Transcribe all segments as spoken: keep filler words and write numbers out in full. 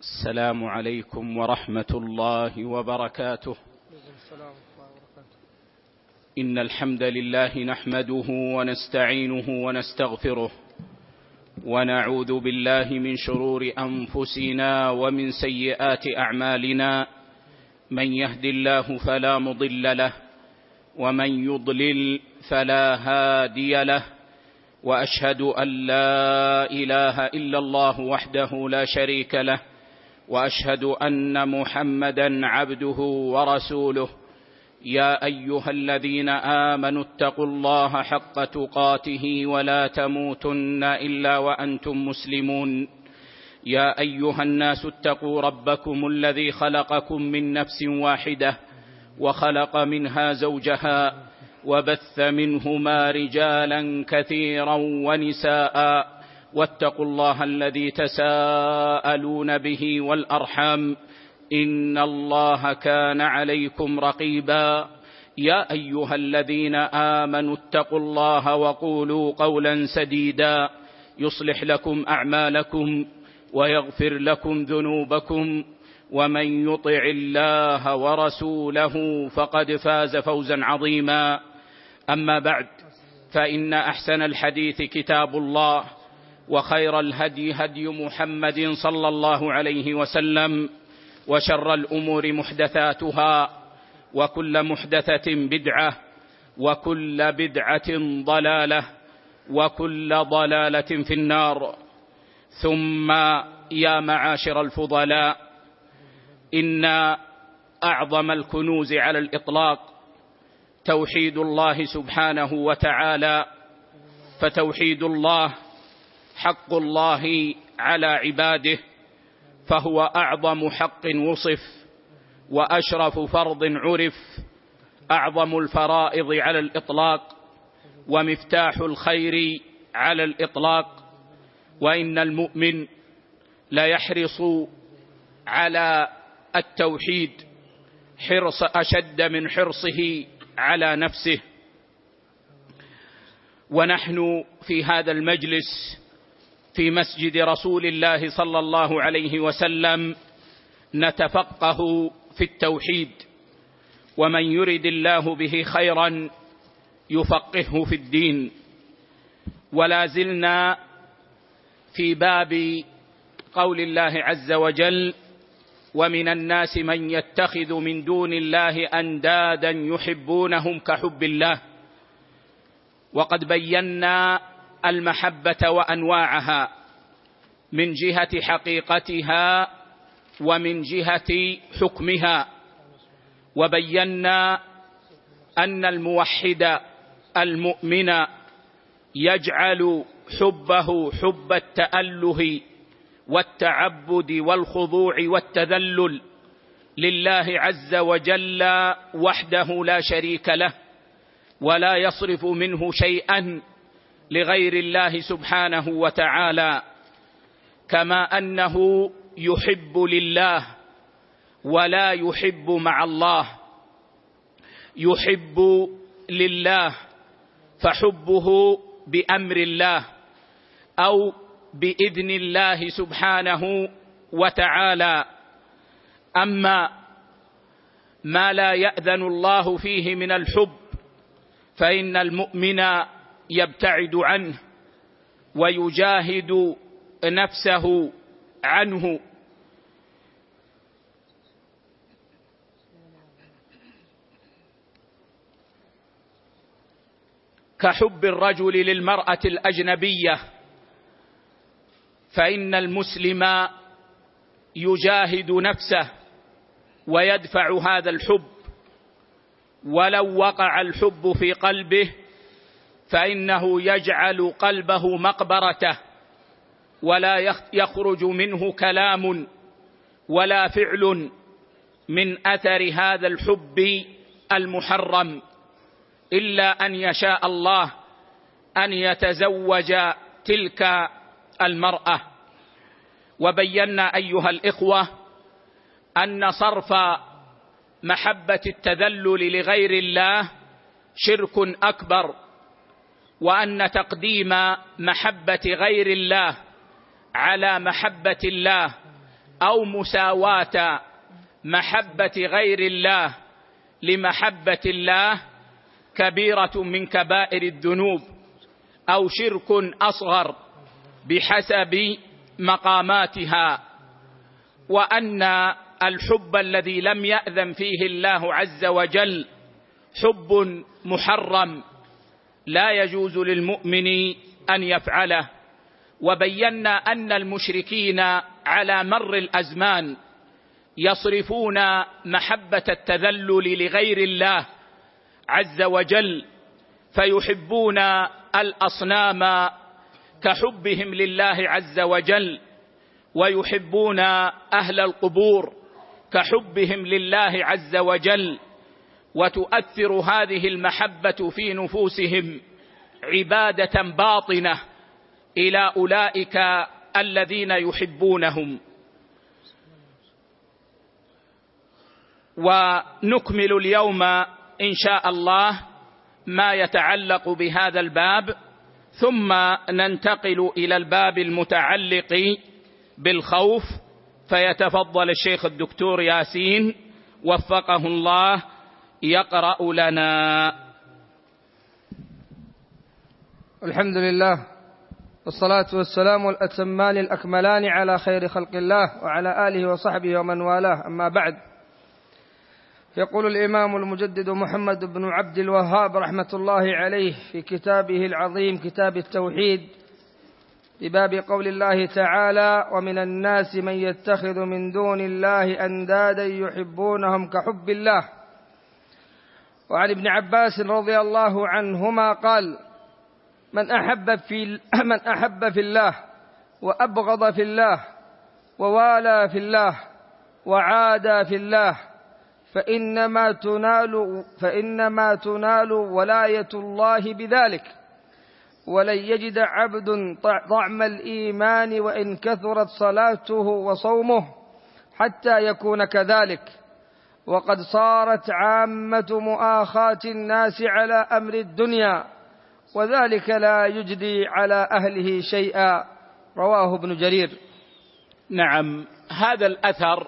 السلام عليكم ورحمة الله وبركاته. إن الحمد لله نحمده ونستعينه ونستغفره، ونعوذ بالله من شرور أنفسنا ومن سيئات أعمالنا. من يهد الله فلا مضل له، ومن يضلل فلا هادي له، وأشهد أن لا إله إلا الله وحده لا شريك له، وأشهد أن محمدًا عبده ورسوله. يا أيها الذين آمنوا اتقوا الله حق تقاته ولا تموتن إلا وأنتم مسلمون. يا أيها الناس اتقوا ربكم الذي خلقكم من نفس واحدة، وخلق منها زوجها، وبث منهما رجالا كثيرا ونساء، واتقوا الله الذي تساءلون به والأرحام، إن الله كان عليكم رقيبا. يا أيها الذين آمنوا اتقوا الله وقولوا قولا سديدا يصلح لكم أعمالكم ويغفر لكم ذنوبكم، ومن يطع الله ورسوله فقد فاز فوزا عظيما. أما بعد، فإن أحسن الحديث كتاب الله، وخير الهدي هدي محمد صلى الله عليه وسلم، وشر الأمور محدثاتها، وكل محدثة بدعة، وكل بدعة ضلالة، وكل ضلالة في النار. ثم يا معاشر الفضلاء، إن أعظم الكنوز على الإطلاق توحيد الله سبحانه وتعالى، فتوحيد الله حق الله على عباده، فهو أعظم حق وصف، وأشرف فرض عرف، أعظم الفرائض على الإطلاق، ومفتاح الخير على الإطلاق. وإن المؤمن لا يحرص على التوحيد حرص أشد من حرصه على نفسه. ونحن في هذا المجلس في مسجد رسول الله صلى الله عليه وسلم نتفقه في التوحيد، ومن يرد الله به خيرا يفقهه في الدين. ولا زلنا في باب قول الله عز وجل: ومن الناس من يتخذ من دون الله أندادا يحبونهم كحب الله. وقد بينا المحبة وأنواعها من جهة حقيقتها ومن جهة حكمها، وبينا أن الموحد المؤمن يجعل حبه حب التأله والتعبد والخضوع والتذلل لله عز وجل وحده لا شريك له، ولا يصرف منه شيئا لغير الله سبحانه وتعالى. كما أنه يحب لله ولا يحب مع الله، يحب لله فحبه بأمر الله أو بإذن الله سبحانه وتعالى. أما ما لا يأذن الله فيه من الحب فإن المؤمن يبتعد عنه ويجاهد نفسه عنه. كحب الرجل للمرأة الأجنبية، فإن المسلم يجاهد نفسه ويدفع هذا الحب، ولو وقع الحب في قلبه فإنه يجعل قلبه مقبرته، ولا يخرج منه كلام ولا فعل من أثر هذا الحب المحرم، إلا أن يشاء الله أن يتزوج تلك المرأة. وبينا أيها الإخوة أن صرف محبة التذلل لغير الله شرك أكبر، وأن تقديم محبة غير الله على محبة الله أو مساواة محبة غير الله لمحبة الله كبيرة من كبائر الذنوب أو شرك أصغر بحسب مقاماتها، وأن الحب الذي لم يأذن فيه الله عز وجل حب محرم لا يجوز للمؤمن أن يفعله. وبينا أن المشركين على مر الأزمان يصرفون محبة التذلل لغير الله عز وجل، فيحبون الأصنام كحبهم لله عز وجل، ويحبون أهل القبور كحبهم لله عز وجل، وتؤثر هذه المحبة في نفوسهم عبادة باطنة إلى أولئك الذين يحبونهم. ونكمل اليوم إن شاء الله ما يتعلق بهذا الباب، ثم ننتقل إلى الباب المتعلق بالخوف، فيتفضل الشيخ الدكتور ياسين وفقه الله يقرأ لنا. الحمد لله، والصلاة والسلام الأتمان الأكملان على خير خلق الله وعلى آله وصحبه ومن والاه، أما بعد. يقول الإمام المجدد محمد بن عبد الوهاب رحمة الله عليه في كتابه العظيم كتاب التوحيد بباب قول الله تعالى: ومن الناس من يتخذ من دون الله أندادا يحبونهم كحب الله. وعن ابن عباس رضي الله عنهما قال: من أحب في من أحب في الله وأبغض في الله ووالى في الله وعادى في الله فإنما تنال فإنما تنال ولاية الله بذلك، ولن يجد عبد طعم الإيمان وإن كثرت صلاته وصومه حتى يكون كذلك. وقد صارت عامة مؤاخاة الناس على أمر الدنيا، وذلك لا يجدي على أهله شيئا. رواه ابن جرير. نعم، هذا الأثر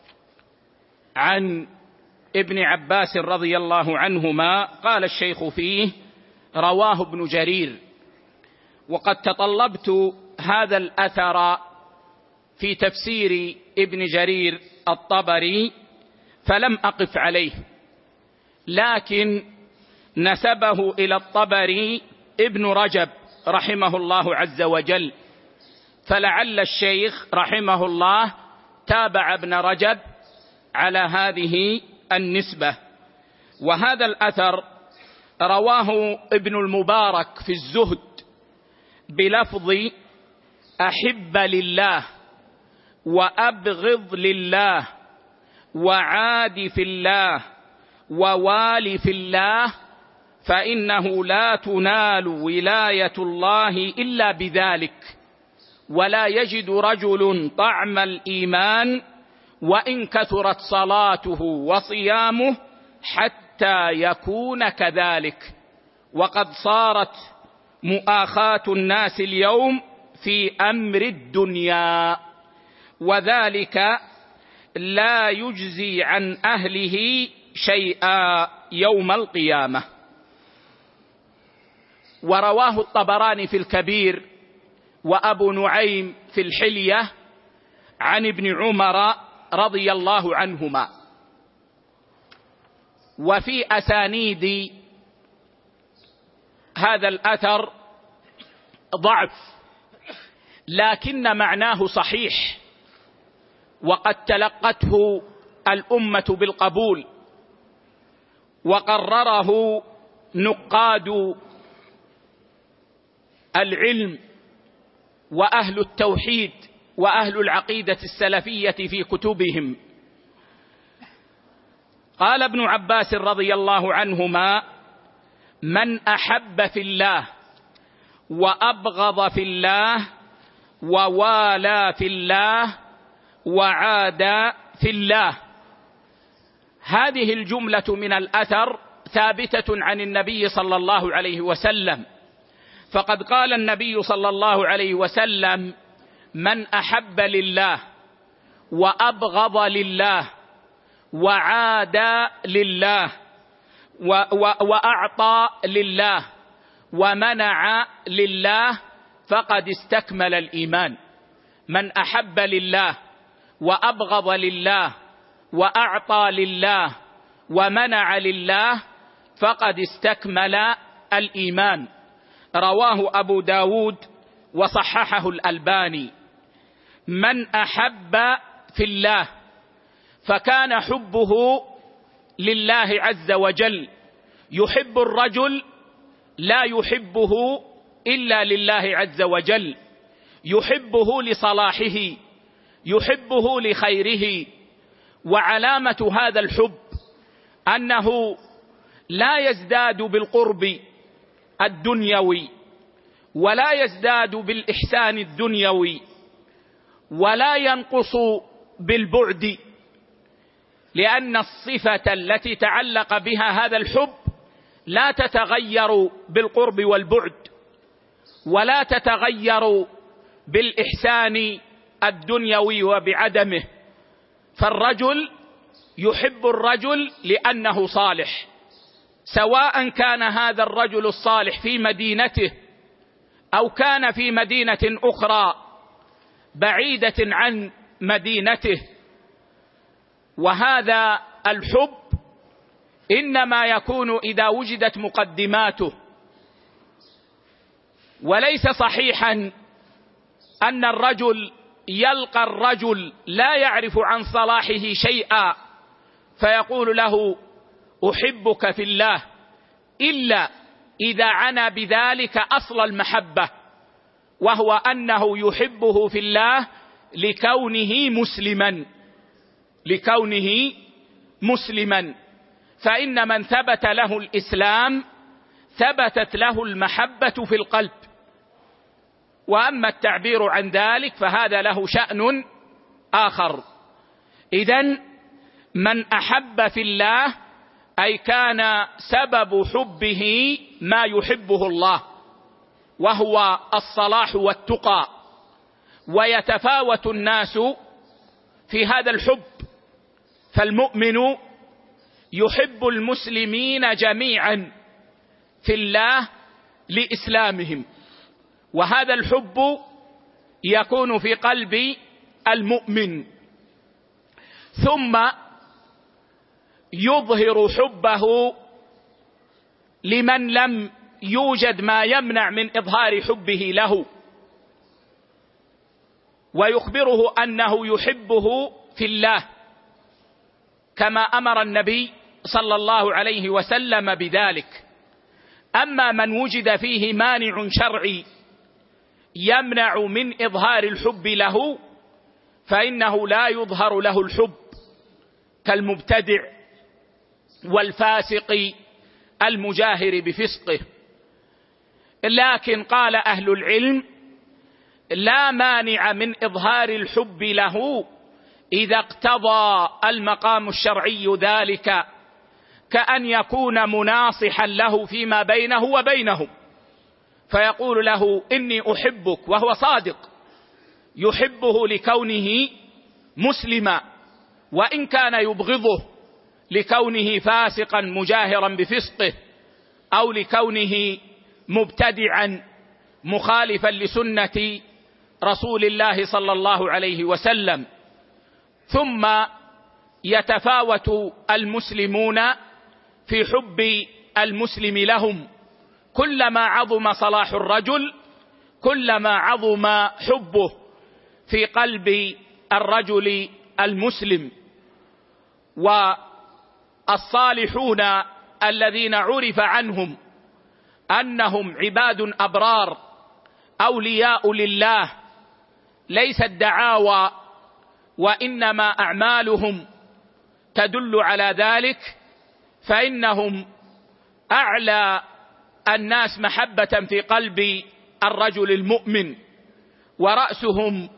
عن ابن عباس رضي الله عنهما قال الشيخ فيه: رواه ابن جرير. وقد تطلبت هذا الأثر في تفسير ابن جرير الطبري فلم أقف عليه، لكن نسبه إلى الطبري ابن رجب رحمه الله عز وجل، فلعل الشيخ رحمه الله تابع ابن رجب على هذه النسبة. وهذا الأثر رواه ابن المبارك في الزهد بلفظ: أحب لله وأبغض لله وعاد في الله ووالي في الله، فإنه لا تنال ولاية الله إلا بذلك، ولا يجد رجل طعم الإيمان وإن كثرت صلاته وصيامه حتى يكون كذلك. وقد صارت مؤاخاة الناس اليوم في أمر الدنيا، وذلك لا يجزي عن أهله شيئا يوم القيامة. ورواه الطبراني في الكبير وأبو نعيم في الحلية عن ابن عمر رضي الله عنهما. وفي أسانيد هذا الأثر ضعف، لكن معناه صحيح، وقد تلقته الأمة بالقبول، وقرره نقاد العلم وأهل التوحيد وأهل العقيدة السلفية في كتبهم. قال ابن عباس رضي الله عنهما: من أحب في الله وأبغض في الله ووالى في الله وعادى في الله. هذه الجملة من الأثر ثابتة عن النبي صلى الله عليه وسلم، فقد قال النبي صلى الله عليه وسلم: من أحب لله وأبغض لله وعادى لله وأعطى لله ومنع لله فقد استكمل الإيمان. من أحب لله وأبغض لله وأعطى لله ومنع لله فقد استكمل الإيمان. رواه أبو داود وصححه الألباني. من أحب في الله فكان حبه لله عز وجل، يحب الرجل لا يحبه إلا لله عز وجل، يحبه لصلاحه، يحبه لخيره. وعلامة هذا الحب أنه لا يزداد بالقرب الدنيوي ولا يزداد بالإحسان الدنيوي ولا ينقص بالبعد، لأن الصفة التي تعلق بها هذا الحب لا تتغير بالقرب والبعد ولا تتغير بالإحسان الدنيوي وبعدمه. فالرجل يحب الرجل لأنه صالح، سواء كان هذا الرجل الصالح في مدينته أو كان في مدينة أخرى بعيدة عن مدينته. وهذا الحب إنما يكون إذا وجدت مقدماته. وليس صحيحا أن الرجل يلقى الرجل لا يعرف عن صلاحه شيئا فيقول له أحبك في الله، إلا إذا عنى بذلك أصل المحبة، وهو أنه يحبه في الله لكونه مسلما، لكونه مسلما. فإن من ثبت له الإسلام ثبتت له المحبة في القلب. وأما التعبير عن ذلك فهذا له شأن آخر. إذن من أحب في الله أي كان سبب حبه ما يحبه الله، وهو الصلاح والتقى. ويتفاوت الناس في هذا الحب، فالمؤمن يحب المسلمين جميعا في الله لإسلامهم، وهذا الحب يكون في قلب المؤمن، ثم يظهر حبه لمن لم يوجد ما يمنع من إظهار حبه له، ويخبره أنه يحبه في الله كما أمر النبي صلى الله عليه وسلم بذلك. أما من وجد فيه مانع شرعي يمنع من إظهار الحب له فإنه لا يظهر له الحب، كالمبتدع والفاسق المجاهر بفسقه. لكن قال أهل العلم لا مانع من إظهار الحب له إذا اقتضى المقام الشرعي ذلك، كأن يكون مناصحا له فيما بينه وبينه، فيقول له إني أحبك وهو صادق، يحبه لكونه مسلما، وإن كان يبغضه لكونه فاسقا مجاهرا بفسقه أو لكونه مبتدعا مخالفا لسنة رسول الله صلى الله عليه وسلم. ثم يتفاوت المسلمون في حب المسلم لهم، كلما عظم صلاح الرجل كلما عظم حبه في قلب الرجل المسلم. والصالحون الذين عرف عنهم أنهم عباد أبرار أولياء لله، ليست دعاوى وإنما أعمالهم تدل على ذلك، فإنهم أعلى الناس محبة في قلب الرجل المؤمن، ورأسهم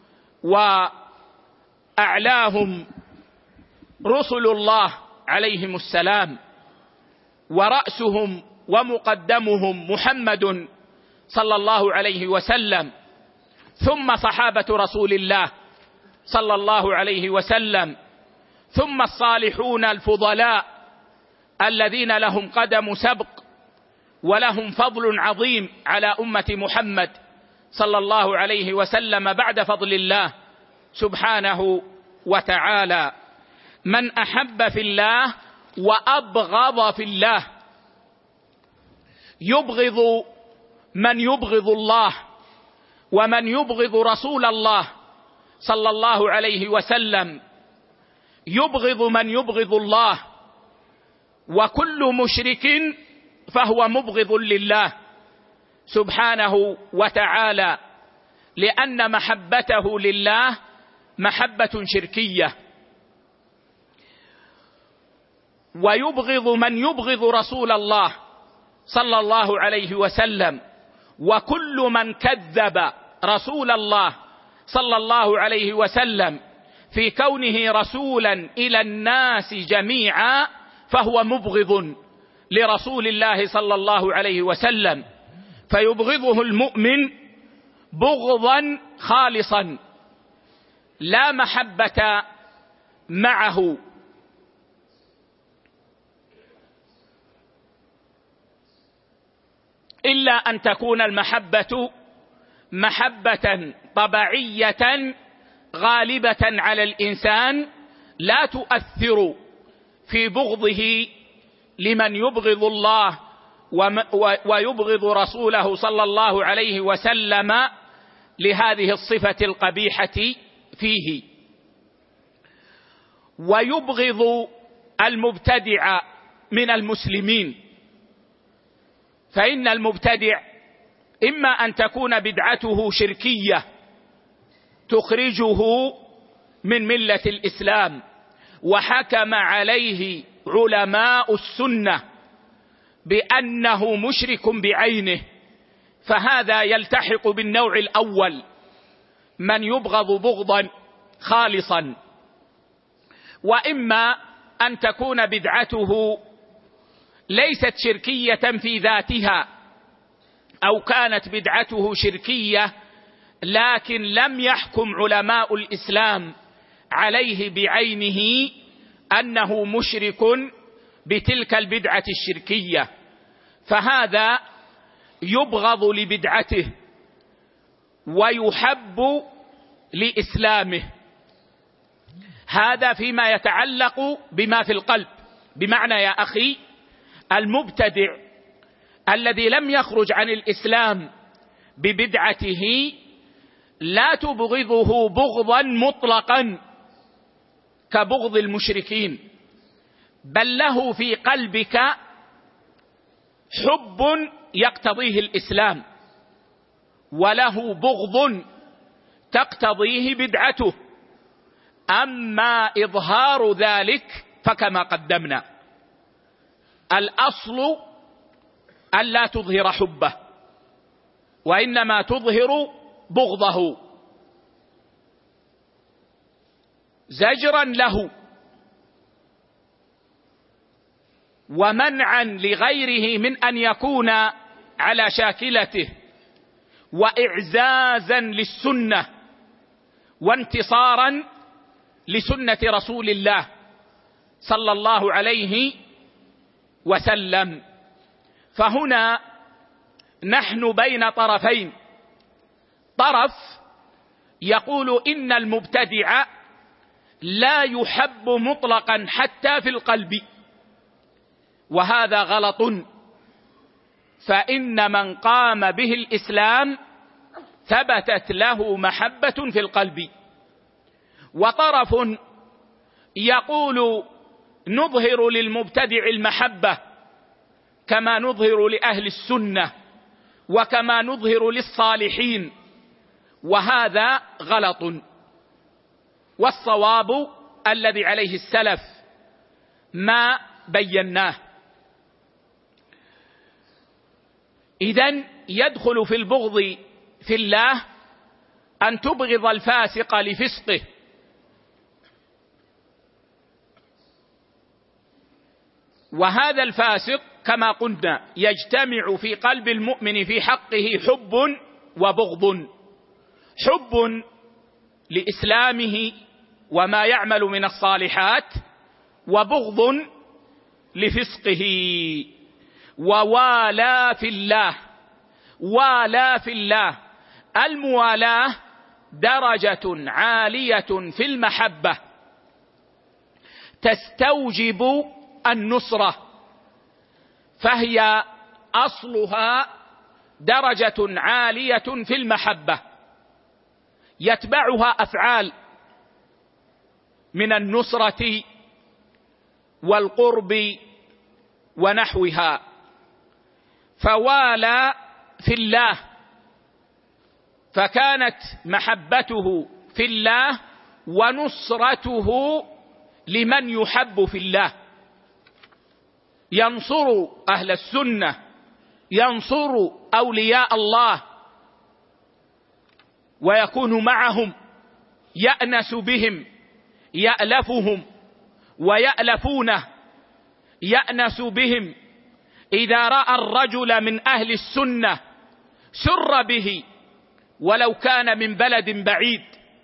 وأعلاهم رسل الله عليهم السلام، ورأسهم ومقدمهم محمد صلى الله عليه وسلم، ثم صحابة رسول الله صلى الله عليه وسلم، ثم الصالحون الفضلاء الذين لهم قدم سبق ولهم فضل عظيم على أمة محمد صلى الله عليه وسلم بعد فضل الله سبحانه وتعالى. من أحب في الله وأبغض في الله، يبغض من يبغض الله ومن يبغض رسول الله صلى الله عليه وسلم، يبغض من يبغض الله، وكل مشرك فهو مبغض لله سبحانه وتعالى، لأن محبته لله محبة شركية. ويبغض من يبغض رسول الله صلى الله عليه وسلم، وكل من كذب رسول الله صلى الله عليه وسلم في كونه رسولا إلى الناس جميعا فهو مبغض لرسول الله صلى الله عليه وسلم، فيبغضه المؤمن بغضا خالصا لا محبة معه. إلا أن تكون المحبة محبة طبيعية غالبة على الإنسان لا تؤثر في بغضه لمن يبغض الله ويبغض رسوله صلى الله عليه وسلم لهذه الصفة القبيحة فيه. ويبغض المبتدع من المسلمين، فإن المبتدع إما أن تكون بدعته شركية تخرجه من ملة الإسلام، وحكم عليه علماء السنة بأنه مشرك بعينه، فهذا يلتحق بالنوع الأول من يبغض بغضا خالصا. وإما أن تكون بدعته ليست شركية في ذاتها، أو كانت بدعته شركية لكن لم يحكم علماء الإسلام عليه بعينه أنه مشرك بتلك البدعة الشركية، فهذا يبغض لبدعته ويحب لإسلامه. هذا فيما يتعلق بما في القلب. بمعنى يا أخي، المبتدع الذي لم يخرج عن الإسلام ببدعته لا تبغضه بغضا مطلقا كبغض المشركين، بل له في قلبك حب يقتضيه الإسلام، وله بغض تقتضيه بدعته. أما إظهار ذلك فكما قدمنا، الأصل ألا تظهر حبه، وإنما تظهر بغضه زجرا له ومنعا لغيره من أن يكون على شاكلته، وإعزازا للسنة وانتصارا لسنة رسول الله صلى الله عليه وسلم. فهنا نحن بين طرفين، طرف يقول إن المبتدع لا يحب مطلقا حتى في القلب، وهذا غلط، فإن من قام به الإسلام ثبتت له محبة في القلب. وطرف يقول نظهر للمبتدع المحبة كما نظهر لأهل السنة وكما نظهر للصالحين، وهذا غلط. والصواب الذي عليه السلف ما بيناه. إذن يدخل في البغض في الله أن تبغض الفاسق لفسقه، وهذا الفاسق كما قلنا يجتمع في قلب المؤمن في حقه حب وبغض. حب لإسلامه وما يعمل من الصالحات، وبغض لفسقه. ووالى في الله، والى في الله، الموالاة درجة عالية في المحبة تستوجب النصرة، فهي أصلها درجة عالية في المحبة يتبعها أفعال من النصرة والقرب ونحوها. فوالى في الله، فكانت محبته في الله ونصرته لمن يحب في الله، ينصر أهل السنة، ينصر أولياء الله، ويكون معهم، يأنس بهم، يألفهم ويألفونه، يأنس بهم. إذا رأى الرجل من أهل السنة سر به ولو كان من بلد بعيد.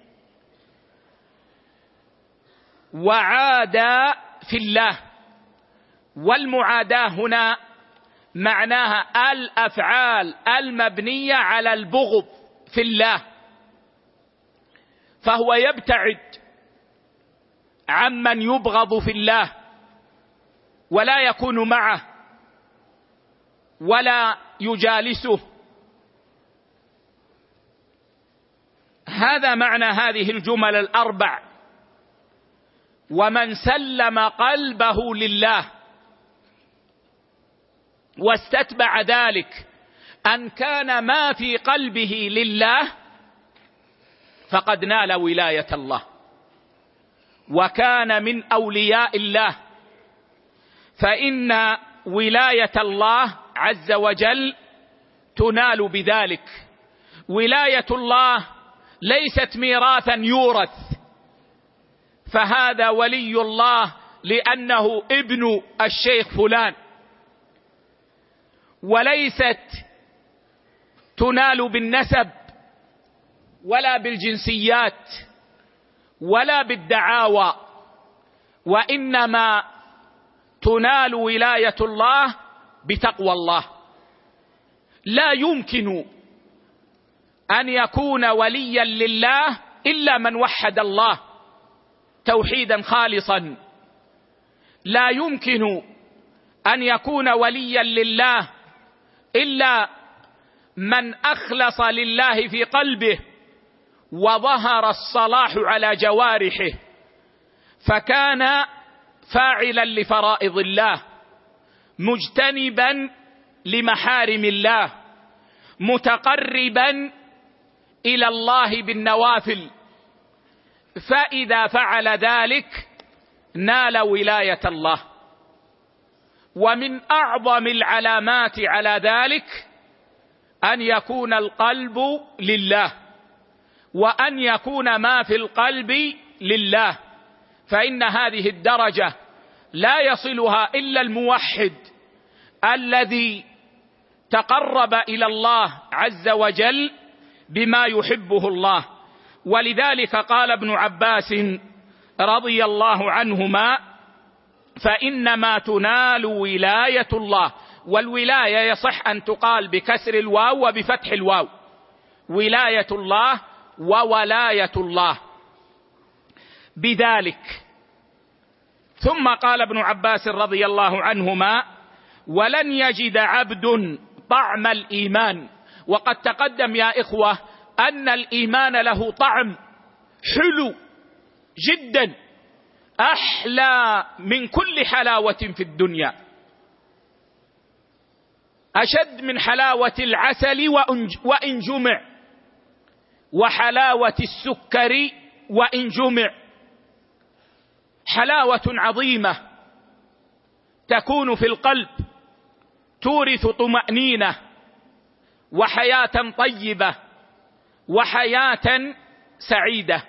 وعادى في الله، والمعاداة هنا معناها الأفعال المبنية على البغض في الله، فهو يبتعد عمن يبغض في الله ولا يكون معه ولا يجالسه. هذا معنى هذه الجمل الأربع. ومن سلم قلبه لله واستتبع ذلك أن كان ما في قلبه لله فقد نال ولاية الله وكان من أولياء الله. فإن ولاية الله عز وجل تنال بذلك. ولاية الله ليست ميراثا يورث، فهذا ولي الله لأنه ابن الشيخ فلان، وليست تنال بالنسب ولا بالجنسيات ولا بالدعاوى، وإنما تنال ولاية الله بتقوى الله. لا يمكن أن يكون وليا لله إلا من وحد الله توحيدا خالصا. لا يمكن أن يكون وليا لله إلا من أخلص لله في قلبه وظهر الصلاح على جوارحه، فكان فاعلا لفرائض الله، مجتنبا لمحارم الله، متقربا إلى الله بالنوافل. فإذا فعل ذلك نال ولاية الله. ومن أعظم العلامات على ذلك أن يكون القلب لله، وأن يكون ما في القلب لله، فإن هذه الدرجة لا يصلها إلا الموحد الذي تقرب إلى الله عز وجل بما يحبه الله. ولذلك قال ابن عباس رضي الله عنهما: فإنما تنال ولاية الله. والولاية يصح أن تقال بكسر الواو وبفتح الواو، ولاية الله وولاية الله بذلك. ثم قال ابن عباس رضي الله عنهما: ولن يجد عبد طعم الإيمان. وقد تقدم يا إخوة أن الإيمان له طعم حلو جدا، أحلى من كل حلاوة في الدنيا، أشد من حلاوة العسل وإن جمع، وحلاوة السكر وإن جمع. حلاوة عظيمة تكون في القلب، تورث طمأنينة وحياة طيبة وحياة سعيدة.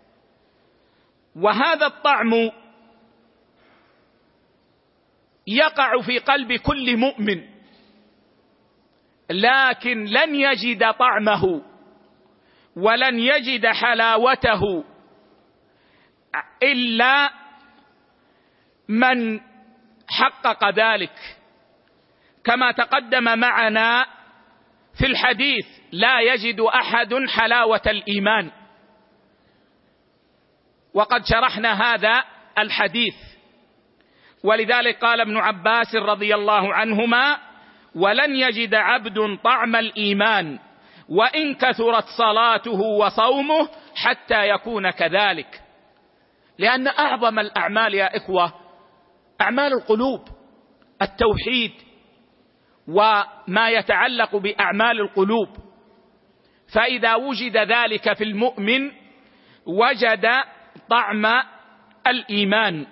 وهذا الطعم يقع في قلب كل مؤمن، لكن لن يجد طعمه ولن يجد حلاوته إلا من حقق ذلك، كما تقدم معنا في الحديث: لا يجد أحد حلاوة الإيمان. وقد شرحنا هذا الحديث، ولذلك قال ابن عباس رضي الله عنهما: ولن يجد عبد طعم الإيمان وإن كثرت صلاته وصومه حتى يكون كذلك. لأن أعظم الأعمال يا إخوة أعمال القلوب، التوحيد وما يتعلق بأعمال القلوب، فإذا وجد ذلك في المؤمن وجد طعم الإيمان.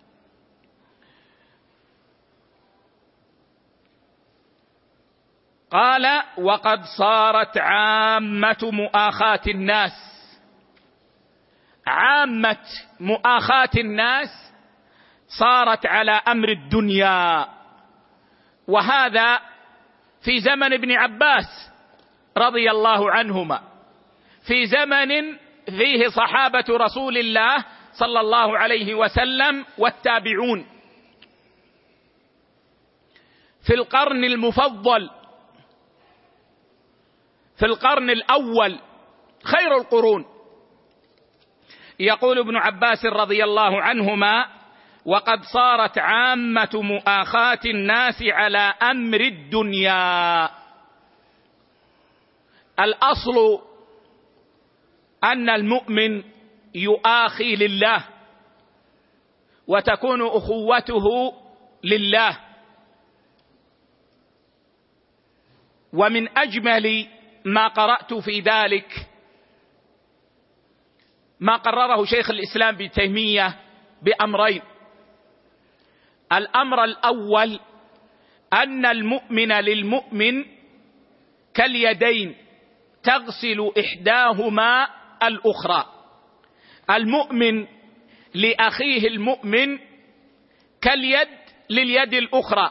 قال: وقد صارت عامة مؤاخاة الناس، عامة مؤاخاة الناس صارت على أمر الدنيا، وهذا في زمن ابن عباس رضي الله عنهما، في زمن فيه صحابة رسول الله صلى الله عليه وسلم والتابعون. في القرن المفضل، في القرن الأول خير القرون، يقول ابن عباس رضي الله عنهما: وقد صارت عامة مؤاخاة الناس على أمر الدنيا. الأصل أن المؤمن يؤاخي لله، وتكون أخوته لله. ومن أجمل ما قرأت في ذلك ما قرره شيخ الإسلام ابن تيمية بأمرين: الأمر الأول أن المؤمن للمؤمن كاليدين تغسل إحداهما الأخرى. المؤمن لأخيه المؤمن كاليد لليد الأخرى،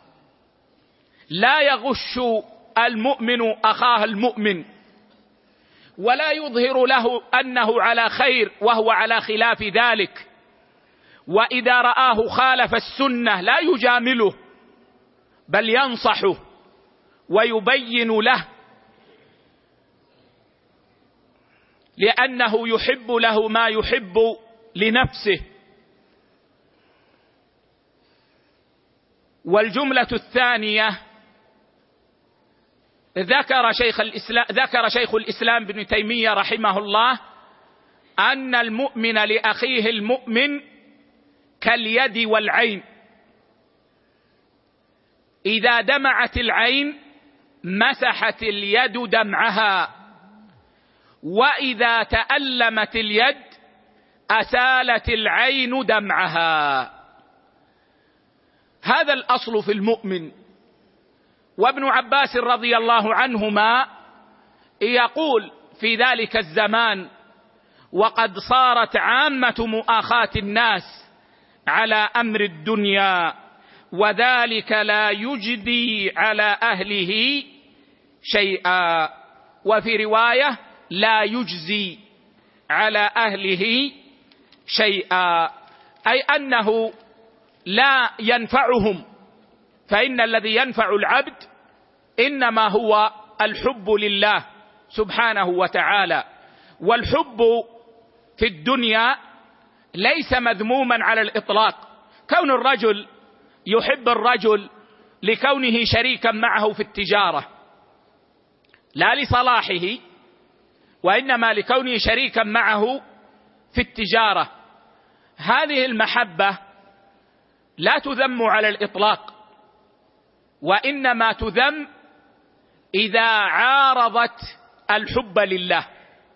لا يغش المؤمن أخاه المؤمن، ولا يظهر له أنه على خير وهو على خلاف ذلك، وإذا رآه خالف السنة لا يجامله، بل ينصحه ويبين له، لأنه يحب له ما يحب لنفسه. والجملة الثانية: ذكر شيخ الإسلام ذكر شيخ الإسلام ابن تيمية رحمه الله أن المؤمن لأخيه المؤمن كاليد والعين، إذا دمعت العين مسحت اليد دمعها، وإذا تألمت اليد أسالت العين دمعها. هذا الأصل في المؤمن. وابن عباس رضي الله عنهما يقول في ذلك الزمان: وقد صارت عامة مؤاخاة الناس على أمر الدنيا، وذلك لا يجدي على أهله شيئا. وفي رواية: لا يجزي على أهله شيئا، أي أنه لا ينفعهم، فإن الذي ينفع العبد إنما هو الحب لله سبحانه وتعالى. والحب في الدنيا ليس مذموما على الإطلاق. كون الرجل يحب الرجل لكونه شريكا معه في التجارة، لا لصلاحه، وإنما لكونه شريكا معه في التجارة، هذه المحبة لا تذم على الإطلاق، وإنما تذم إذا عارضت الحب لله،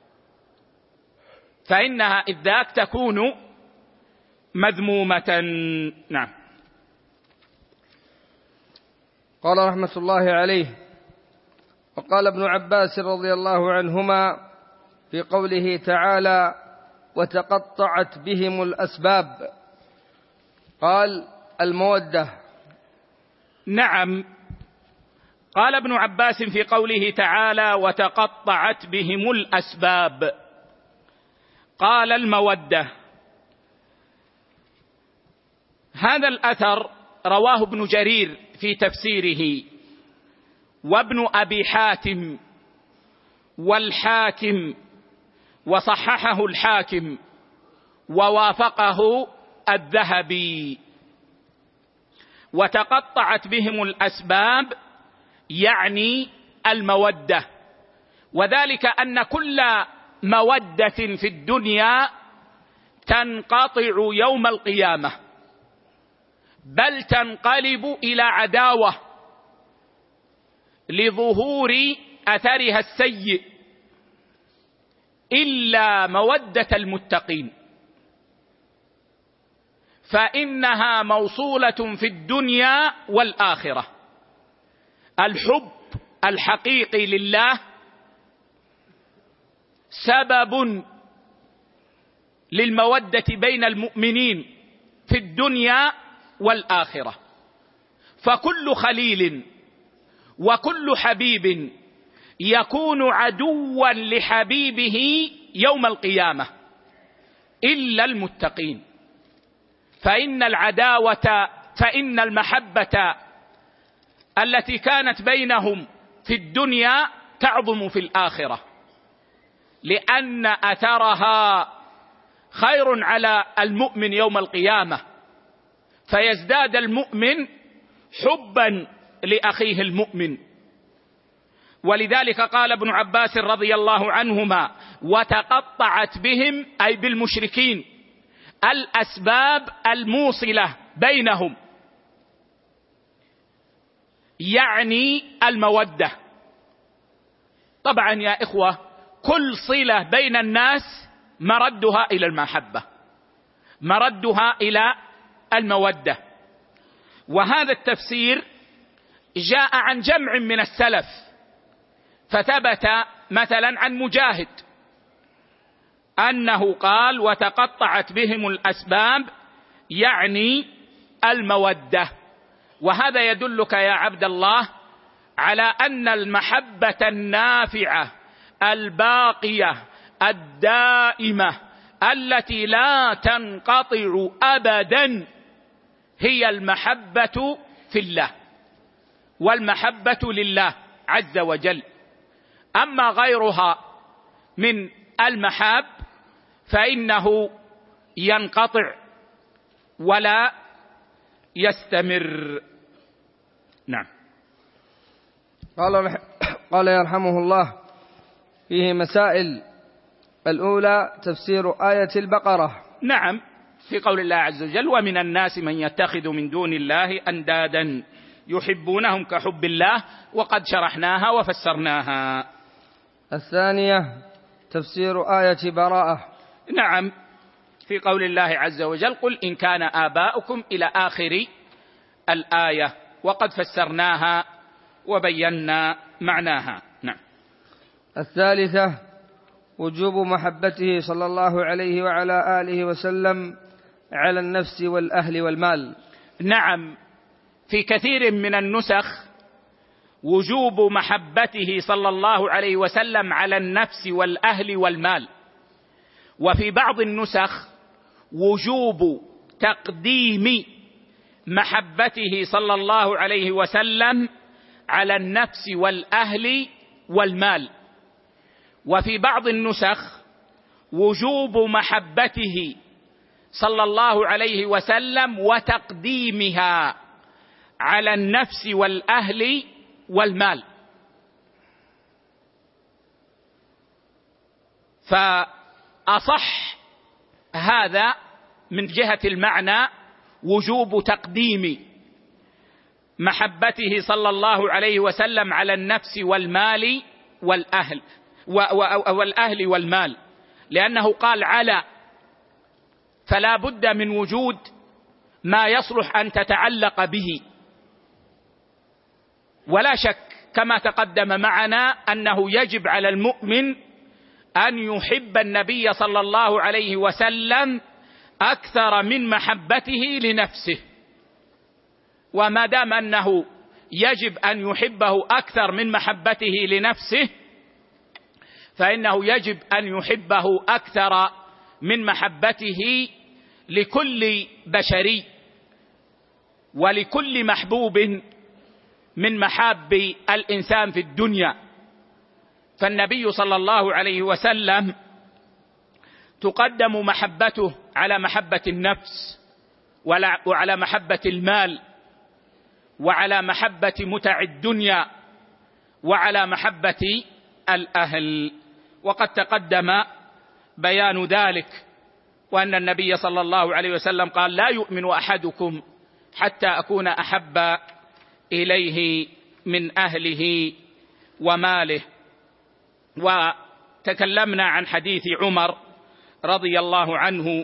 فإنها إذ ذاك تكون مذمومة. نعم. قال رحمة الله عليه: وقال ابن عباس رضي الله عنهما في قوله تعالى: وتقطعت بهم الأسباب، قال: المودة. نعم، قال ابن عباس في قوله تعالى: وتقطعت بهم الأسباب، قال: المودة. هذا الأثر رواه ابن جرير في تفسيره، وابن أبي حاتم والحاكم، وصححه الحاكم ووافقه الذهبي. وتقطعت بهم الأسباب يعني المودة، وذلك أن كل مودة في الدنيا تنقطع يوم القيامة، بل تنقلب إلى عداوة لظهور أثرها السيء، إلا مودة المتقين، فإنها موصولة في الدنيا والآخرة. الحب الحقيقي لله سبب للمودة بين المؤمنين في الدنيا والآخرة، فكل خليل وكل حبيب يكون عدوا لحبيبه يوم القيامة إلا المتقين، فإن العداوة فإن المحبة التي كانت بينهم في الدنيا تعظم في الآخرة، لأن أثرها خير على المؤمن يوم القيامة، فيزداد المؤمن حبا لأخيه المؤمن. ولذلك قال ابن عباس رضي الله عنهما: وتقطعت بهم، أي بالمشركين، الأسباب الموصلة بينهم، يعني المودة. طبعا يا إخوة، كل صلة بين الناس مردها إلى المحبة، مردها إلى المودة. وهذا التفسير جاء عن جمع من السلف، فثبت مثلا عن مجاهد أنه قال: وتقطعت بهم الأسباب يعني المودة. وهذا يدلك يا عبد الله على أن المحبة النافعة الباقية الدائمة التي لا تنقطع أبدا هي المحبة في الله والمحبة لله عز وجل. أما غيرها من المحاب فإنه ينقطع ولا يستمر. نعم. قال قال يرحمه الله: فيه مسائل. الأولى تفسير آية البقرة. نعم، في قول الله عز وجل: ومن الناس من يتخذ من دون الله أندادا يحبونهم كحب الله، وقد شرحناها وفسرناها. الثانية تفسير آية براءة. نعم، في قول الله عز وجل: قل إن كان آباؤكم إلى آخر الآية، وقد فسرناها وبينا معناها. نعم. الثالثة وجوب محبته صلى الله عليه وعلى آله وسلم على النفس والأهل والمال. نعم، في كثير من النسخ وجوب محبته صلى الله عليه وسلم على النفس والأهل والمال، وفي بعض النسخ وجوب تقديم محبته صلى الله عليه وسلم على النفس والأهل والمال، وفي بعض النسخ وجوب محبته صلى الله عليه وسلم وتقديمها على النفس والأهل والمال. فأصح هذا من جهة المعنى وجوب تقديم محبته صلى الله عليه وسلم على النفس والمال والأهل والأهل والمال، لأنه قال على، فلا بد من وجود ما يصلح أن تتعلق به. ولا شك كما تقدم معنا أنه يجب على المؤمن أن يحب النبي صلى الله عليه وسلم أكثر من محبته لنفسه، وما دام أنه يجب أن يحبه أكثر من محبته لنفسه، فإنه يجب أن يحبه أكثر من محبته لكل بشري ولكل محبوب من محاب الإنسان في الدنيا. فالنبي صلى الله عليه وسلم تقدم محبته على محبة النفس وعلى محبة المال وعلى محبة متع الدنيا وعلى محبة الأهل، وقد تقدم بيان ذلك، وأن النبي صلى الله عليه وسلم قال: لا يؤمن أحدكم حتى أكون أحب إليه من أهله وماله. وتكلمنا عن حديث عمر رضي الله عنه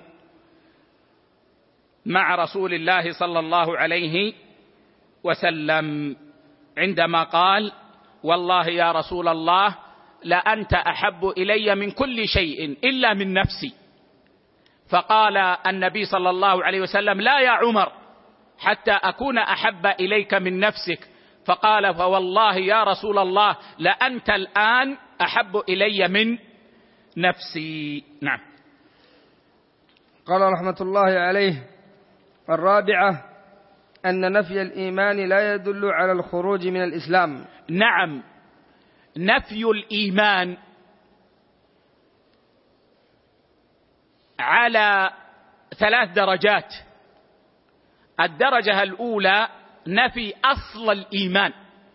مع رسول الله صلى الله عليه وسلم عندما قال: والله يا رسول الله لأنت أحب إلي من كل شيء إلا من نفسي. فقال النبي صلى الله عليه وسلم: لا يا عمر حتى أكون أحب إليك من نفسك. فقال: فوالله يا رسول الله لأنت الآن أحب إلي من نفسي. نعم. قال رحمة الله عليه: الرابعة أن نفي الإيمان لا يدل على الخروج من الإسلام. نعم، نفي الإيمان على ثلاث درجات. الدرجة الأولى نفي أصل الإيمان،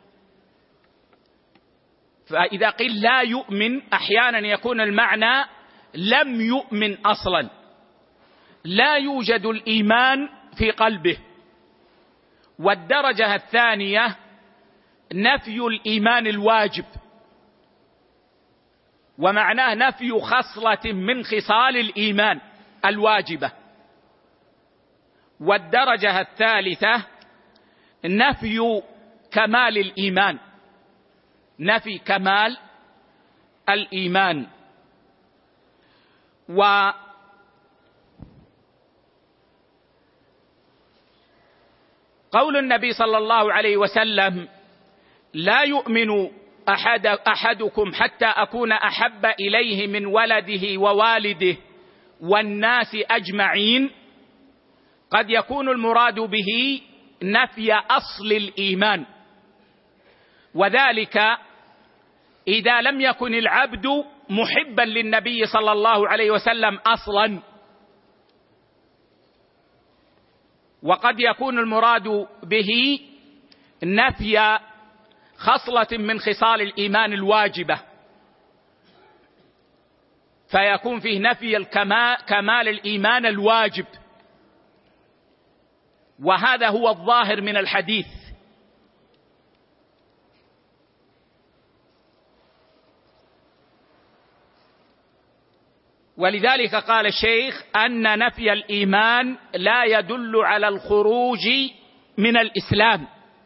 فإذا قيل لا يؤمن أحيانا يكون المعنى لم يؤمن أصلا، لا يوجد الإيمان في قلبه. والدرجة الثانية نفي الإيمان الواجب، ومعناه نفي خصلة من خصال الإيمان الواجبة. والدرجة الثالثة نفي كمال الإيمان، نفي كمال الإيمان. وقول النبي صلى الله عليه وسلم: لا يؤمن أحد أحدكم حتى أكون أحب إليه من ولده ووالده والناس أجمعين، قد يكون المراد به نفي أصل الإيمان، وذلك إذا لم يكن العبد محبا للنبي صلى الله عليه وسلم أصلا. وقد يكون المراد به نفي خصلة من خصال الإيمان الواجبة، فيكون فيه نفي الكمال كمال الإيمان الواجب، وهذا هو الظاهر من الحديث. ولذلك قال الشيخ أن نفي الإيمان لا يدل على الخروج من الإسلام،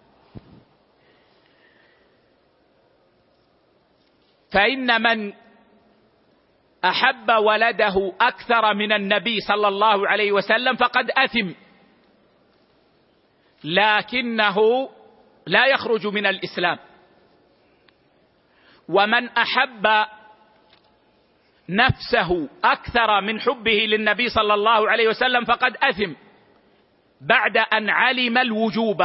فإن من أحب ولده أكثر من النبي صلى الله عليه وسلم فقد أثم، لكنه لا يخرج من الإسلام. ومن أحب نفسه أكثر من حبه للنبي صلى الله عليه وسلم فقد أثم بعد أن علم الوجوب،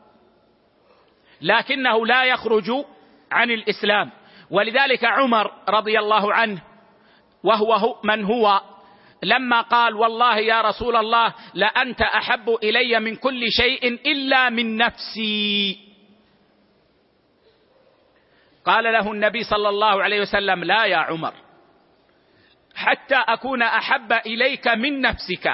لكنه لا يخرج عن الإسلام. ولذلك عمر رضي الله عنه وهو من هو لما قال: والله يا رسول الله لأنت أحب إلي من كل شيء إلا من نفسي، قال له النبي صلى الله عليه وسلم: لا يا عمر حتى أكون أحب إليك من نفسك.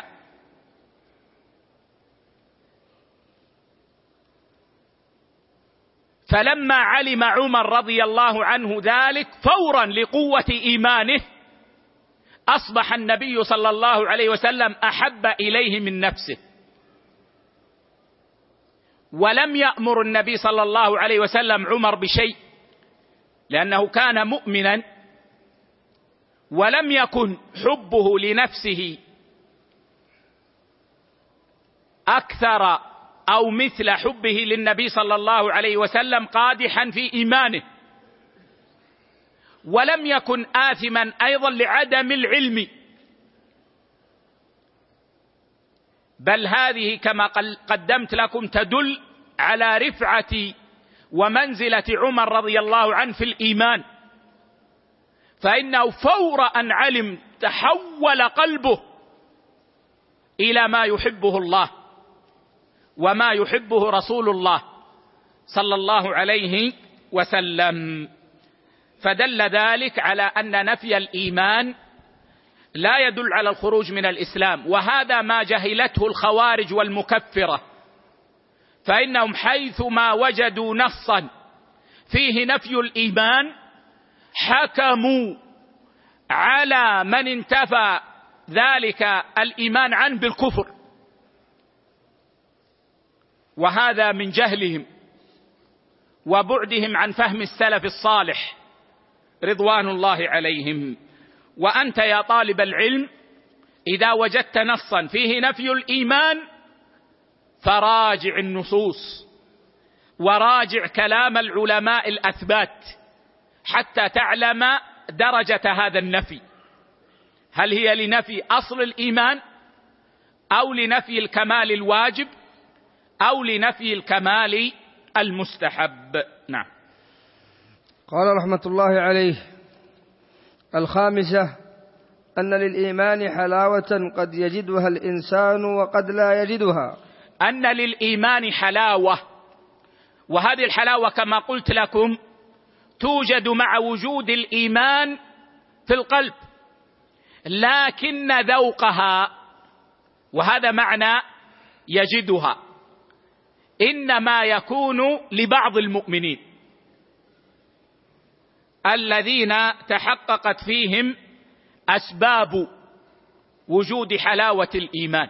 فلما علم عمر رضي الله عنه ذلك فورا لقوة إيمانه أصبح النبي صلى الله عليه وسلم أحب إليه من نفسه، ولم يأمر النبي صلى الله عليه وسلم عمر بشيء، لأنه كان مؤمنا ولم يكن حبه لنفسه أكثر أو مثل حبه للنبي صلى الله عليه وسلم قادحا في إيمانه، ولم يكن آثما أيضا لعدم العلم، بل هذه كما قدمت لكم تدل على رفعة ومنزلة عمر رضي الله عنه في الإيمان، فإنه فور أن علم تحول قلبه إلى ما يحبه الله وما يحبه رسول الله صلى الله عليه وسلم. فدل ذلك على أن نفي الإيمان لا يدل على الخروج من الإسلام، وهذا ما جهلته الخوارج والمكفرة، فإنهم حيثما وجدوا نصا فيه نفي الإيمان حكموا على من انتفى ذلك الإيمان عنه بالكفر، وهذا من جهلهم وبعدهم عن فهم السلف الصالح رضوان الله عليهم. وأنت يا طالب العلم إذا وجدت نصا فيه نفي الإيمان فراجع النصوص وراجع كلام العلماء الأثبات حتى تعلم درجة هذا النفي، هل هي لنفي أصل الإيمان أو لنفي الكمال الواجب أو لنفي الكمال المستحب. نعم. قال رحمة الله عليه: الخامسة أن للإيمان حلاوة قد يجدها الإنسان وقد لا يجدها. أن للإيمان حلاوة، وهذه الحلاوة كما قلت لكم توجد مع وجود الإيمان في القلب، لكن ذوقها، وهذا معنى يجدها، إنما يكون لبعض المؤمنين الذين تحققت فيهم أسباب وجود حلاوة الإيمان،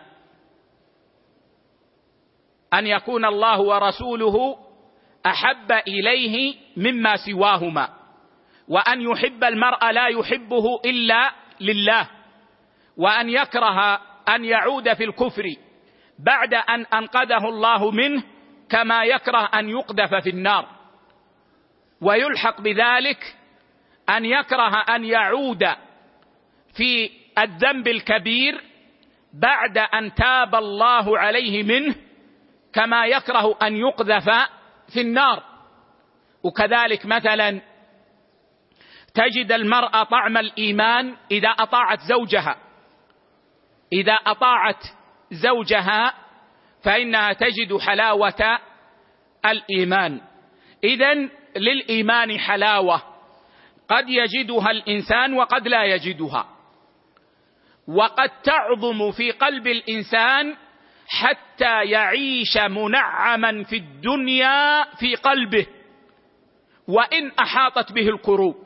أن يكون الله ورسوله أحب إليه مما سواهما، وأن يحب المرء لا يحبه إلا لله، وأن يكره أن يعود في الكفر بعد أن أنقذه الله منه كما يكره أن يقذف في النار، ويلحق بذلك أن يكره أن يعود في الذنب الكبير بعد أن تاب الله عليه منه كما يكره أن يقذف في النار. وكذلك مثلا تجد المرأة طعم الإيمان إذا أطاعت زوجها، إذا أطاعت زوجها فإنها تجد حلاوة الإيمان. إذن للإيمان حلاوة قد يجدها الإنسان وقد لا يجدها، وقد تعظم في قلب الإنسان حتى يعيش منعما في الدنيا في قلبه وإن أحاطت به الكروب،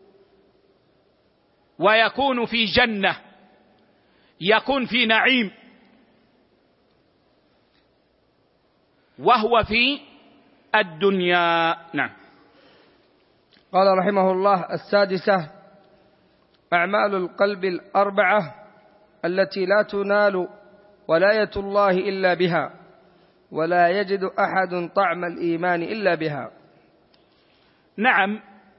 ويكون في جنة، يكون في نعيم، وهو في الدنيا. نعم. قال رحمه الله: السادسة أعمال القلب الأربعة التي لا تنال ولاية الله إلا بها، ولا يجد أحد طعم الإيمان إلا بها. نعم،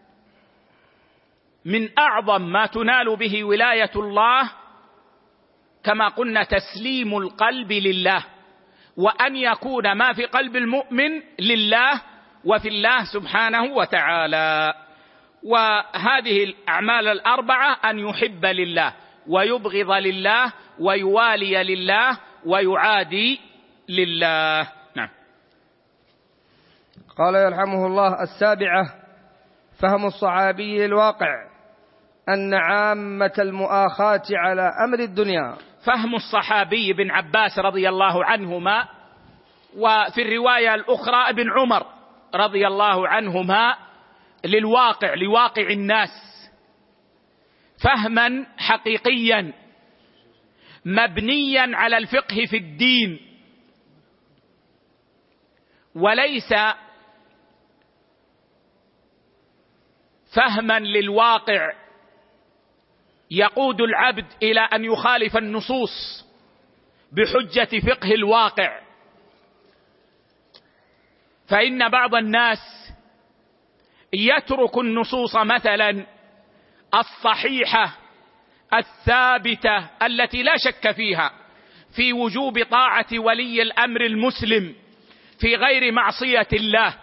من أعظم ما تنال به ولاية الله كما قلنا تسليم القلب لله، وأن يكون ما في قلب المؤمن لله وفي الله سبحانه وتعالى. وهذه الأعمال الأربعة أن يحب لله ويبغض لله ويوالي لله ويعادي لله. نعم. قال يرحمه الله: السابعة فهم الصحابي الواقع أن عامة المؤاخاة على أمر الدنيا. فهم الصحابي بن عباس رضي الله عنهما، وفي الرواية الأخرى ابن عمر رضي الله عنهما، للواقع، لواقع الناس، فهما حقيقيا مبنيا على الفقه في الدين، وليس فهما للواقع يقود العبد إلى أن يخالف النصوص بحجة فقه الواقع، فإن بعض الناس يترك النصوص مثلا الصحيحة الثابتة التي لا شك فيها في وجوب طاعة ولي الأمر المسلم في غير معصية الله،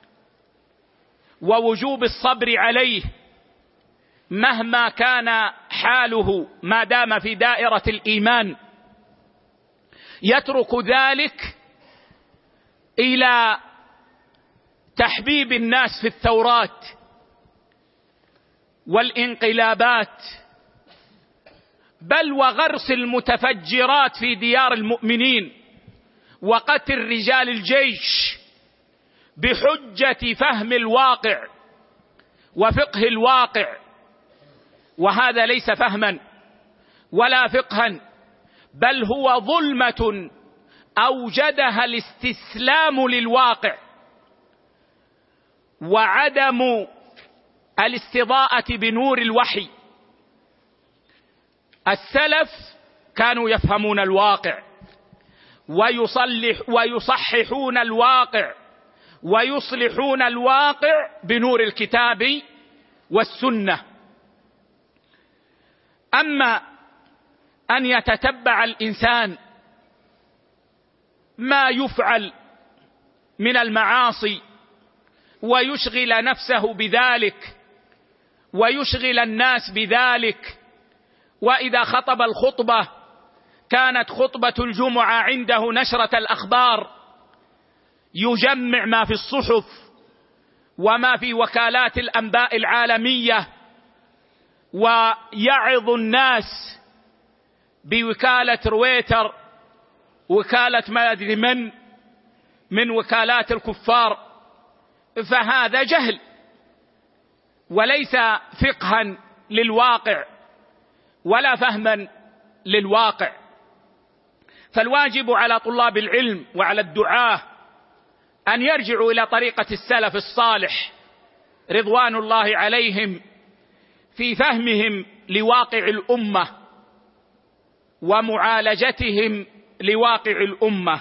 ووجوب الصبر عليه مهما كان حاله ما دام في دائرة الإيمان، يترك ذلك إلى تحبيب الناس في الثورات والانقلابات، بل وغرس المتفجرات في ديار المؤمنين وقتل رجال الجيش بحجة فهم الواقع وفقه الواقع. وهذا ليس فهما ولا فقها، بل هو ظلمة أوجدها الاستسلام للواقع وعدم الاستضاءة بنور الوحي. السلف كانوا يفهمون الواقع ويصلح ويصححون الواقع ويصلحون الواقع بنور الكتاب والسنة. أما أن يتتبع الإنسان ما يفعل من المعاصي ويشغل نفسه بذلك ويشغل الناس بذلك، وإذا خطب الخطبة كانت خطبة الجمعة عنده نشرة الأخبار، يجمع ما في الصحف وما في وكالات الأنباء العالمية ويعظ الناس بوكالة رويتر، وكالة ما أدري من من وكالات الكفار. فهذا جهل وليس فقها للواقع ولا فهما للواقع. فالواجب على طلاب العلم وعلى الدعاة أن يرجعوا إلى طريقة السلف الصالح رضوان الله عليهم في فهمهم لواقع الأمة ومعالجتهم لواقع الأمة.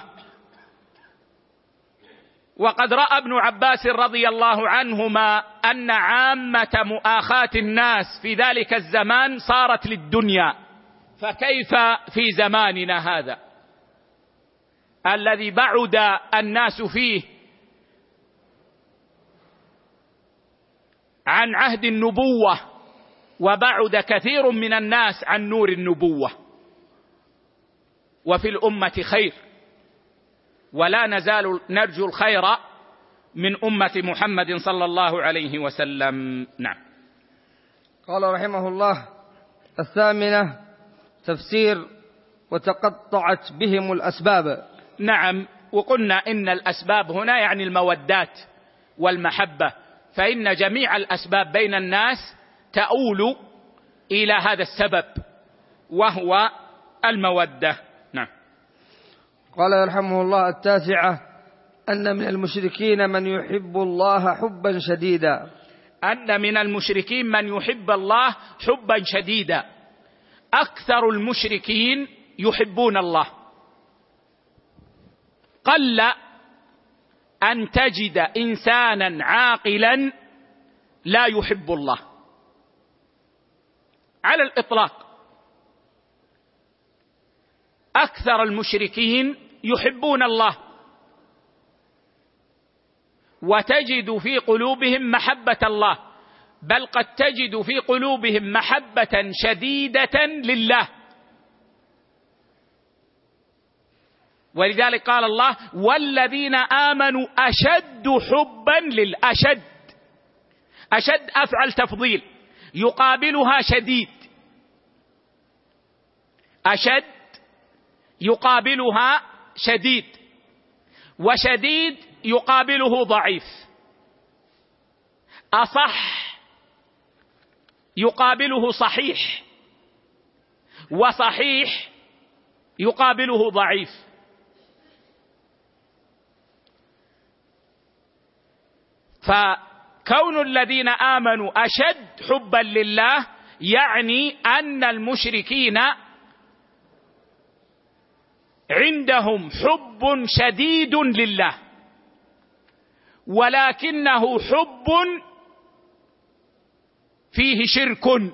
وقد رأى ابن عباس رضي الله عنهما أن عامة مؤاخاة الناس في ذلك الزمان صارت للدنيا، فكيف في زماننا هذا الذي بعد الناس فيه عن عهد النبوة وبعد كثير من الناس عن نور النبوة. وفي الأمة خير، ولا نزال نرجو الخير من أمة محمد صلى الله عليه وسلم. نعم. قال رحمه الله: الثامنة تفسير وتقطعت بهم الأسباب. نعم، وقلنا إن الأسباب هنا يعني المودات والمحبة، فإن جميع الأسباب بين الناس تؤول إلى هذا السبب وهو المودة. نعم. قال رحمه الله: التاسعة أن من المشركين من يحب الله حبا شديدا. أن من المشركين من يحب الله حبا شديدا. أكثر المشركين يحبون الله. قل أن تجد إنسانا عاقلا لا يحب الله على الإطلاق. أكثر المشركين يحبون الله، وتجد في قلوبهم محبة الله، بل قد تجد في قلوبهم محبة شديدة لله. ولذلك قال الله: والذين آمنوا أشد حبا للأشد. أشد أفعل تفضيل يقابلها شديد، أشد يقابلها شديد، وشديد يقابله ضعيف، أصح يقابله صحيح، وصحيح يقابله ضعيف. فكون الذين آمنوا أشد حبا لله يعني أن المشركين عندهم حب شديد لله، ولكنه حب فيه شرك،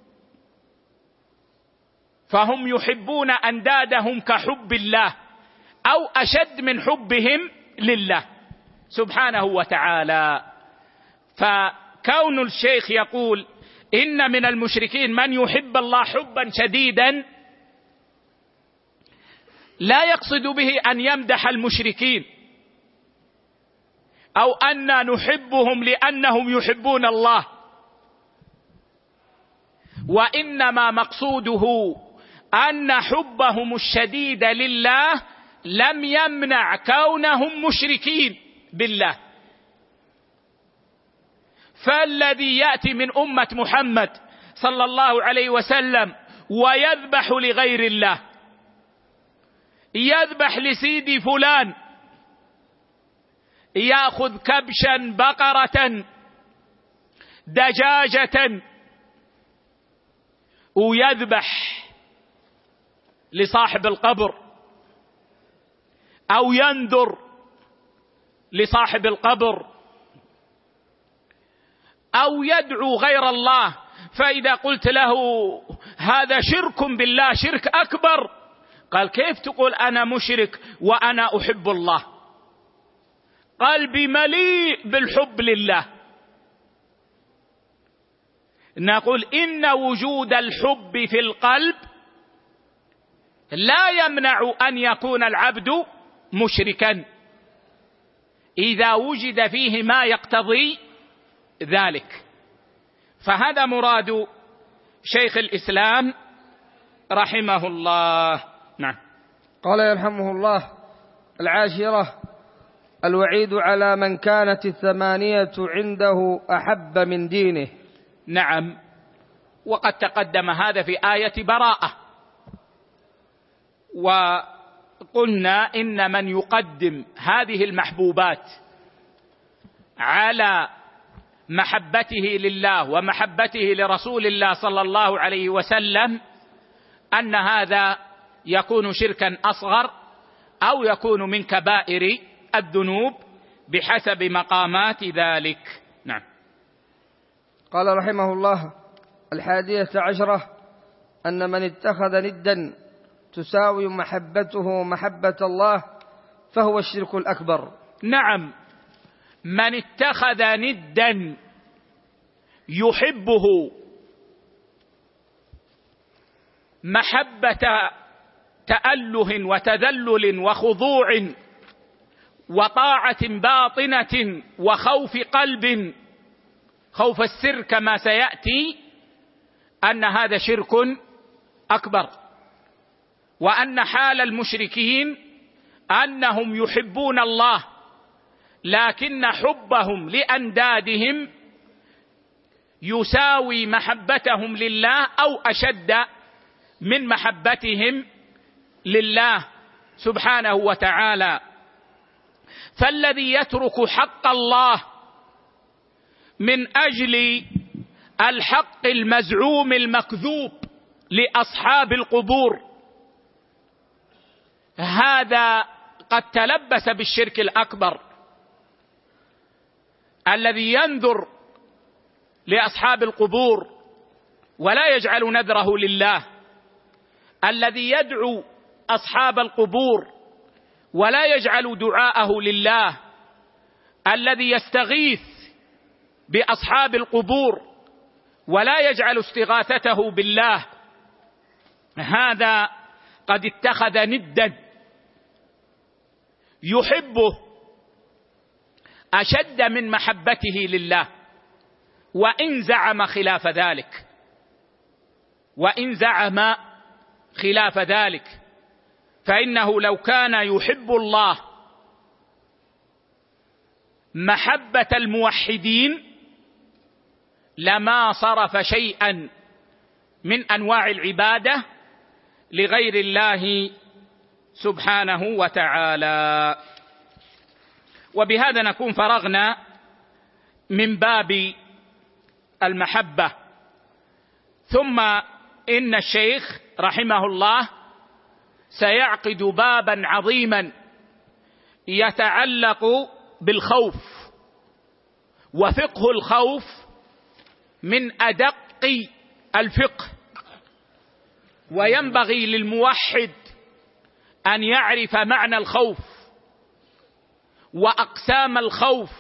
فهم يحبون أندادهم كحب الله أو أشد من حبهم لله سبحانه وتعالى. فكون الشيخ يقول إن من المشركين من يحب الله حبا شديدا، لا يقصد به أن يمدح المشركين أو أن نحبهم لأنهم يحبون الله، وإنما مقصوده أن حبهم الشديد لله لم يمنع كونهم مشركين بالله. فالذي يأتي من أمة محمد صلى الله عليه وسلم ويذبح لغير الله، يذبح لسيدي فلان، يأخذ كبشا بقرة دجاجة ويذبح لصاحب القبر، أو ينذر لصاحب القبر، أو يدعو غير الله، فإذا قلت له هذا شرك بالله، شرك أكبر، قال كيف تقول أنا مشرك وأنا أحب الله؟ قلبي مليء بالحب لله. نقول إن وجود الحب في القلب لا يمنع أن يكون العبد مشركا إذا وجد فيه ما يقتضي ذلك. فهذا مراد شيخ الإسلام رحمه الله. نعم. قال يرحمه الله: العاشرة الوعيد على من كانت الثمانية عنده أحب من دينه. نعم، وقد تقدم هذا في آية براءة، وقلنا إن من يقدم هذه المحبوبات على محبته لله ومحبته لرسول الله صلى الله عليه وسلم أن هذا يكون شركا أصغر أو يكون من كبائر الذنوب بحسب مقامات ذلك. نعم. قال رحمه الله: الحادية عشرة أن من اتخذ ندا تساوي محبته محبة الله فهو الشرك الأكبر. نعم، من اتخذ ندا يحبه محبة تأله وتذلل وخضوع وطاعة باطنة وخوف قلب، خوف السر كما سيأتي، أن هذا شرك أكبر، وأن حال المشركين أنهم يحبون الله لكن حبهم لأندادهم يساوي محبتهم لله أو أشد من محبتهم لله سبحانه وتعالى. فالذي يترك حق الله من أجل الحق المزعوم المكذوب لأصحاب القبور، هذا قد تلبس بالشرك الأكبر. الذي ينذر لأصحاب القبور ولا يجعل نذره لله، الذي يدعو أصحاب القبور ولا يجعل دعاءه لله، الذي يستغيث بأصحاب القبور ولا يجعل استغاثته بالله، هذا قد اتخذ ندا يحبه أشد من محبته لله، وإن زعم خلاف ذلك وإن زعم خلاف ذلك فإنه لو كان يحب الله محبة الموحدين لما صرف شيئا من أنواع العبادة لغير الله سبحانه وتعالى. وبهذا نكون فرغنا من باب المحبة. ثم إن الشيخ رحمه الله سيعقد بابا عظيما يتعلق بالخوف وفقه الخوف من أدق الفقه، وينبغي للموحد أن يعرف معنى الخوف وأقسام الخوف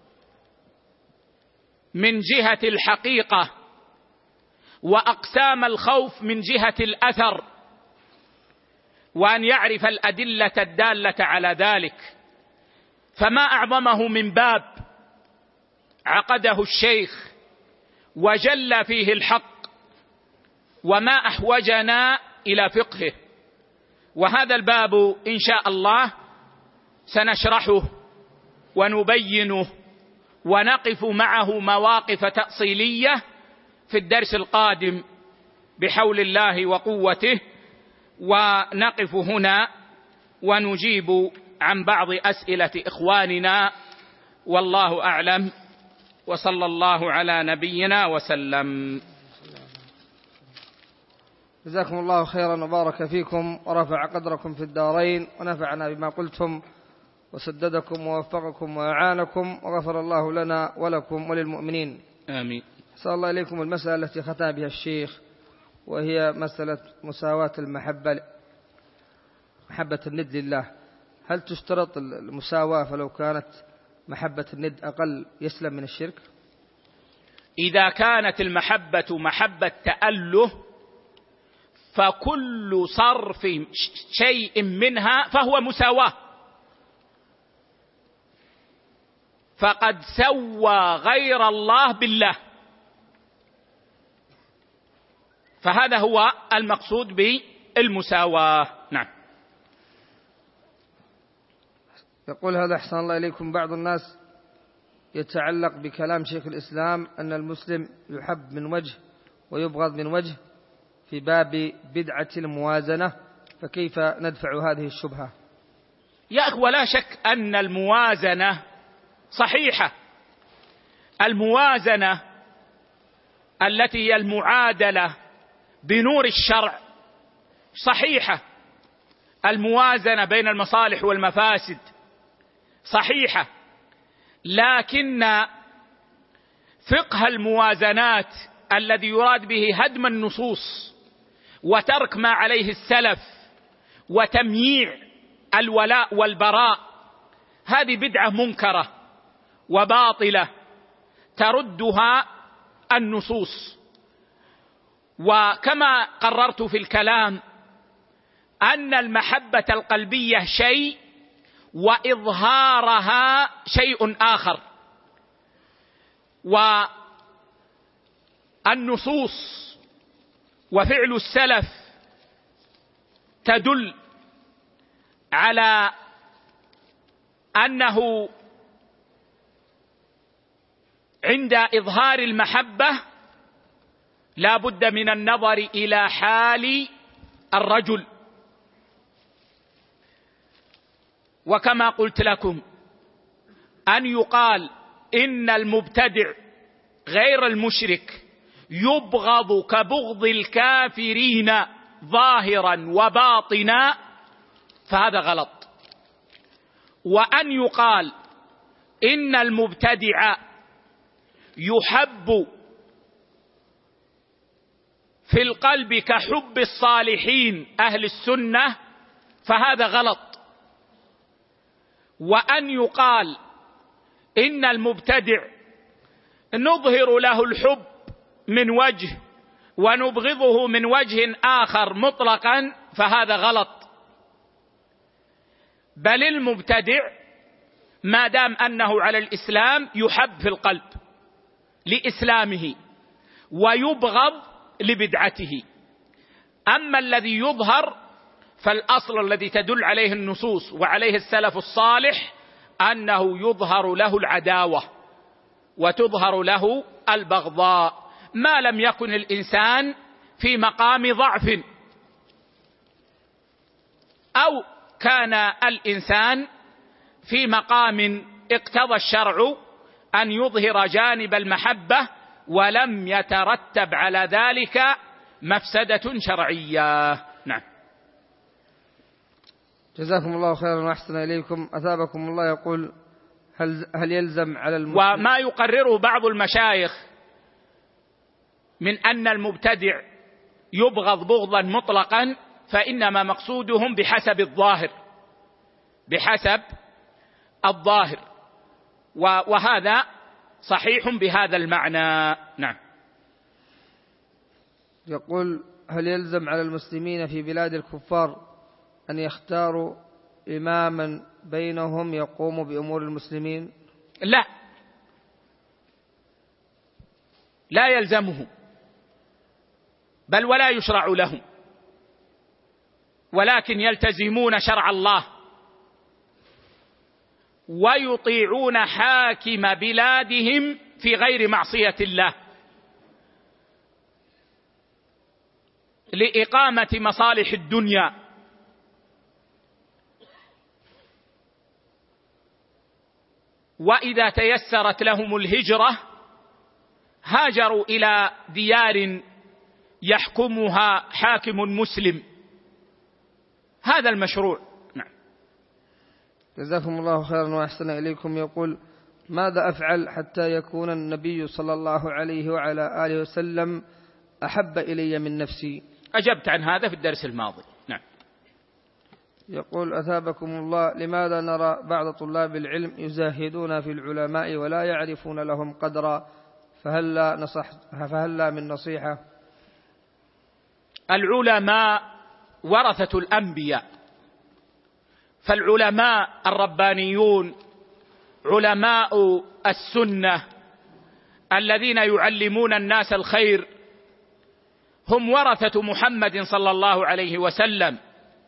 من جهة الحقيقة، وأقسام الخوف من جهة الأثر، وأن يعرف الأدلة الدالة على ذلك. فما أعظمه من باب عقده الشيخ وجل فيه الحق، وما أحوجنا إلى فقهه. وهذا الباب إن شاء الله سنشرحه ونبينه ونقف معه مواقف تأصيلية في الدرس القادم بحول الله وقوته، ونقف هنا ونجيب عن بعض أسئلة إخواننا، والله أعلم، وصلى الله على نبينا وسلم. جزاكم الله خيرا وبارك فيكم ورفع قدركم في الدارين، ونفعنا بما قلتم وسددكم ووفقكم وأعانكم، وغفر الله لنا ولكم وللمؤمنين آمين. أسأل الله إليكم المسألة التي ختم بها الشيخ، وهي مسألة مساواة المحبة محبة الند لله. هل تشترط المساواة فلو كانت محبة الند أقل يسلم من الشرك؟ إذا كانت المحبة محبة تأله فكل صرف شيء منها فهو مساواة، فقد سوى غير الله بالله، فهذا هو المقصود بالمساواة. نعم. يقول هذا أحسن الله إليكم، بعض الناس يتعلق بكلام شيخ الإسلام أن المسلم يحب من وجه ويبغض من وجه في باب بدعة الموازنة، فكيف ندفع هذه الشبهة؟ يا أخي، ولا شك أن الموازنة صحيحة. الموازنة التي هي المعادلة بنور الشرع صحيحة، الموازنة بين المصالح والمفاسد صحيحة، لكن فقه الموازنات الذي يراد به هدم النصوص وترك ما عليه السلف وتمييع الولاء والبراء، هذه بدعة منكرة وباطلة تردها النصوص. وكما قررت في الكلام أن المحبة القلبية شيء وإظهارها شيء آخر، والنصوص وفعل السلف تدل على أنه عند إظهار المحبة لا بد من النظر إلى حال الرجل. وكما قلت لكم أن يقال إن المبتدع غير المشرك يبغض كبغض الكافرين ظاهرا وباطنا، فهذا غلط. وأن يقال إن المبتدع يحب في القلب كحب الصالحين أهل السنة، فهذا غلط. وأن يقال إن المبتدع نظهر له الحب من وجه ونبغضه من وجه آخر مطلقا، فهذا غلط. بل المبتدع ما دام أنه على الإسلام يحب في القلب لإسلامه ويبغض لبدعته. أما الذي يظهر فالأصل الذي تدل عليه النصوص وعليه السلف الصالح أنه يظهر له العداوة وتظهر له البغضاء، ما لم يكن الإنسان في مقام ضعف، أو كان الإنسان في مقام اقتضى الشرع أن يظهر جانب المحبة ولم يترتب على ذلك مفسدة شرعية. نعم. جزاكم الله خيرا وأحسن إليكم. أثابكم الله. يقول هل هل يلزم على المسلم؟ وما يقرره بعض المشايخ من أن المبتدع يبغض بغضا مطلقا فإنما مقصودهم بحسب الظاهر بحسب الظاهر وهذا صحيح بهذا المعنى. نعم. يقول: هل يلزم على المسلمين في بلاد الكفار أن يختاروا إماما بينهم يقوم بأمور المسلمين؟ لا، لا يلزمه، بل ولا يشرع لهم، ولكن يلتزمون شرع الله ويطيعون حاكم بلادهم في غير معصية الله لإقامة مصالح الدنيا. وإذا تيسرت لهم الهجرة هاجروا إلى ديار يحكمها حاكم مسلم. هذا المشروع. نعم. جزاكم الله خيرا وأحسن إليكم. يقول: ماذا أفعل حتى يكون النبي صلى الله عليه وعلى آله وسلم أحب إلي من نفسي؟ أجبت عن هذا في الدرس الماضي. نعم. يقول: أثابكم الله، لماذا نرى بعض طلاب العلم يزاهدون في العلماء ولا يعرفون لهم قدرا؟ فهل لا, نصح فهل لا من نصيحة؟ العلماء ورثة الأنبياء، فالعلماء الربانيون علماء السنة الذين يعلمون الناس الخير هم ورثة محمد صلى الله عليه وسلم،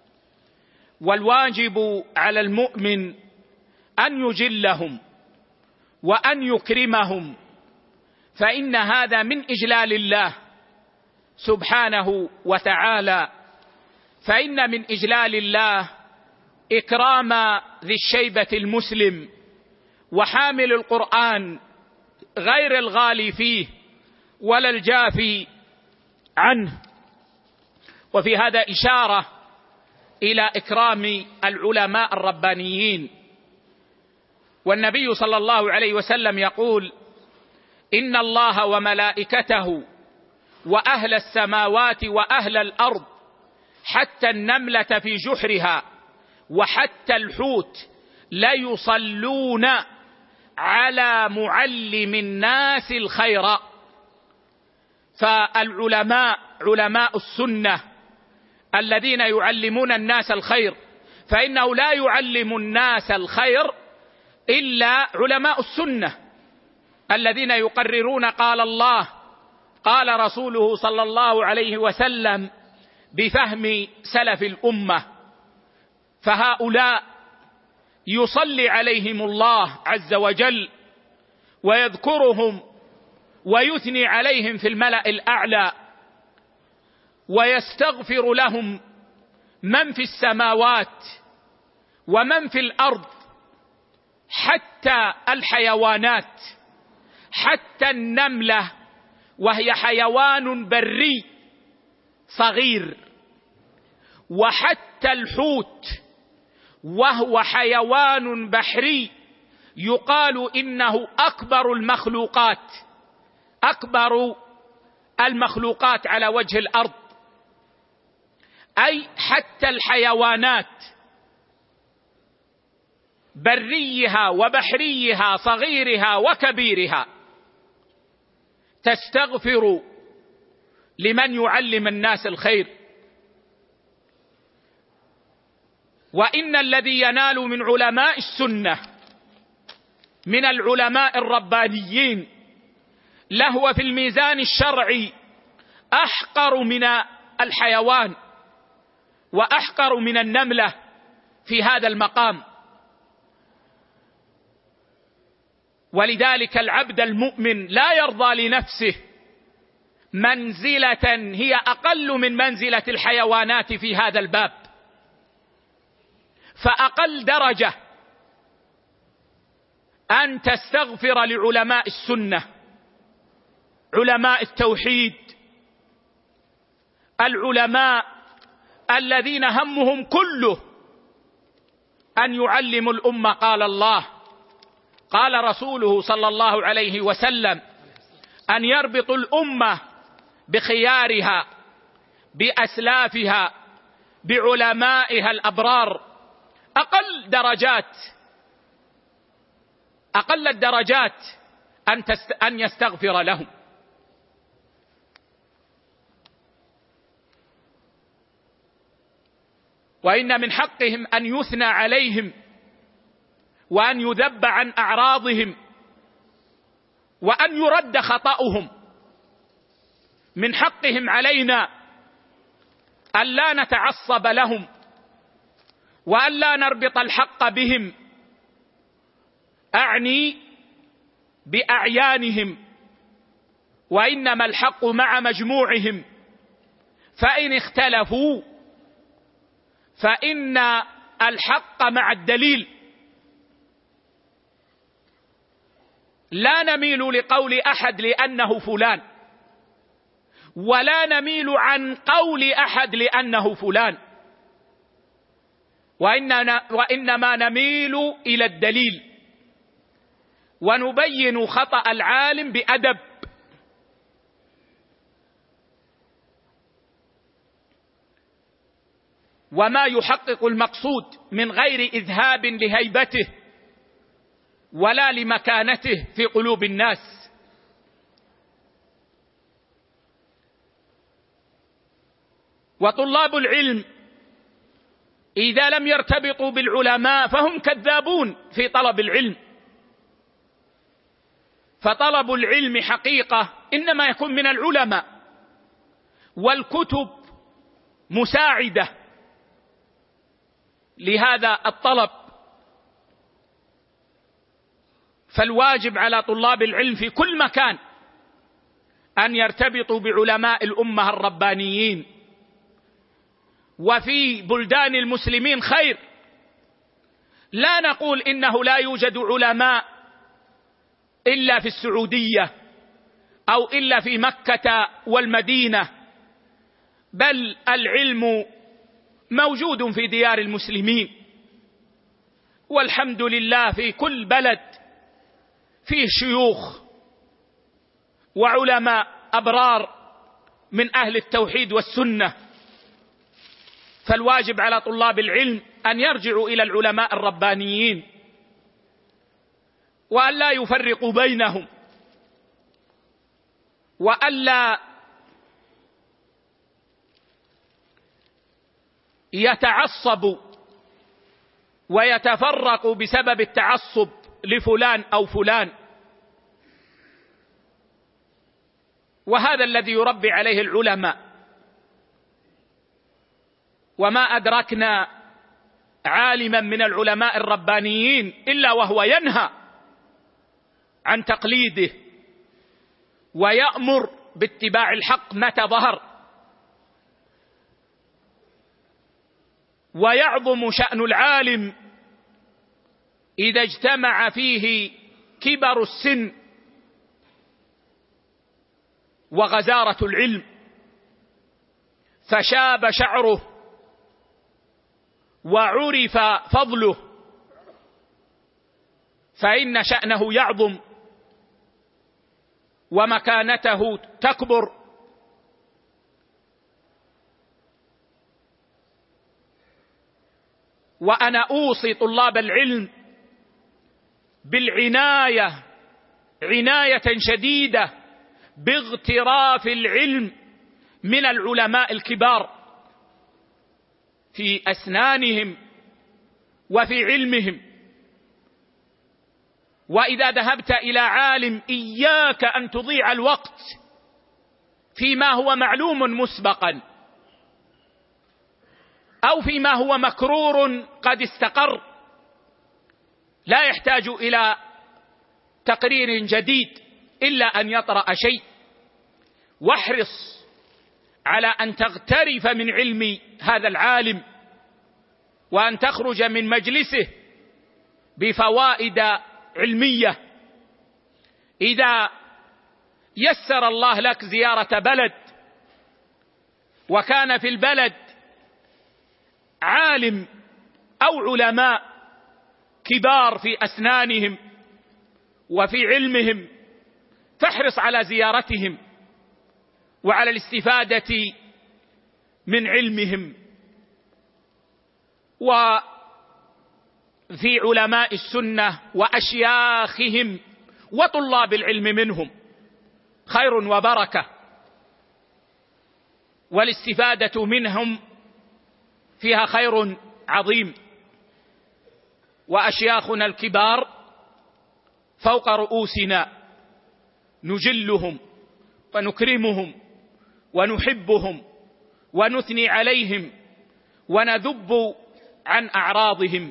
والواجب على المؤمن أن يجلهم وأن يكرمهم، فإن هذا من إجلال الله سبحانه وتعالى. فإن من إجلال الله إكرام ذي الشيبة المسلم وحامل القرآن غير الغالي فيه ولا الجافي عنه. وفي هذا إشارة إلى إكرام العلماء الربانيين. والنبي صلى الله عليه وسلم يقول: إن الله وملائكته وأهل السماوات وأهل الأرض حتى النملة في جحرها وحتى الحوت ليصلون على معلم الناس الخير. فالعلماء علماء السنة الذين يعلمون الناس الخير، فإنه لا يعلم الناس الخير إلا علماء السنة الذين يقررون قال الله قال رسوله صلى الله عليه وسلم بفهم سلف الأمة. فهؤلاء يصلي عليهم الله عز وجل ويذكرهم ويثني عليهم في الملأ الأعلى، ويستغفر لهم من في السماوات ومن في الأرض، حتى الحيوانات، حتى النملة وهي حيوان بري صغير، وحتى الحوت وهو حيوان بحري يقال إنه أكبر المخلوقات أكبر المخلوقات على وجه الأرض، أي حتى الحيوانات بريها وبحريها صغيرها وكبيرها تستغفر لمن يعلم الناس الخير. وإن الذي ينال من علماء السنة من العلماء الربانيين لهو في الميزان الشرعي أحقر من الحيوان وأحقر من النملة في هذا المقام. ولذلك العبد المؤمن لا يرضى لنفسه منزلة هي أقل من منزلة الحيوانات في هذا الباب، فأقل درجة أن تستغفر لعلماء السنة، علماء التوحيد، العلماء الذين همهم كله أن يعلموا الأمة قال الله قال رسوله صلى الله عليه وسلم: أن يربط الأمة بخيارها بأسلافها بعلمائها الأبرار أقل درجات أقل الدرجات أن, تست أن يستغفر لهم. وإن من حقهم أن يثنى عليهم وأن يذب عن أعراضهم وأن يرد خطأهم. من حقهم علينا أن لا نتعصب لهم وأن لا نربط الحق بهم، أعني بأعيانهم، وإنما الحق مع مجموعهم، فإن اختلفوا فإن الحق مع الدليل. لا نميل لقول أحد لأنه فلان، ولا نميل عن قول أحد لأنه فلان، وإننا وإنما نميل إلى الدليل ونبين خطأ العالم بأدب. وما يحقق المقصود من غير إذهاب لهيبته ولا لمكانته في قلوب الناس. وطلاب العلم إذا لم يرتبطوا بالعلماء فهم كذابون في طلب العلم. فطلب العلم حقيقة إنما يكون من العلماء، والكتب مساعدة لهذا الطلب. فالواجب على طلاب العلم في كل مكان أن يرتبطوا بعلماء الأمة الربانيين. وفي بلدان المسلمين خير، لا نقول إنه لا يوجد علماء إلا في السعودية أو إلا في مكة والمدينة، بل العلم موجود في ديار المسلمين، والحمد لله في كل بلد فيه شيوخ وعلماء أبرار من أهل التوحيد والسنة. فالواجب على طلاب العلم أن يرجعوا إلى العلماء الربانيين وأن لا يفرقوا بينهم، وأن لا يتعصبوا ويتفرقوا بسبب التعصب لفلان أو فلان. وهذا الذي يربي عليه العلماء. وما أدركنا عالما من العلماء الربانيين إلا وهو ينهى عن تقليده ويأمر باتباع الحق متى ظهر. ويعظم شأن العالم إذا اجتمع فيه كبر السن وغزارة العلم، فشاب شعره وعرف فضله، فإن شأنه يعظم ومكانته تكبر. وأنا أوصي طلاب العلم بالعناية عناية شديدة باغتراف العلم من العلماء الكبار في أسنانهم وفي علمهم. وإذا ذهبت إلى عالم إياك أن تضيع الوقت فيما هو معلوم مسبقا أو فيما هو مكرور قد استقر، لا يحتاج إلى تقرير جديد إلا أن يطرأ شيء. واحرص على أن تغترف من علم هذا العالم وأن تخرج من مجلسه بفوائد علمية. إذا يسر الله لك زيارة بلد وكان في البلد عالم أو علماء كبار في أسنانهم وفي علمهم، فاحرص على زيارتهم وعلى الاستفادة من علمهم. وفي علماء السنة وأشياخهم وطلاب العلم منهم خير وبركة، والاستفادة منهم فيها خير عظيم. وأشياخنا الكبار فوق رؤوسنا، نجلهم ونكرمهم ونحبهم ونثني عليهم ونذب عن أعراضهم،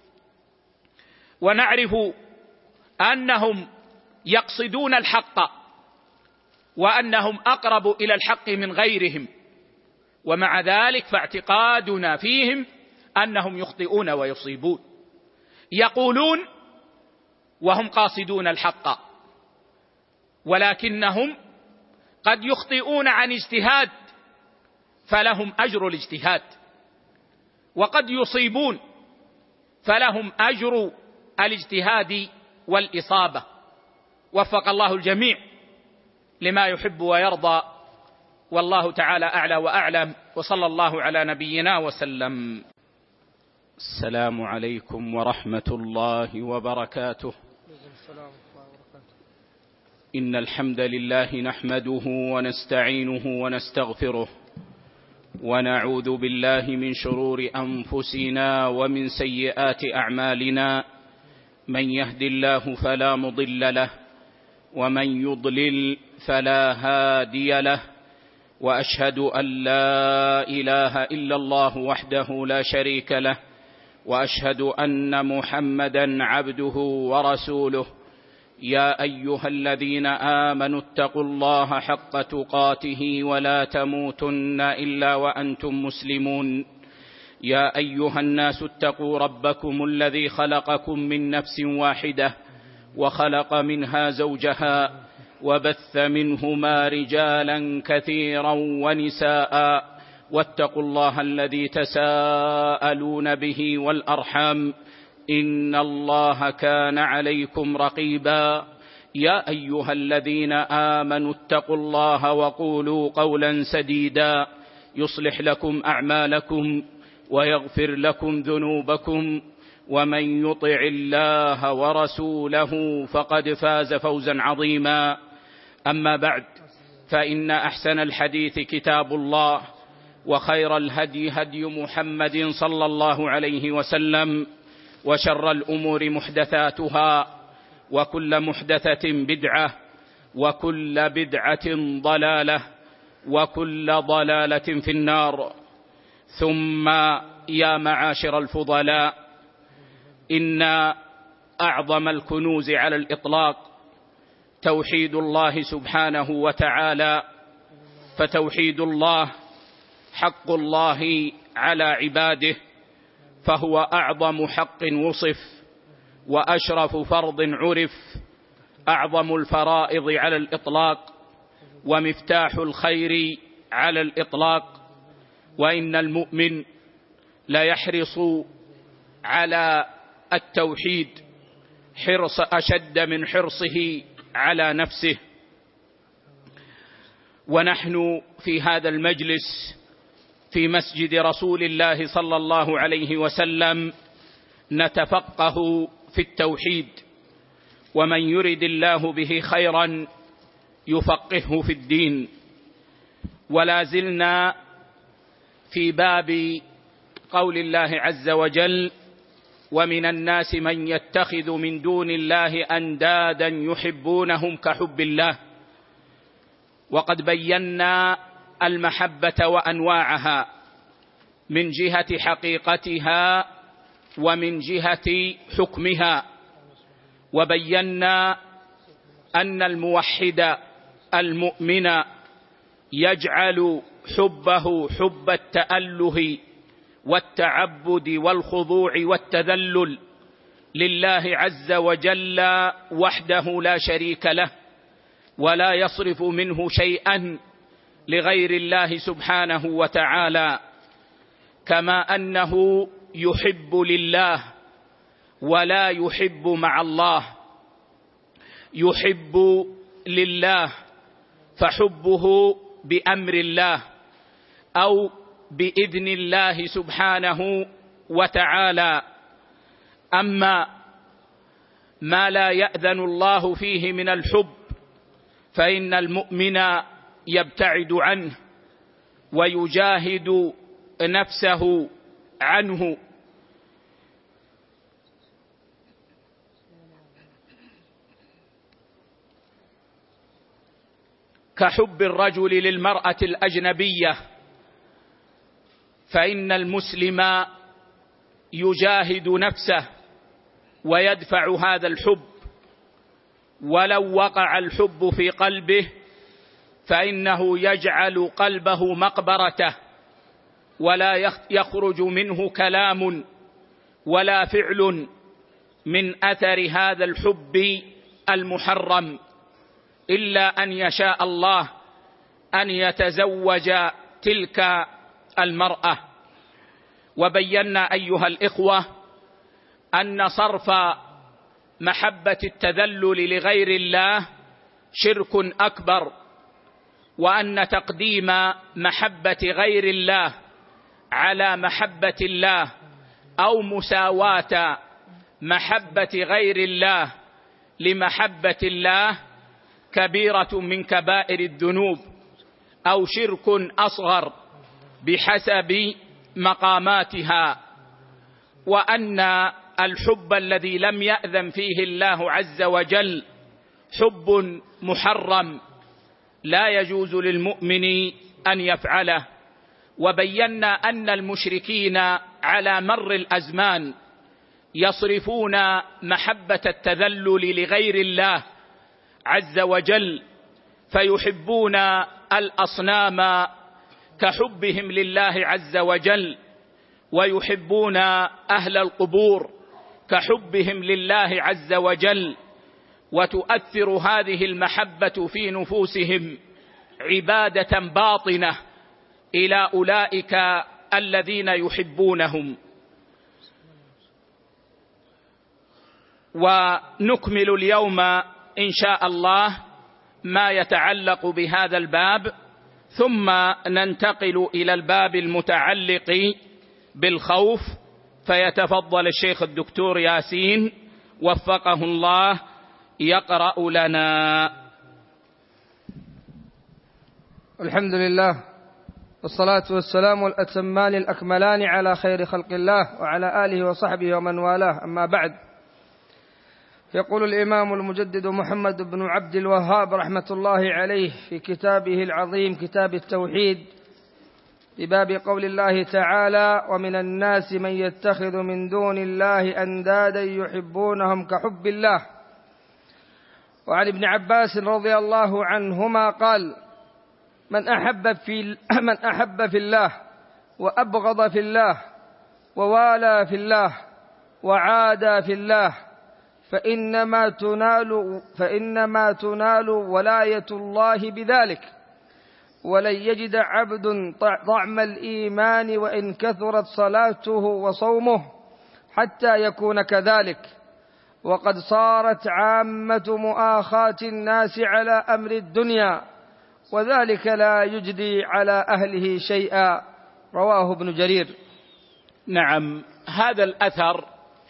ونعرف أنهم يقصدون الحق وأنهم أقرب إلى الحق من غيرهم، ومع ذلك فاعتقادنا فيهم أنهم يخطئون ويصيبون، يقولون وهم قاصدون الحق، ولكنهم قد يخطئون عن اجتهاد فلهم أجر الاجتهاد، وقد يصيبون فلهم أجر الاجتهاد والإصابة. وفق الله الجميع لما يحب ويرضى، والله تعالى أعلى وأعلم، وصلى الله على نبينا وسلم. السلام عليكم ورحمة الله وبركاته. إن الحمد لله نحمده ونستعينه ونستغفره، ونعوذ بالله من شرور أنفسنا ومن سيئات أعمالنا، من يهد الله فلا مضل له ومن يضلل فلا هادي له، وأشهد أن لا إله إلا الله وحده لا شريك له، وأشهد أن محمدا عبده ورسوله. يا أيها الذين آمنوا اتقوا الله حق تقاته ولا تموتن إلا وأنتم مسلمون. يا أيها الناس اتقوا ربكم الذي خلقكم من نفس واحدة وخلق منها زوجها وبث منهما رجالا كثيرا ونساء، واتقوا الله الذي تساءلون به والأرحام، إن الله كان عليكم رقيبا. يا أيها الذين آمنوا اتقوا الله وقولوا قولا سديدا يصلح لكم أعمالكم ويغفر لكم ذنوبكم، ومن يطع الله ورسوله فقد فاز فوزا عظيما. أما بعد، فإن أحسن الحديث كتاب الله، وخير الهدي هدي محمد صلى الله عليه وسلم، وشر الأمور محدثاتها، وكل محدثة بدعة، وكل بدعة ضلالة، وكل ضلالة في النار. ثم يا معاشر الفضلاء، إن أعظم الكنوز على الإطلاق توحيد الله سبحانه وتعالى، فتوحيد الله حق الله على عباده، فهو أعظم حق وصف، وأشرف فرض عرف، أعظم الفرائض على الإطلاق، ومفتاح الخير على الإطلاق. وإن المؤمن لا يحرص على التوحيد حرص أشد من حرصه على نفسه. ونحن في هذا المجلس في مسجد رسول الله صلى الله عليه وسلم نتفقه في التوحيد، ومن يرد الله به خيرا يفقهه في الدين. ولا زلنا في باب قول الله عز وجل: ومن الناس من يتخذ من دون الله أندادا يحبونهم كحب الله. وقد بينا المحبة وأنواعها من جهة حقيقتها ومن جهة حكمها، وبينا أن الموحد المؤمن يجعل حبه حب التأله والتعبد والخضوع والتذلل لله عز وجل وحده لا شريك له، ولا يصرف منه شيئا لغير الله سبحانه وتعالى، كما أنه يحب لله ولا يحب مع الله. يحب لله فحبه بأمر الله أو بإذن الله سبحانه وتعالى. أما ما لا يأذن الله فيه من الحب فإن المؤمن يبتعد عنه ويجاهد نفسه عنه. كحب الرجل للمرأة الأجنبية، فإن المسلم يجاهد نفسه ويدفع هذا الحب، ولو وقع الحب في قلبه فإنه يجعل قلبه مقبرته، ولا يخرج منه كلام ولا فعل من أثر هذا الحب المحرم، إلا أن يشاء الله أن يتزوج تلك المرأة. وبينا أيها الإخوة أن صرف محبة التذلل لغير الله شرك أكبر، وأن تقديم محبة غير الله على محبة الله أو مساواة محبة غير الله لمحبة الله كبيرة من كبائر الذنوب أو شرك أصغر بحسب مقاماتها. وأن الحب الذي لم يأذن فيه الله عز وجل حب محرم لا يجوز للمؤمن أن يفعله. وبينا أن المشركين على مر الأزمان يصرفون محبة التذلل لغير الله عز وجل، فيحبون الأصنام كحبهم لله عز وجل، ويحبون أهل القبور كحبهم لله عز وجل، وتؤثر هذه المحبة في نفوسهم عبادة باطنة إلى أولئك الذين يحبونهم. ونكمل اليوم إن شاء الله ما يتعلق بهذا الباب، ثم ننتقل إلى الباب المتعلق بالخوف، فيتفضل الشيخ الدكتور ياسين وفقه الله يقرأ لنا. الحمد لله، والصلاة والسلام الأتمان الأكملان على خير خلق الله وعلى آله وصحبه ومن والاه، أما بعد. يقول الإمام المجدد محمد بن عبد الوهاب رحمة الله عليه في كتابه العظيم كتاب التوحيد بباب قول الله تعالى: ومن الناس من يتخذ من دون الله أندادا يحبونهم كحب الله. وعن ابن عباس رضي الله عنهما قال: من أحب في من أحب في الله وأبغض في الله ووالى في الله وعادى في الله فإنما تنال فإنما تنال ولاية الله بذلك، ولن يجد عبد طعم الإيمان وإن كثرت صلاته وصومه حتى يكون كذلك. وقد صارت عامة مؤاخاة الناس على أمر الدنيا، وذلك لا يجدي على أهله شيئا. رواه ابن جرير. نعم، هذا الأثر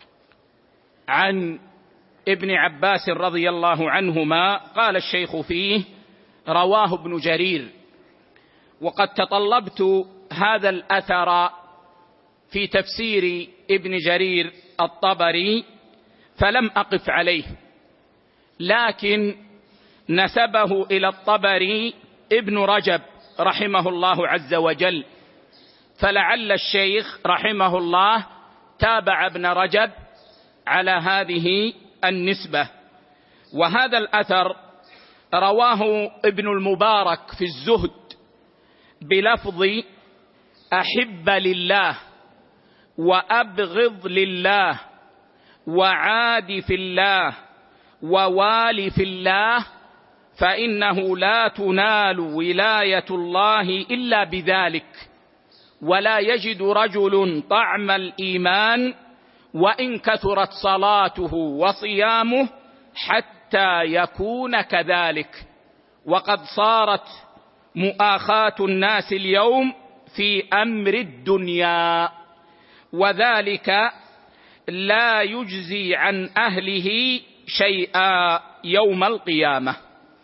عن ابن عباس رضي الله عنهما قال الشيخ فيه: رواه ابن جرير. وقد تطلبت هذا الأثر في تفسير ابن جرير الطبري فلم أقف عليه، لكن نسبه إلى الطبري ابن رجب رحمه الله عز وجل، فلعل الشيخ رحمه الله تابع ابن رجب على هذه النسبة. وهذا الأثر رواه ابن المبارك في الزهد بلفظ: أحب لله وأبغض لله وعاد في الله ووالي في الله، فإنه لا تنال ولاية الله إلا بذلك، ولا يجد رجل طعم الإيمان وإن كثرت صلاته وصيامه حتى حتى يكون كذلك. وقد صارت مؤاخاة الناس اليوم في أمر الدنيا، وذلك لا يجزي عن أهله شيئا يوم القيامة.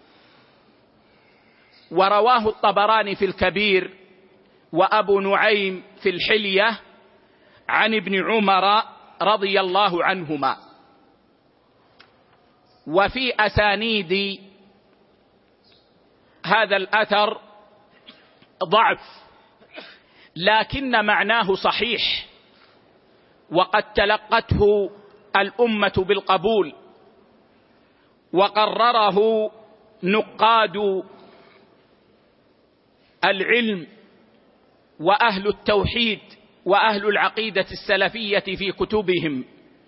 ورواه الطبراني في الكبير وأبو نعيم في الحلية عن ابن عمر رضي الله عنهما. وفي أسانيد هذا الأثر ضعف، لكن معناه صحيح، وقد تلقته الأمة بالقبول، وقرره نقاد العلم وأهل التوحيد وأهل العقيدة السلفية في كتبهم.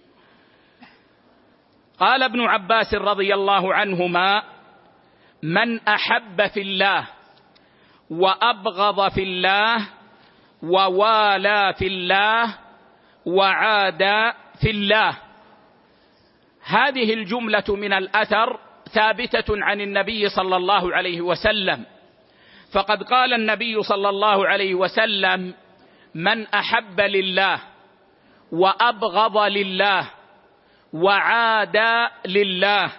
قال ابن عباس رضي الله عنهما: من أحب في الله وأبغض في الله ووالى في الله وعادى في الله. هذه الجملة من الأثر ثابتة عن النبي صلى الله عليه وسلم، فقد قال النبي صلى الله عليه وسلم: من أحب لله وأبغض لله وعادى لله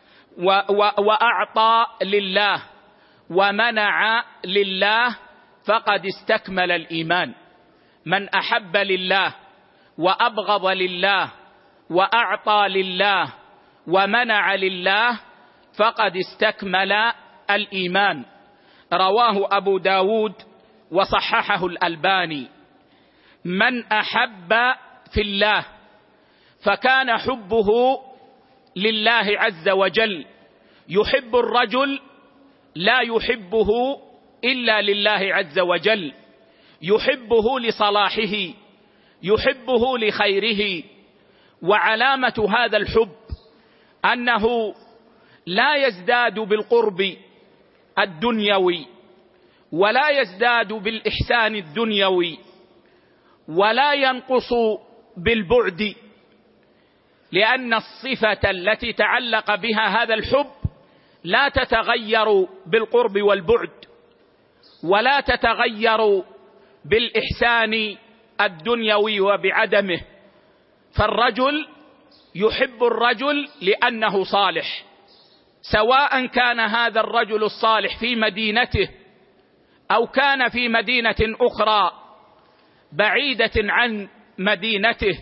وأعطى لله ومنع لله فقد استكمل الإيمان. من أحب لله وأبغض لله وأعطى لله ومنع لله فقد استكمل الإيمان. رواه أبو داود وصححه الألباني. من أحب في الله فكان حبه لله عز وجل، يحب الرجل لا يحبه إلا لله عز وجل، يحبه لصلاحه، يحبه لخيره. وعلامة هذا الحب أنه لا يزداد بالقرب الدنيوي، ولا يزداد بالإحسان الدنيوي، ولا ينقص بالبعد، لأن الصفة التي تعلق بها هذا الحب لا تتغير بالقرب والبعد، ولا تتغير بالإحسان الدنيوي وبعدمه. فالرجل يحب الرجل لأنه صالح، سواء كان هذا الرجل الصالح في مدينته أو كان في مدينة أخرى بعيدة عن مدينته.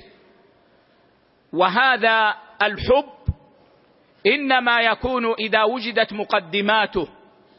وهذا الحب إنما يكون إذا وجدت مقدماته.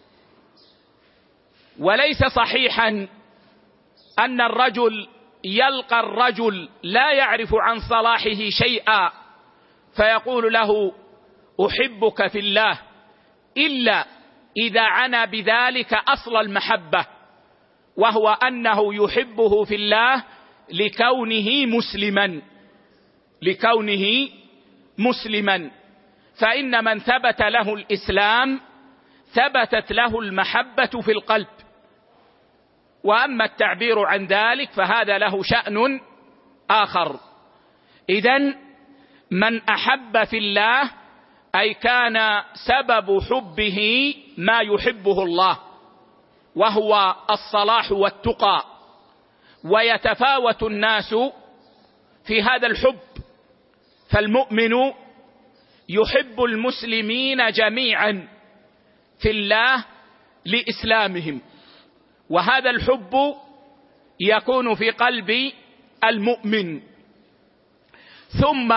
وليس صحيحا أن الرجل يلقى الرجل لا يعرف عن صلاحه شيئا فيقول له أحبك في الله، إلا إذا عنى بذلك أصل المحبة، وهو أنه يحبه في الله لكونه مسلما، لكونه مسلما. فإن من ثبت له الإسلام ثبتت له المحبة في القلب. وأما التعبير عن ذلك فهذا له شأن آخر. إذن من أحب في الله أي كان سبب حبه ما يحبه الله، وهو الصلاح والتقى. ويتفاوت الناس في هذا الحب، فالمؤمن يحب المسلمين جميعا في الله لإسلامهم، وهذا الحب يكون في قلب المؤمن، ثم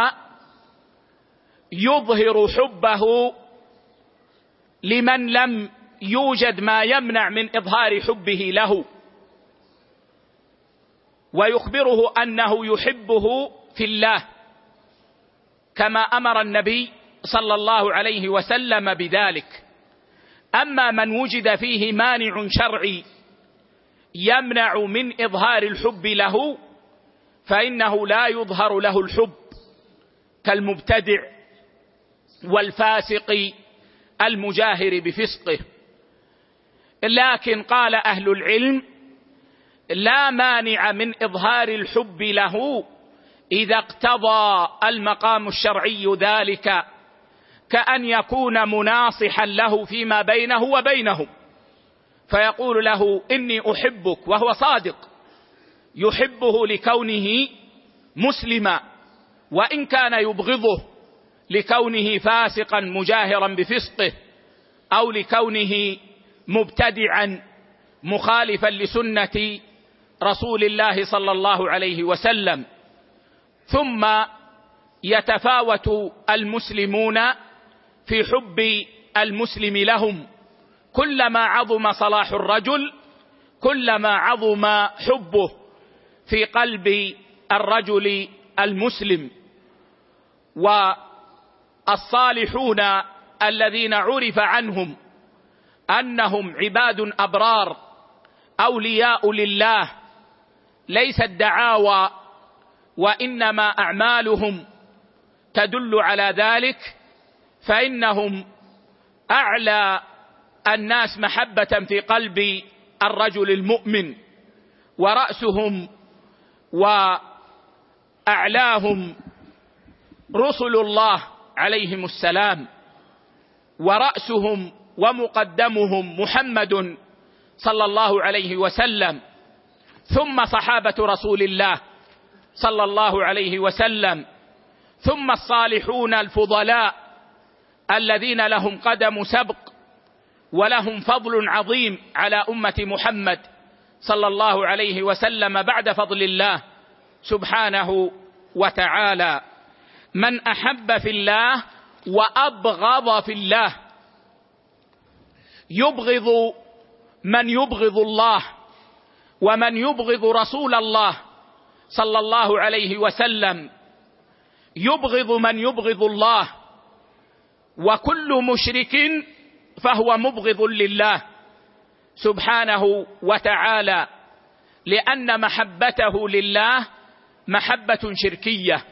يظهر حبه لمن لم يوجد ما يمنع من إظهار حبه له، ويخبره أنه يحبه في الله كما أمر النبي صلى الله عليه وسلم بذلك. أما من وجد فيه مانع شرعي يمنع من إظهار الحب له فإنه لا يظهر له الحب، كالمبتدع والفاسق المجاهر بفسقه. لكن قال أهل العلم لا مانع من إظهار الحب له إذا اقتضى المقام الشرعي ذلك، كأن يكون مناصحا له فيما بينه وبينهم، فيقول له إني أحبك، وهو صادق يحبه لكونه مسلما، وإن كان يبغضه لكونه فاسقا مجاهرا بفسقه، أو لكونه مبتدعا مخالفا لسنة رسول الله صلى الله عليه وسلم. ثم يتفاوت المسلمون في حب المسلم لهم، كلما عظم صلاح الرجل كلما عظم حبه في قلب الرجل المسلم. والصالحون الذين عرف عنهم أنهم عباد أبرار أولياء لله، ليست دعاوى وإنما أعمالهم تدل على ذلك، فإنهم أعلى الناس محبة في قلب الرجل المؤمن، ورأسهم وأعلاهم رسل الله عليهم السلام، ورأسهم ومقدمهم محمد صلى الله عليه وسلم، ثم صحابة رسول الله صلى الله عليه وسلم، ثم الصالحون الفضلاء الذين لهم قدم سبق ولهم فضل عظيم على أمة محمد صلى الله عليه وسلم بعد فضل الله سبحانه وتعالى. من أحب في الله وأبغض في الله، يبغض من يبغض الله ومن يبغض رسول الله صلى الله عليه وسلم، يبغض من يبغض الله، وكل مشرك فهو مبغض لله سبحانه وتعالى، لأن محبته لله محبة شركية.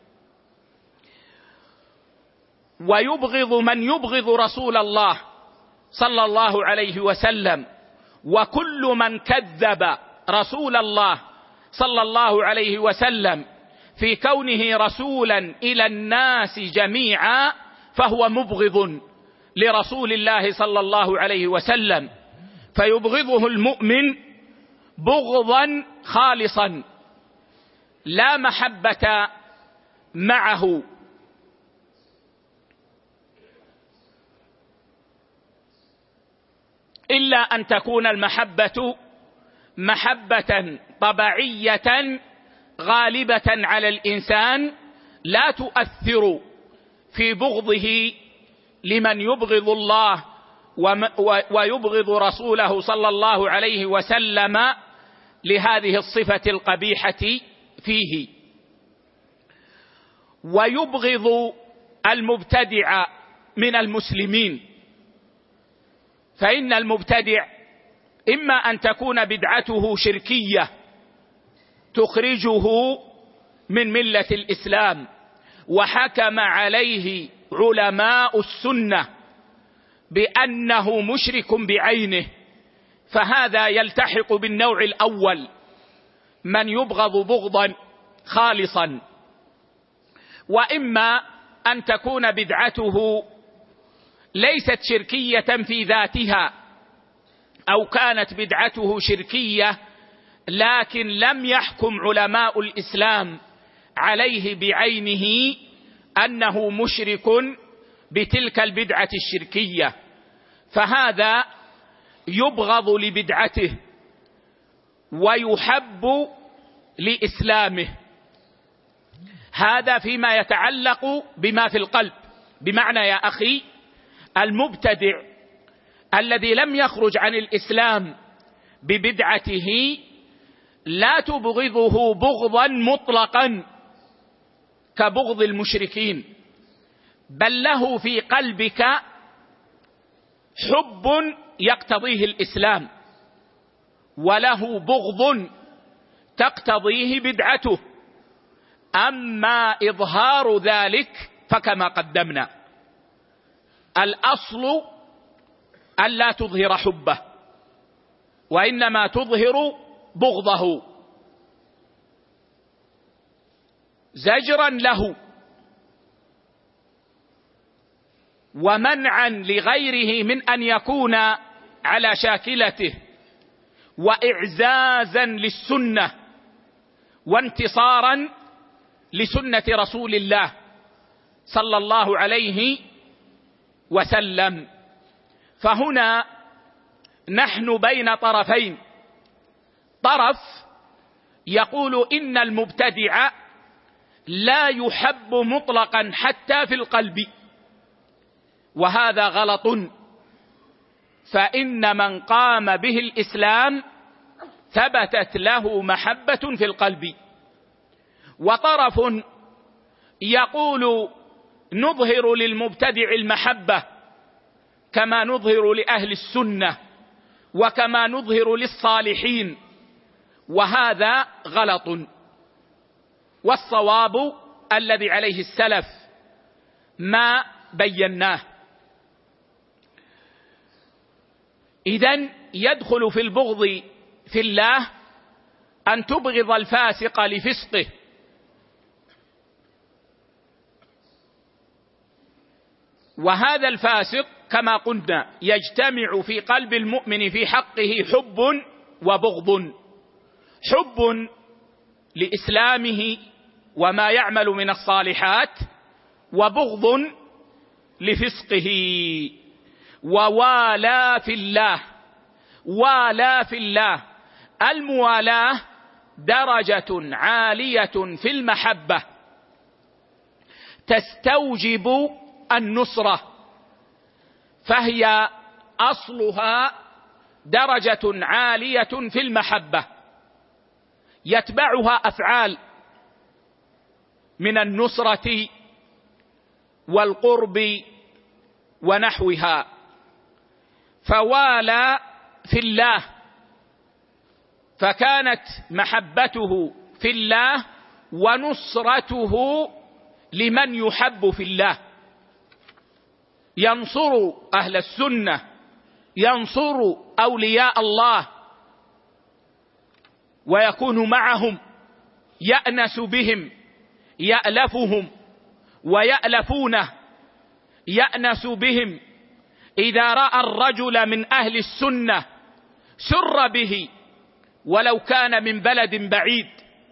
ويبغض من يبغض رسول الله صلى الله عليه وسلم، وكل من كذب رسول الله صلى الله عليه وسلم في كونه رسولا إلى الناس جميعا فهو مبغض لرسول الله صلى الله عليه وسلم، فيبغضه المؤمن بغضا خالصا لا محبة معه. إلا أن تكون المحبة محبة طبيعية غالبة على الإنسان، لا تؤثر في بغضه لمن يبغض الله ويبغض رسوله صلى الله عليه وسلم لهذه الصفة القبيحة فيه. ويبغض المبتدع من المسلمين، فإن المبتدع إما أن تكون بدعته شركية تخرجه من ملة الإسلام، وحكم عليه علماء السنة بأنه مشرك بعينه، فهذا يلتحق بالنوع الأول من يبغض بغضا خالصا. وإما أن تكون بدعته ليست شركية في ذاتها، أو كانت بدعته شركية لكن لم يحكم علماء الإسلام عليه بعينه أنه مشرك بتلك البدعة الشركية، فهذا يبغض لبدعته ويحب لإسلامه. هذا فيما يتعلق بما في القلب. بمعنى يا أخي، المبتدع الذي لم يخرج عن الإسلام ببدعته لا تبغضه بغضا مطلقا كبغض المشركين، بل له في قلبك حب يقتضيه الإسلام، وله بغض تقتضيه بدعته. أما إظهار ذلك فكما قدمنا، الأصل ألا تظهر حبه، وإنما تظهر بغضه زجرا له. ومنعا لغيره من أن يكون على شاكلته، وإعزازا للسنة وانتصارا لسنة رسول الله صلى الله عليه وسلم. فهنا نحن بين طرفين، طرف يقول إن المبتدع لا يحب مطلقا حتى في القلب، وهذا غلط، فإن من قام به الإسلام ثبتت له محبة في القلب. وطرف يقول نظهر للمبتدع المحبة كما نظهر لأهل السنة وكما نظهر للصالحين، وهذا غلط. والصواب الذي عليه السلف ما بيناه. إذن يدخل في البغض في الله أن تبغض الفاسق لفسقه، وهذا الفاسق كما قلنا يجتمع في قلب المؤمن في حقه حب وبغض، حب لإسلامه وما يعمل من الصالحات، وبغض لفسقه. ووالى في الله، والى في الله، الموالاة درجة عالية في المحبة تستوجب النصرة، فهي أصلها درجة عالية في المحبة يتبعها أفعال من النصرة والقرب ونحوها. فوالى في الله، فكانت محبته في الله ونصرته لمن يحب في الله، ينصر أهل السنة، ينصر أولياء الله، ويكون معهم، يأنس بهم، يألفهم ويألفونه، يأنس بهم. إذا رأى الرجل من أهل السنة سر به ولو كان من بلد بعيد.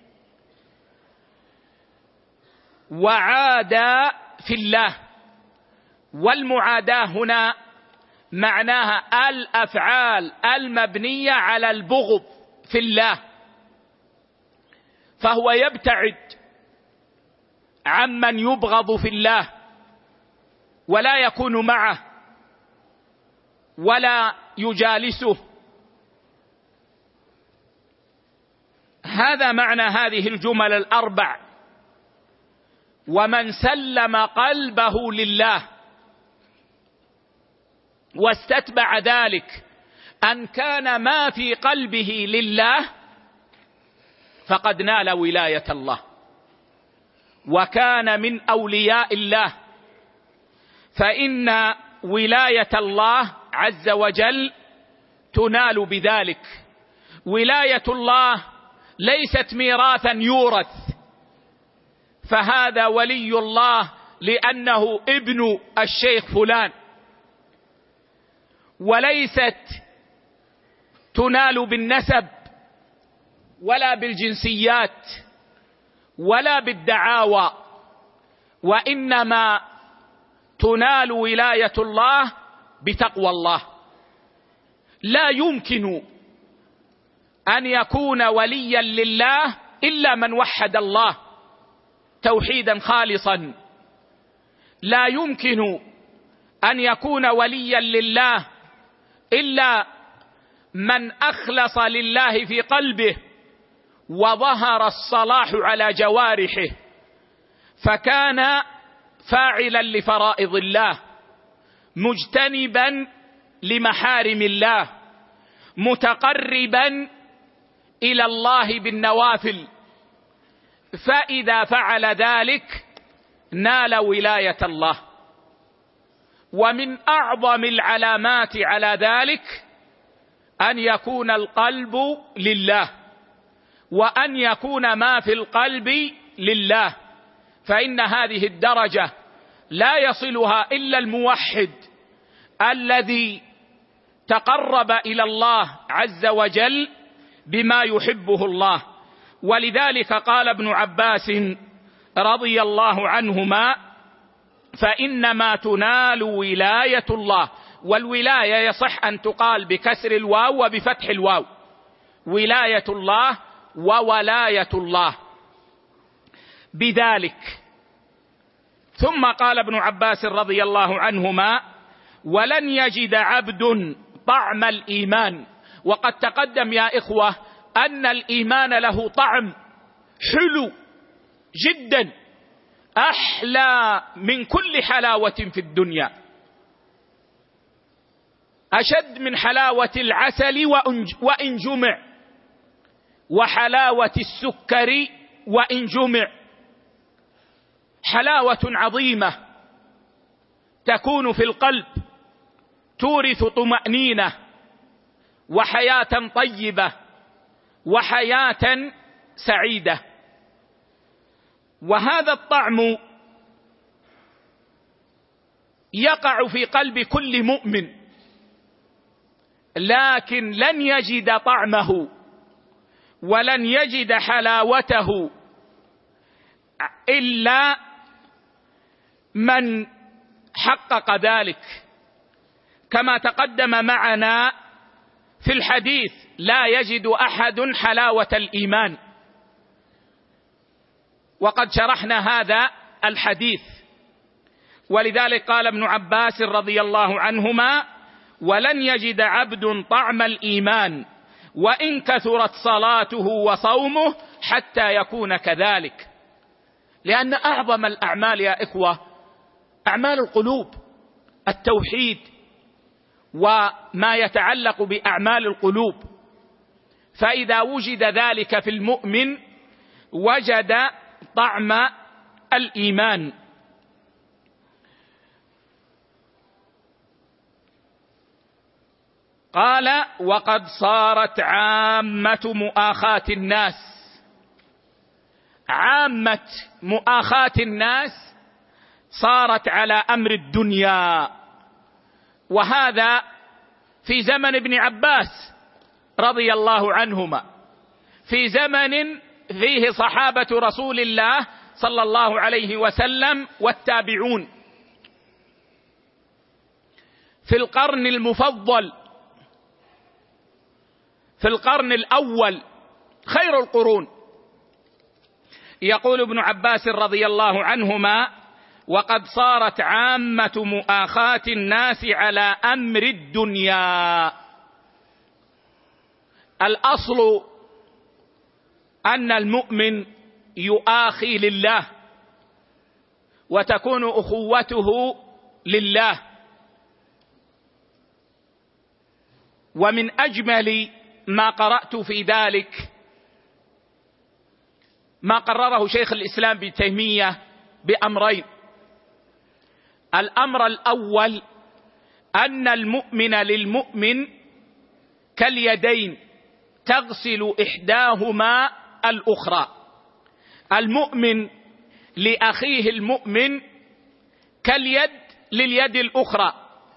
وعادى في الله، والمعاداة هنا معناها الأفعال المبنية على البغض في الله، فهو يبتعد عمن يبغض في الله ولا يكون معه ولا يجالسه. هذا معنى هذه الجمل الأربع. ومن سلم قلبه لله واستتبع ذلك أن كان ما في قلبه لله فقد نال ولاية الله وكان من أولياء الله. فإن ولاية الله عز وجل تنال بذلك. ولاية الله ليست ميراثا يورث، فهذا ولي الله لأنه ابن الشيخ فلان، وليست تنال بالنسب ولا بالجنسيات ولا بالدعاوى، وإنما تنال ولاية الله بتقوى الله. لا يمكن أن يكون وليا لله إلا من وحد الله توحيدا خالصا. لا يمكن أن يكون وليا لله إلا من أخلص لله في قلبه وظهر الصلاح على جوارحه، فكان فاعلا لفرائض الله، مجتنبا لمحارم الله، متقربا إلى الله بالنوافل. فإذا فعل ذلك نال ولاية الله. ومن أعظم العلامات على ذلك أن يكون القلب لله، وأن يكون ما في القلب لله، فإن هذه الدرجة لا يصلها إلا الموحد الذي تقرب إلى الله عز وجل بما يحبه الله. ولذلك قال ابن عباس رضي الله عنهما: فإنما تنال ولاية الله. والولاية يصح أن تقال بكسر الواو وبفتح الواو، ولاية الله وولاية الله بذلك. ثم قال ابن عباس رضي الله عنهما: ولن يجد عبد طعم الإيمان. وقد تقدم يا إخوة أن الإيمان له طعم حلو جدا، أحلى من كل حلاوة في الدنيا، أشد من حلاوة العسل وإن جمع، وحلاوة السكر وإن جمع. حلاوة عظيمة تكون في القلب، تورث طمأنينة وحياة طيبة وحياة سعيدة. وهذا الطعم يقع في قلب كل مؤمن، لكن لن يجد طعمه ولن يجد حلاوته إلا من حقق ذلك، كما تقدم معنا في الحديث: لا يجد أحد حلاوة الإيمان. وقد شرحنا هذا الحديث. ولذلك قال ابن عباس رضي الله عنهما: ولن يجد عبد طعم الإيمان وإن كثرت صلاته وصومه حتى يكون كذلك. لأن أعظم الأعمال يا إخوة أعمال القلوب، التوحيد وما يتعلق بأعمال القلوب. فإذا وجد ذلك في المؤمن وجد طعم الإيمان. قال: وقد صارت عامة مؤاخاة الناس. عامة مؤاخاة الناس صارت على أمر الدنيا، وهذا في زمن ابن عباس رضي الله عنهما، في زمن فيه صحابة رسول الله صلى الله عليه وسلم والتابعون. في القرن المفضل، في القرن الأول خير القرون، يقول ابن عباس رضي الله عنهما: وقد صارت عامة مؤاخاة الناس على أمر الدنيا. الأصل أن المؤمن يؤاخي لله، وتكون أخوته لله. ومن أجمل ما قرأت في ذلك ما قرره شيخ الإسلام ابن تيمية بأمرين. الأمر الأول أن المؤمن للمؤمن كاليدين تغسل إحداهما الأخرى. المؤمن لأخيه المؤمن كاليد لليد الأخرى،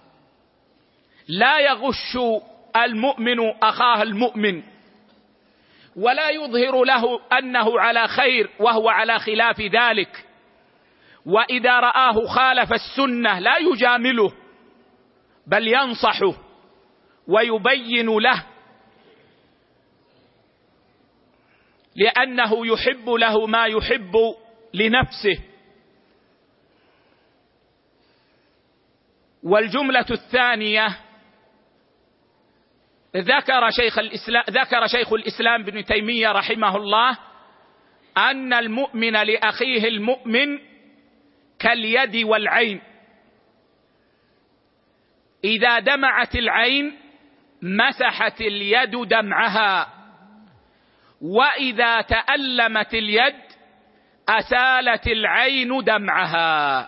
لا يغش المؤمن أخاه المؤمن، ولا يظهر له أنه على خير وهو على خلاف ذلك. وإذا رآه خالف السنة لا يجامله، بل ينصحه ويبين له، لأنه يحب له ما يحب لنفسه. والجملة الثانية: ذكر شيخ الإسلام ذكر شيخ الإسلام ابن تيمية رحمه الله أن المؤمن لأخيه المؤمن كاليد والعين، إذا دمعت العين مسحت اليد دمعها، وإذا تألمت اليد أسالت العين دمعها.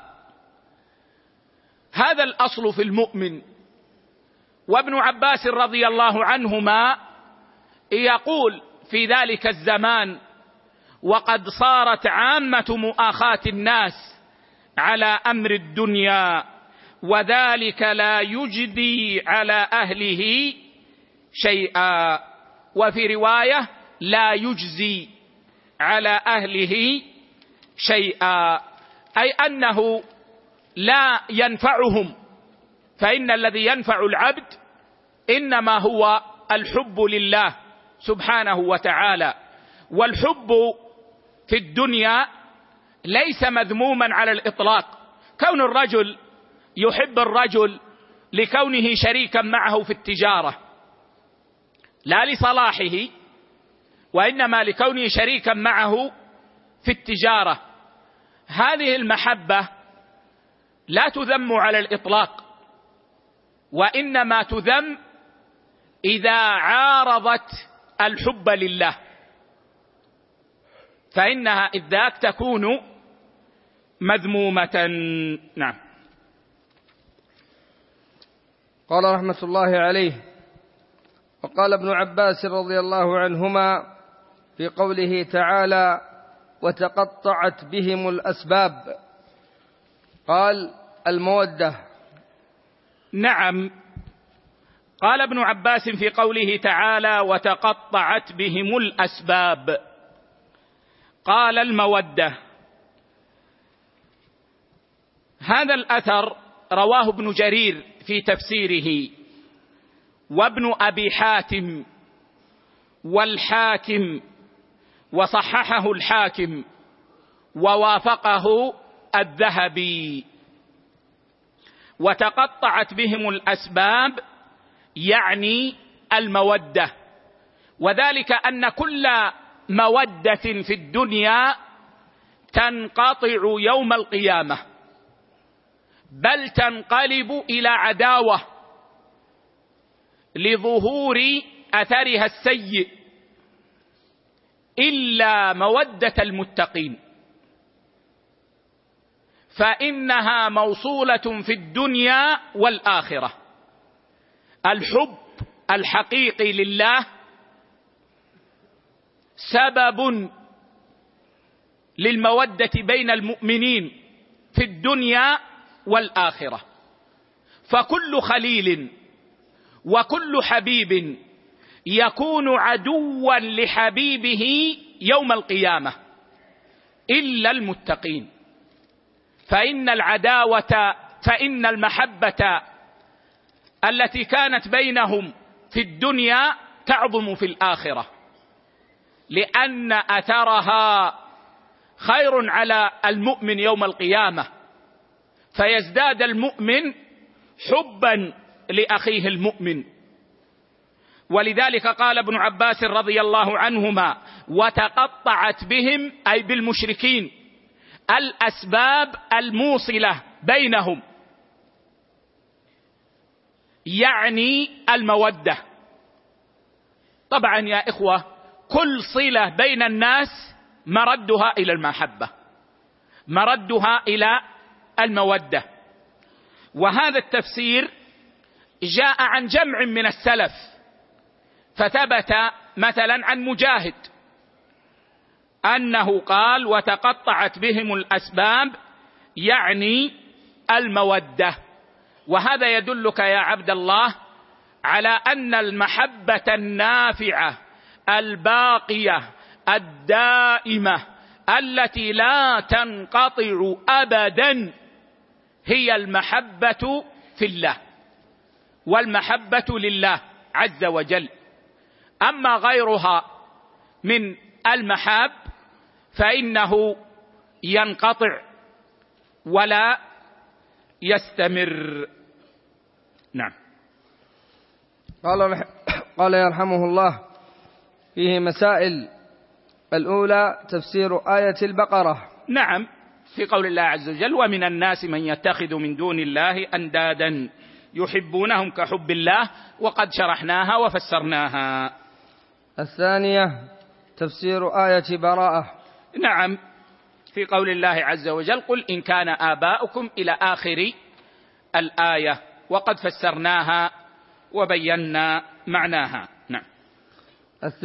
هذا الأصل في المؤمن. وابن عباس رضي الله عنهما يقول في ذلك الزمان: وقد صارت عامة مؤاخاة الناس على أمر الدنيا، وذلك لا يجدي على أهله شيئا. وفي رواية لا يجزي على أهله شيئا، أي أنه لا ينفعهم، فإن الذي ينفع العبد إنما هو الحب لله سبحانه وتعالى. والحب في الدنيا ليس مذموما على الإطلاق. كون الرجل يحب الرجل لكونه شريكا معه في التجارة لا لصلاحه، وإنما لكونه شريكا معه في التجارة، هذه المحبة لا تذم على الإطلاق، وإنما تذم إذا عارضت الحب لله، فإنها إذ ذاك تكون مذمومة. نعم. قال رحمة الله عليه: وقال ابن عباس رضي الله عنهما في قوله تعالى: وتقطعت بهم الأسباب، قال: المودة. نعم، قال ابن عباس في قوله تعالى: وتقطعت بهم الأسباب، قال: المودة. هذا الأثر رواه ابن جرير في تفسيره، وابن أبي حاتم والحاكم، وصححه الحاكم ووافقه الذهبي. وتقطعت بهم الأسباب يعني المودة، وذلك أن كل مودة في الدنيا تنقطع يوم القيامة، بل تنقلب إلى عداوة لظهور أثرها السيء، إلا مودة المتقين، فإنها موصولة في الدنيا والآخرة. الحب الحقيقي لله سبب للمودة بين المؤمنين في الدنيا والآخرة، فكل خليل وكل حبيب يكون عدوا لحبيبه يوم القيامة إلا المتقين، فإن العداوة فإن المحبة التي كانت بينهم في الدنيا تعظم في الآخرة، لأن أثرها خير على المؤمن يوم القيامة، فيزداد المؤمن حبا لأخيه المؤمن. ولذلك قال ابن عباس رضي الله عنهما: وتقطعت بهم، أي بالمشركين، الأسباب الموصلة بينهم، يعني المودة. طبعا يا إخوة، كل صلة بين الناس مردها إلى المحبة، مردها إلى المودة. وهذا التفسير جاء عن جمع من السلف، فثبت مثلا عن مجاهد أنه قال: وتقطعت بهم الأسباب يعني المودة. وهذا يدلك يا عبد الله على أن المحبة النافعة الباقية الدائمة التي لا تنقطع أبدا هي المحبة في الله والمحبة لله عز وجل. أما غيرها من المحاب فإنه ينقطع ولا يستمر. نعم. قال قال يرحمه الله: فيه مسائل. الأولى تفسير آية البقرة. نعم، في قول الله عز وجل: ومن الناس من يتخذ من دون الله أندادا يحبونهم كحب الله، وقد شرحناها وفسرناها. الثانية تفسير آية براءة. نعم، في قول الله عز وجل: قل إن كان آباؤكم إلى آخر الآية، وقد فسرناها وبينا معناها. نعم.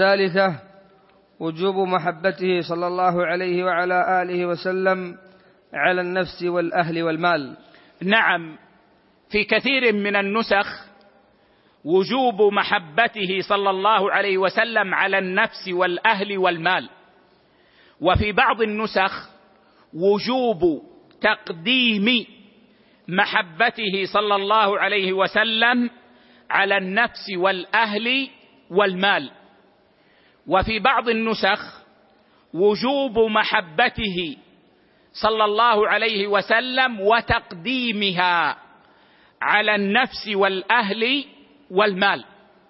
الثالثة وجوب محبته صلى الله عليه وعلى آله وسلم على النفس والأهل والمال. نعم، في كثير من النسخ وجوب محبته صلى الله عليه وسلم على النفس والأهل والمال، وفي بعض النسخ وجوب تقديم محبته صلى الله عليه وسلم على النفس والأهل والمال، وفي بعض النسخ وجوب محبته صلى الله عليه وسلم وتقديمها على النفس والأهل والمال.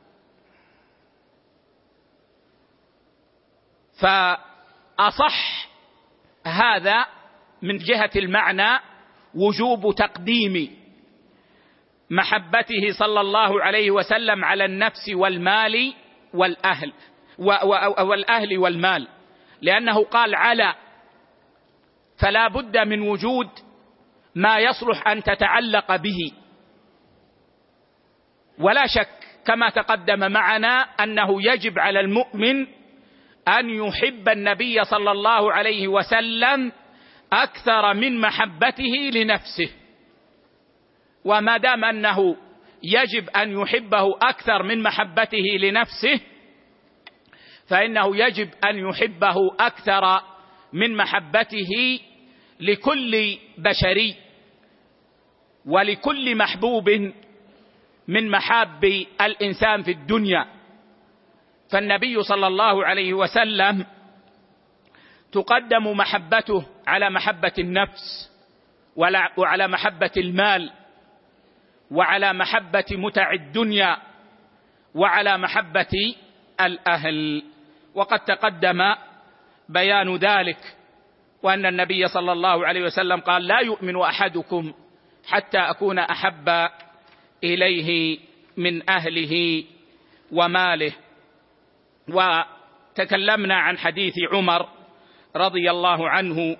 فأصح هذا من جهة المعنى وجوب تقديم محبته صلى الله عليه وسلم على النفس والمال والأهل والأهل والمال، لأنه قال على، فلا بد من وجود ما يصلح أن تتعلق به. ولا شك كما تقدم معنا أنه يجب على المؤمن أن يحب النبي صلى الله عليه وسلم أكثر من محبته لنفسه، وما دام أنه يجب أن يحبه أكثر من محبته لنفسه فإنه يجب أن يحبه أكثر من محبته لكل بشري ولكل محبوب من محاب الإنسان في الدنيا. فالنبي صلى الله عليه وسلم تقدم محبته على محبة النفس وعلى محبة المال وعلى محبة متع الدنيا وعلى محبة الأهل، وقد تقدم بيان ذلك، وأن النبي صلى الله عليه وسلم قال: لا يؤمن أحدكم حتى أكون أحب إليه من أهله وماله. وتكلمنا عن حديث عمر رضي الله عنه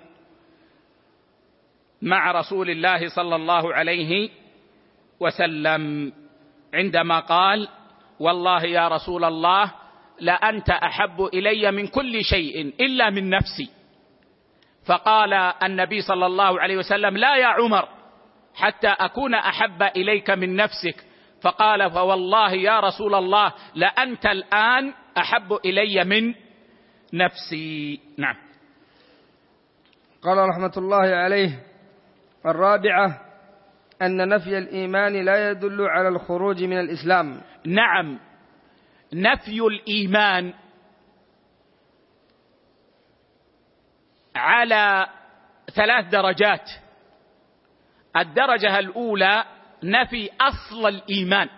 مع رسول الله صلى الله عليه وسلم عندما قال: والله يا رسول الله لأنت أحب إلي من كل شيء إلا من نفسي. فقال النبي صلى الله عليه وسلم: لا يا عمر حتى أكون أحب إليك من نفسك. فقال: فوالله يا رسول الله لأنت الآن أحب إلي من نفسي. نعم. قال رحمة الله عليه: الرابعة أن نفي الإيمان لا يدل على الخروج من الإسلام. نعم، نفي الإيمان على ثلاث درجات. الدرجة الأولى نفي أصل الإيمان،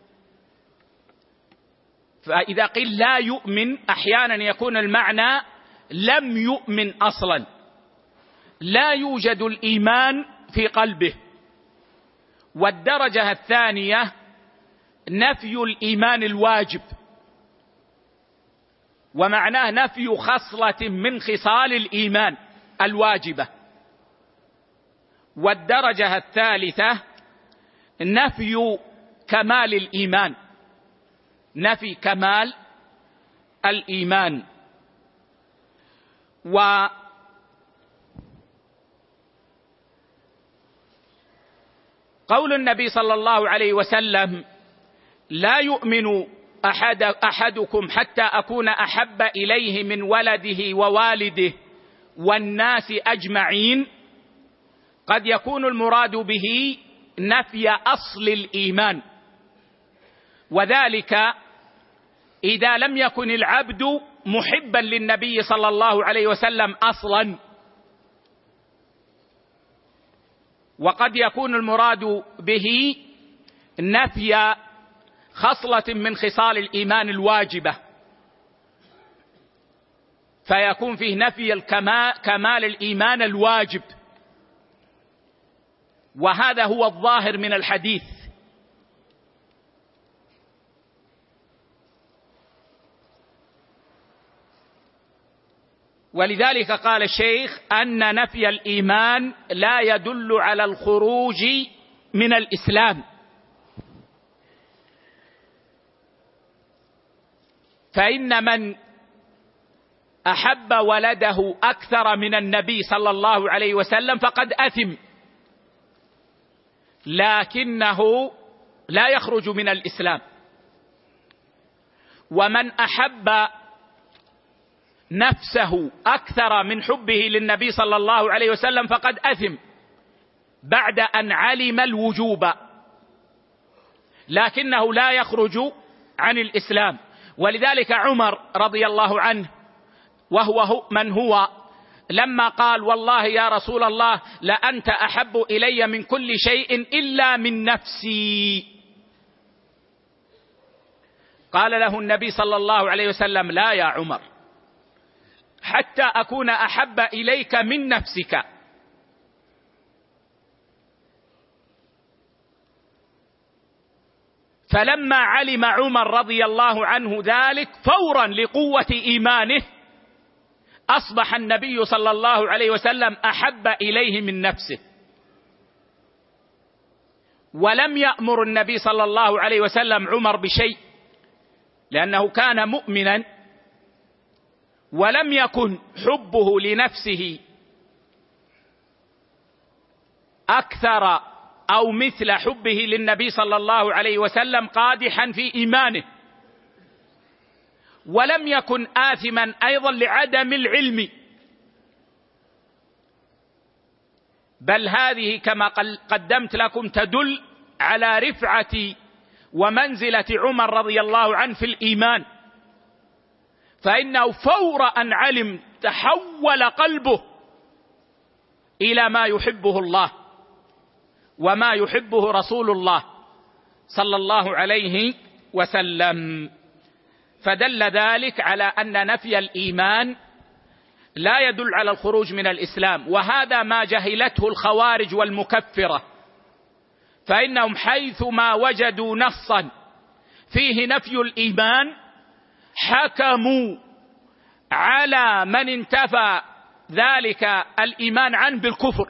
فإذا قيل لا يؤمن أحيانا يكون المعنى لم يؤمن أصلا، لا يوجد الإيمان في قلبه. والدرجة الثانية نفي الإيمان الواجب، ومعناه نفي خصلة من خصال الإيمان الواجبة. والدرجة الثالثة نفي كمال الإيمان، نفي كمال الإيمان. وقول النبي صلى الله عليه وسلم: لا يؤمن أحد أحدكم حتى أكون أحب إليه من ولده ووالده والناس أجمعين، قد يكون المراد به نفي أصل الإيمان، وذلك إذا لم يكن العبد محبا للنبي صلى الله عليه وسلم أصلا. وقد يكون المراد به نفي خصلة من خصال الإيمان الواجبة، فيكون فيه نفي الكمال كمال الإيمان الواجب، وهذا هو الظاهر من الحديث. ولذلك قال الشيخ أن نفي الإيمان لا يدل على الخروج من الإسلام، فإن من أحب ولده أكثر من النبي صلى الله عليه وسلم فقد أثم، لكنه لا يخرج من الإسلام. ومن أحب نفسه أكثر من حبه للنبي صلى الله عليه وسلم فقد أثم بعد أن علم الوجوب، لكنه لا يخرج عن الإسلام. ولذلك عمر رضي الله عنه وهو من هو لما قال والله يا رسول الله لأنت أحب إلي من كل شيء إلا من نفسي، قال له النبي صلى الله عليه وسلم لا يا عمر، حتى أكون أحب إليك من نفسك. فلما علم عمر رضي الله عنه ذلك فورا لقوة إيمانه أصبح النبي صلى الله عليه وسلم أحب إليه من نفسه، ولم يأمر النبي صلى الله عليه وسلم عمر بشيء لأنه كان مؤمنا، ولم يكن حبه لنفسه أكثر أو مثل حبه للنبي صلى الله عليه وسلم قادحا في إيمانه، ولم يكن آثما أيضا لعدم العلم، بل هذه كما قدمت لكم تدل على رفعة ومنزلة عمر رضي الله عنه في الإيمان، فإنه فور أن علم تحول قلبه إلى ما يحبه الله وما يحبه رسول الله صلى الله عليه وسلم. فدل ذلك على أن نفي الإيمان لا يدل على الخروج من الإسلام، وهذا ما جهلته الخوارج والمكفرة، فإنهم حيثما وجدوا نصا فيه نفي الإيمان حكموا على من انتفى ذلك الإيمان عنه بالكفر،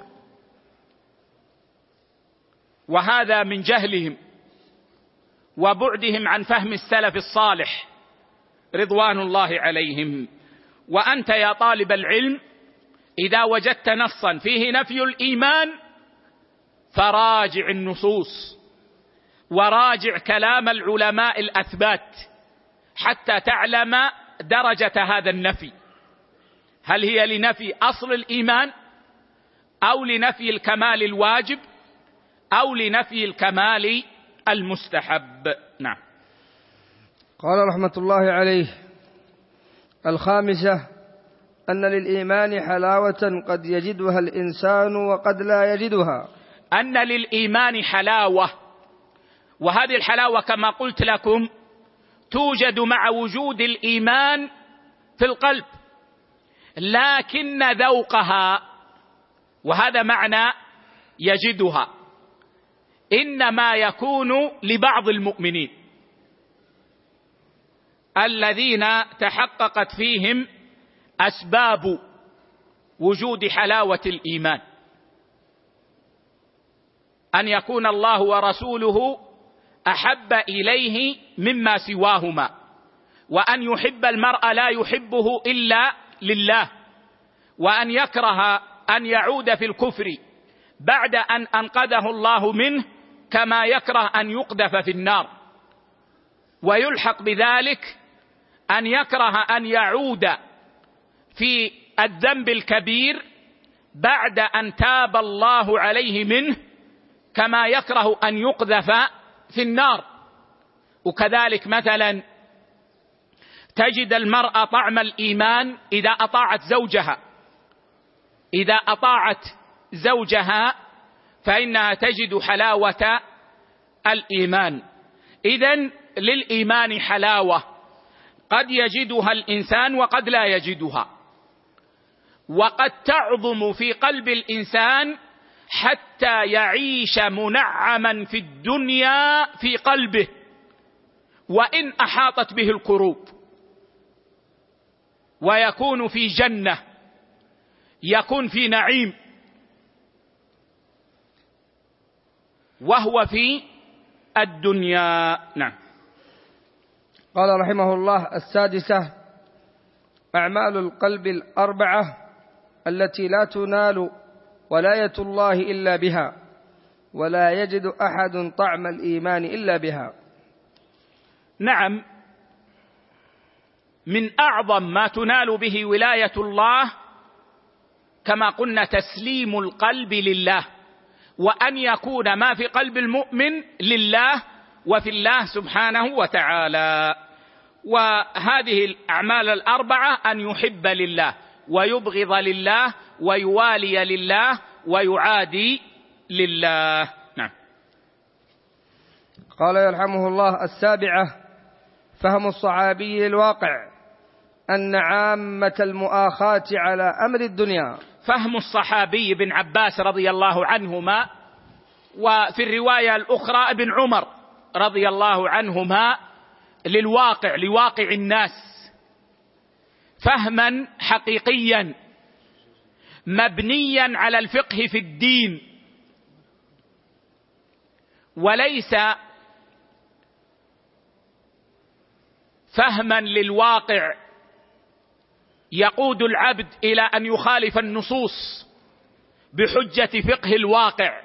وهذا من جهلهم وبعدهم عن فهم السلف الصالح رضوان الله عليهم. وأنت يا طالب العلم إذا وجدت نصا فيه نفي الإيمان فراجع النصوص وراجع كلام العلماء الأثبات حتى تعلم درجة هذا النفي، هل هي لنفي أصل الإيمان أو لنفي الكمال الواجب أو لنفي الكمال المستحب. نعم. قال رحمة الله عليه: الخامسة أن للإيمان حلاوة قد يجدها الإنسان وقد لا يجدها. أن للإيمان حلاوة، وهذه الحلاوة كما قلت لكم توجد مع وجود الإيمان في القلب، لكن ذوقها، وهذا معنى يجدها، إنما يكون لبعض المؤمنين الذين تحققت فيهم أسباب وجود حلاوة الإيمان، أن يكون الله ورسوله أحب إليه مما سواهما، وأن يحب المرء لا يحبه إلا لله، وأن يكره أن يعود في الكفر بعد أن أنقذه الله منه كما يكره أن يقذف في النار، ويلحق بذلك أن يكره أن يعود في الذنب الكبير بعد أن تاب الله عليه منه كما يكره أن يقذف في النار. وكذلك مثلا تجد المرأة طعم الإيمان إذا أطاعت زوجها، إذا أطاعت زوجها فإنها تجد حلاوة الإيمان. إذن للإيمان حلاوة قد يجدها الإنسان وقد لا يجدها، وقد تعظم في قلب الإنسان حتى يعيش منعما في الدنيا في قلبه وإن أحاطت به الكروب، ويكون في جنة، يكون في نعيم وهو في الدنيا. نعم. قال رحمه الله: السادسة أعمال القلب الأربعة التي لا تنال ولاية الله إلا بها، ولا يجد أحد طعم الإيمان إلا بها. نعم، من أعظم ما تنال به ولاية الله كما قلنا تسليم القلب لله، وأن يكون ما في قلب المؤمن لله وفي الله سبحانه وتعالى. وهذه الأعمال الأربعة أن يحب لله ويبغض لله ويوالي لله ويعادي لله. نعم. قال يرحمه الله: السابعة فهم الصحابي الواقع أن عامة المؤاخاة على أمر الدنيا. فهم الصحابي بن عباس رضي الله عنهما، وفي الرواية الأخرى ابن عمر رضي الله عنهما، للواقع، لواقع الناس، فهما حقيقيا مبنيا على الفقه في الدين، وليس فهما للواقع يقود العبد إلى أن يخالف النصوص بحجة فقه الواقع.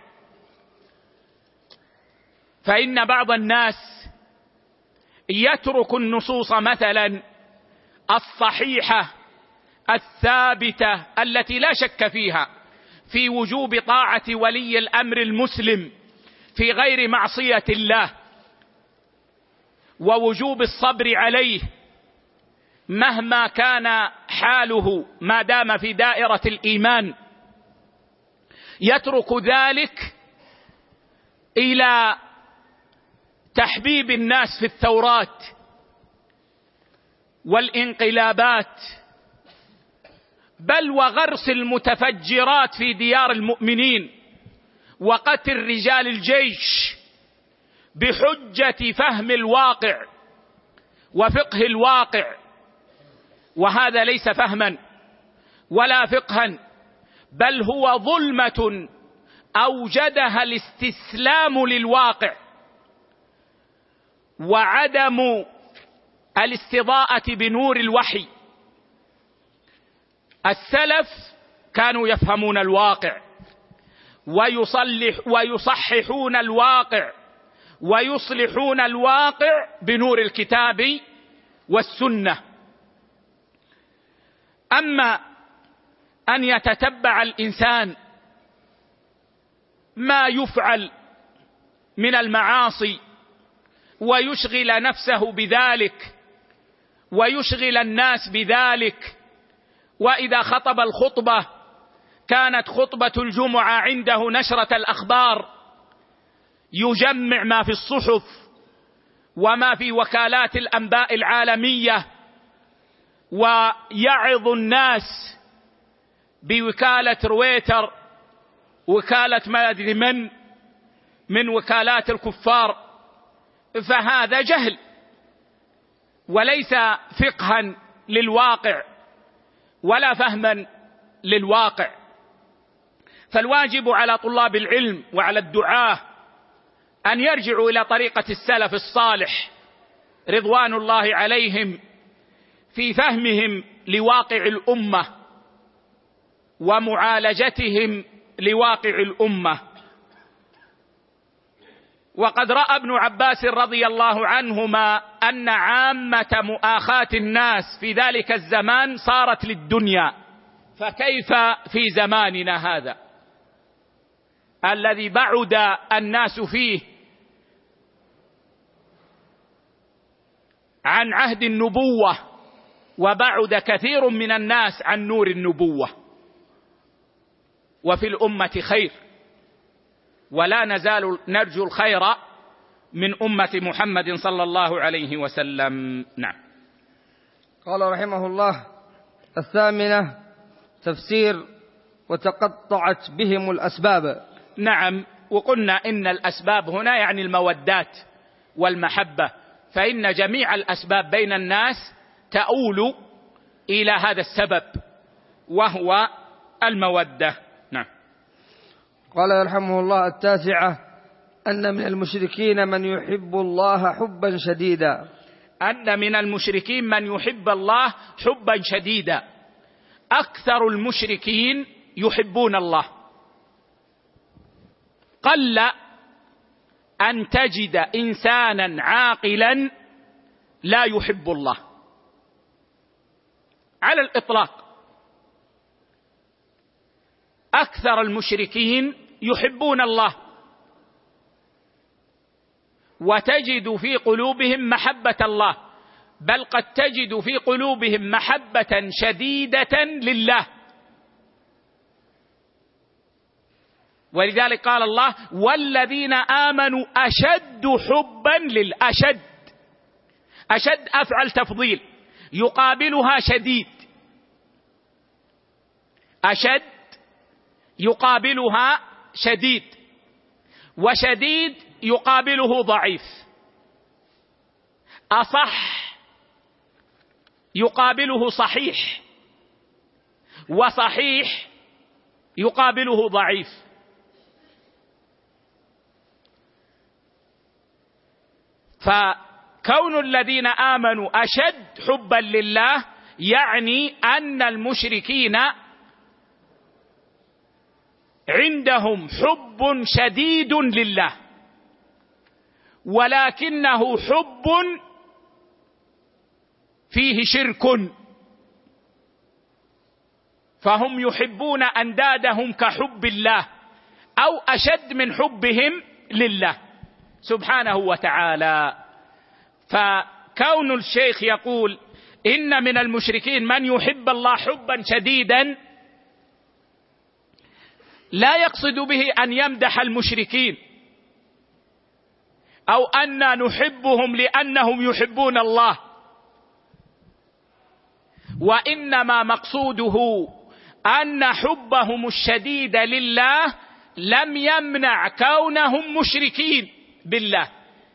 فإن بعض الناس يترك النصوص مثلا الصحيحة الثابتة التي لا شك فيها في وجوب طاعة ولي الأمر المسلم في غير معصية الله، ووجوب الصبر عليه مهما كان حاله ما دام في دائرة الإيمان، يترك ذلك إلى تحبيب الناس في الثورات والانقلابات، بل وغرس المتفجرات في ديار المؤمنين وقتل رجال الجيش بحجة فهم الواقع وفقه الواقع. وهذا ليس فهما ولا فقها، بل هو ظلمة أوجدها الاستسلام للواقع وعدم الاستضاءة بنور الوحي. السلف كانوا يفهمون الواقع ويصلح ويصححون الواقع ويصلحون الواقع بنور الكتاب والسنة. أما أن يتتبع الإنسان ما يفعل من المعاصي ويشغل نفسه بذلك ويشغل الناس بذلك، وإذا خطب الخطبة كانت خطبة الجمعة عنده نشرة الأخبار، يجمع ما في الصحف وما في وكالات الأنباء العالمية ويعظ الناس بوكالة رويتر، وكالة ما أدري من من وكالات الكفار. فهذا جهل وليس فقها للواقع ولا فهما للواقع. فالواجب على طلاب العلم وعلى الدعاة أن يرجعوا إلى طريقة السلف الصالح رضوان الله عليهم في فهمهم لواقع الأمة ومعالجتهم لواقع الأمة. وقد رأى ابن عباس رضي الله عنهما أن عامة مؤاخاة الناس في ذلك الزمان صارت للدنيا، فكيف في زماننا هذا الذي بعد الناس فيه عن عهد النبوة وبعد كثير من الناس عن نور النبوة؟ وفي الأمة خير، ولا نزال نرجو الخير من أمة محمد صلى الله عليه وسلم. نعم. قال رحمه الله: الثامنة تفسير وتقطعت بهم الأسباب. نعم، وقلنا إن الأسباب هنا يعني المودات والمحبة، فإن جميع الأسباب بين الناس تؤول إلى هذا السبب وهو المودة. نعم. قال يرحمه الله: التاسعة أن من المشركين من يحب الله حبا شديدا. أن من المشركين من يحب الله حبا شديدا. أكثر المشركين يحبون الله. قل أن تجد إنسانا عاقلا لا يحب الله على الإطلاق. أكثر المشركين يحبون الله، وتجد في قلوبهم محبة الله، بل قد تجد في قلوبهم محبة شديدة لله. ولذلك قال الله: والذين آمنوا أشد حبا للأشد. أشد أفعل تفضيل يقابلها شديد، أشد يقابلها شديد، وشديد يقابله ضعيف، أصح يقابله صحيح، وصحيح يقابله ضعيف. فكون الذين آمنوا أشد حبا لله يعني أن المشركين عندهم حب شديد لله، ولكنه حب فيه شرك، فهم يحبون أندادهم كحب الله أو أشد من حبهم لله سبحانه وتعالى. فكون الشيخ يقول إن من المشركين من يحب الله حبا شديدا لا يقصد به أن يمدح المشركين أو أن نحبهم لأنهم يحبون الله، وإنما مقصوده أن حبهم الشديد لله لم يمنع كونهم مشركين بالله.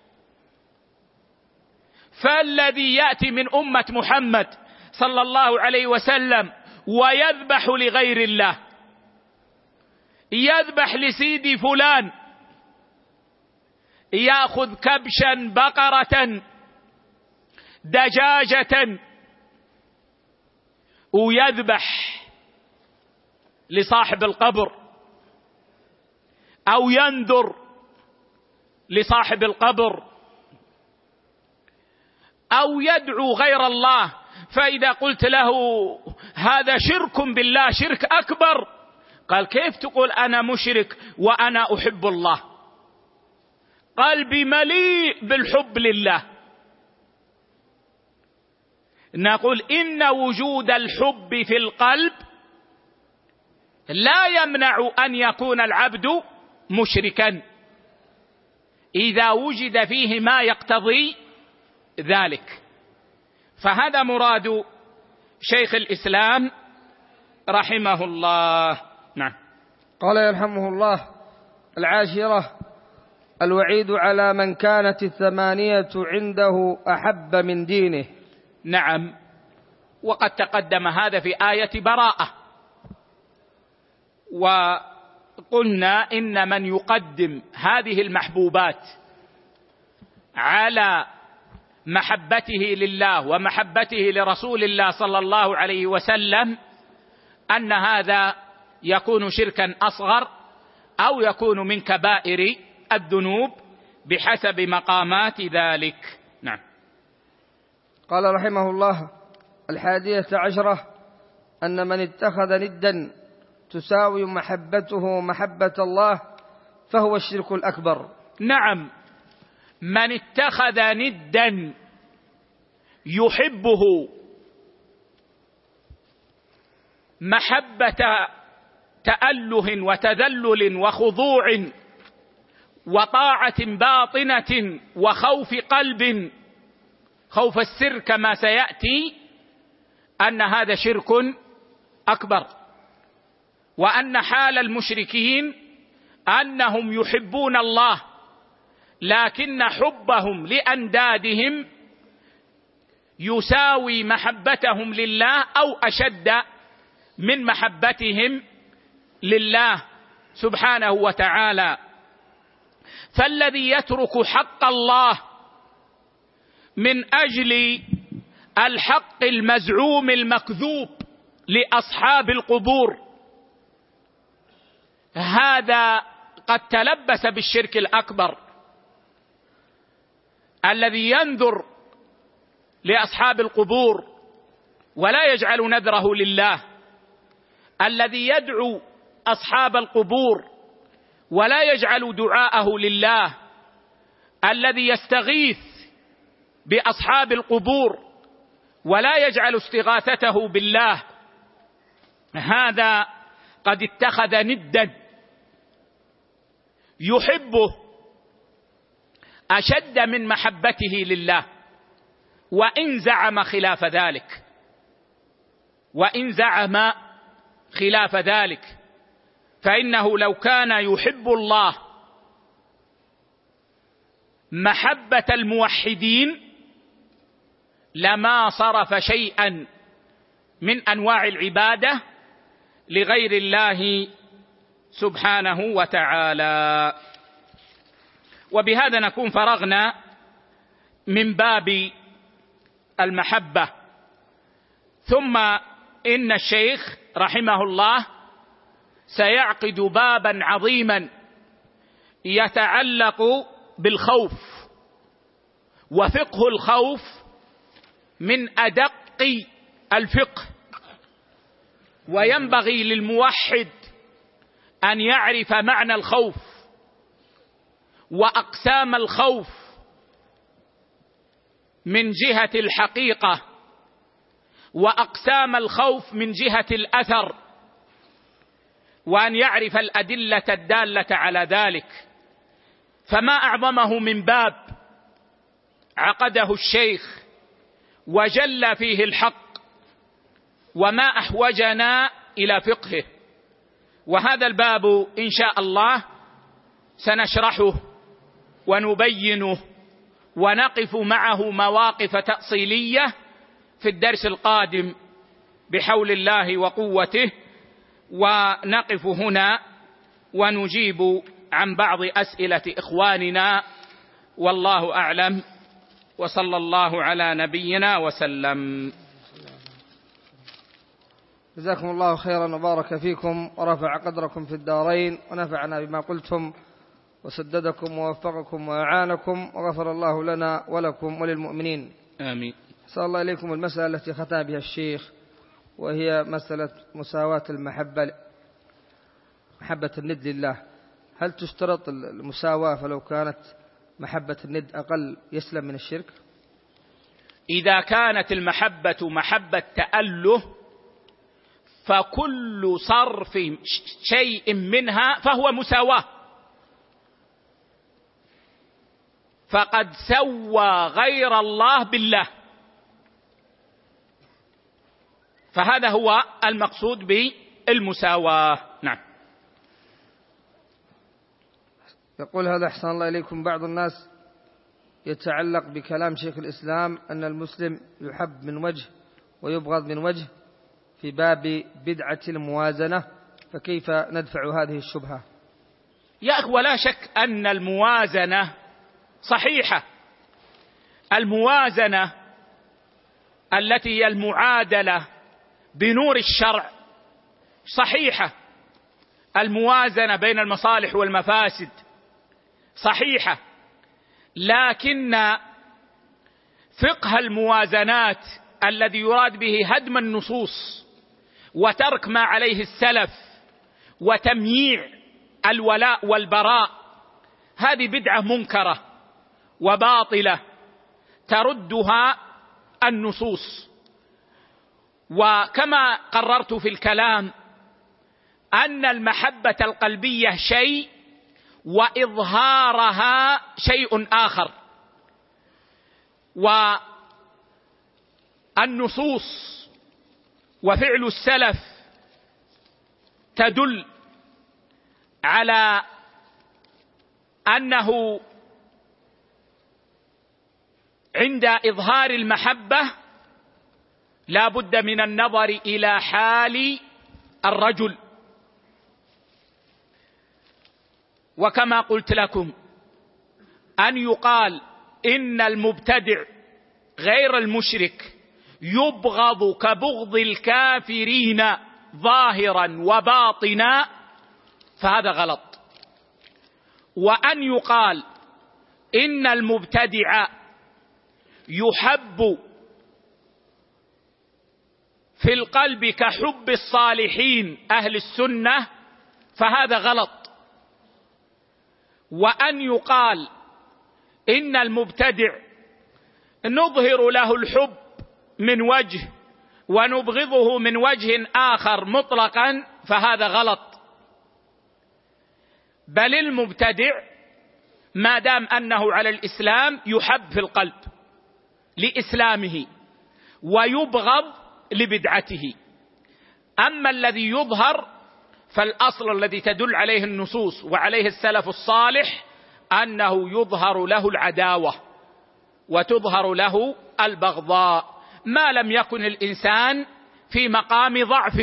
فالذي يأتي من أمة محمد صلى الله عليه وسلم ويذبح لغير الله، يذبح لسيدي فلان، يأخذ كبشا بقرة دجاجة ويذبح لصاحب القبر، أو ينذر لصاحب القبر، أو يدعو غير الله، فإذا قلت له هذا شرك بالله، شرك أكبر، قال كيف تقول أنا مشرك وأنا أحب الله؟ قلبي مليء بالحب لله. نقول إن وجود الحب في القلب لا يمنع أن يكون العبد مشركا إذا وجد فيه ما يقتضي ذلك. فهذا مراد شيخ الإسلام رحمه الله. نعم. قال يرحمه الله: العاشرة الوعيد على من كانت الثمانية عنده أحب من دينه. نعم، وقد تقدم هذا في آية براءة، وقلنا إن من يقدم هذه المحبوبات على محبته لله ومحبته لرسول الله صلى الله عليه وسلم أن هذا يكون شركا أصغر أو يكون من كبائر الذنوب بحسب مقامات ذلك. نعم. قال رحمه الله: الحادية عشرة أن من اتخذ ندا تساوي محبته محبة الله فهو الشرك الأكبر. نعم، من اتخذ ندا يحبه محبة تأله وتذلل وخضوع وطاعة باطنة وخوف قلب، خوف السر كما سيأتي، أن هذا شرك أكبر، وأن حال المشركين أنهم يحبون الله لكن حبهم لأندادهم يساوي محبتهم لله أو أشد من محبتهم لله سبحانه وتعالى. فالذي يترك حق الله من أجل الحق المزعوم المكذوب لأصحاب القبور، هذا قد تلبس بالشرك الأكبر، الذي ينذر لأصحاب القبور ولا يجعل نذره لله، الذي يدعو أصحاب القبور ولا يجعل دعاءه لله، الذي يستغيث بأصحاب القبور ولا يجعل استغاثته بالله، هذا قد اتخذ ندا يحبه أشد من محبته لله، وإن زعم خلاف ذلك وإن زعم خلاف ذلك فإنه لو كان يحب الله محبة الموحدين لما صرف شيئا من أنواع العبادة لغير الله سبحانه وتعالى. وبهذا نكون فرغنا من باب المحبة. ثم إن الشيخ رحمه الله سيعقد بابا عظيما يتعلق بالخوف، وفقه الخوف من أدق الفقه، وينبغي للموحد أن يعرف معنى الخوف وأقسام الخوف من جهة الحقيقة، وأقسام الخوف من جهة الأثر، وأن يعرف الأدلة الدالة على ذلك. فما أعظمه من باب عقده الشيخ وجل فيه الحق، وما أحوجنا إلى فقهه. وهذا الباب إن شاء الله سنشرحه ونبينه ونقف معه مواقف تأصيلية في الدرس القادم بحول الله وقوته، ونقف هنا ونجيب عن بعض أسئلة إخواننا، والله أعلم، وصلى الله على نبينا وسلم. جزاكم الله خيرا وبارك فيكم ورفع قدركم في الدارين، ونفعنا بما قلتم وسددكم ووفقكم وأعانكم، وغفر الله لنا ولكم وللمؤمنين آمين. صلى الله إليكم. المسألة التي ختم بها الشيخ وهي مسألة مساواة المحبة، محبة الند لله، هل تشترط المساواة فلو كانت محبة الند أقل يسلم من الشرك؟ إذا كانت المحبة محبة تأله فكل صرف شيء منها فهو مساواة، فقد سوى غير الله بالله، فهذا هو المقصود بالمساواة. نعم. يقول هذا أحسن الله إليكم، بعض الناس يتعلق بكلام شيخ الإسلام أن المسلم يحب من وجه ويبغض من وجه في باب بدعة الموازنة، فكيف ندفع هذه الشبهة؟ يا أخوة، لا شك أن الموازنة صحيحة. الموازنة التي هي المعادلة بنور الشرع صحيحة، الموازنة بين المصالح والمفاسد صحيحة، لكن فقه الموازنات الذي يراد به هدم النصوص وترك ما عليه السلف وتمييع الولاء والبراء، هذه بدعة منكرة وباطلة تردها النصوص. وكما قررت في الكلام أن المحبة القلبية شيء وإظهارها شيء آخر، والنصوص وفعل السلف تدل على أنه عند إظهار المحبة لا بد من النظر إلى حال الرجل. وكما قلت لكم أن يقال إن المبتدع غير المشرك يبغض كبغض الكافرين ظاهرا وباطنا فهذا غلط. وأن يقال إن المبتدع يحب في القلب كحب الصالحين أهل السنة فهذا غلط. وأن يقال إن المبتدع نظهر له الحب من وجه ونبغضه من وجه آخر مطلقا فهذا غلط. بل المبتدع ما دام أنه على الإسلام يحب في القلب لإسلامه ويبغض لبدعته. أما الذي يظهر فالأصل الذي تدل عليه النصوص وعليه السلف الصالح أنه يظهر له العداوة وتظهر له البغضاء ما لم يكن الإنسان في مقام ضعف،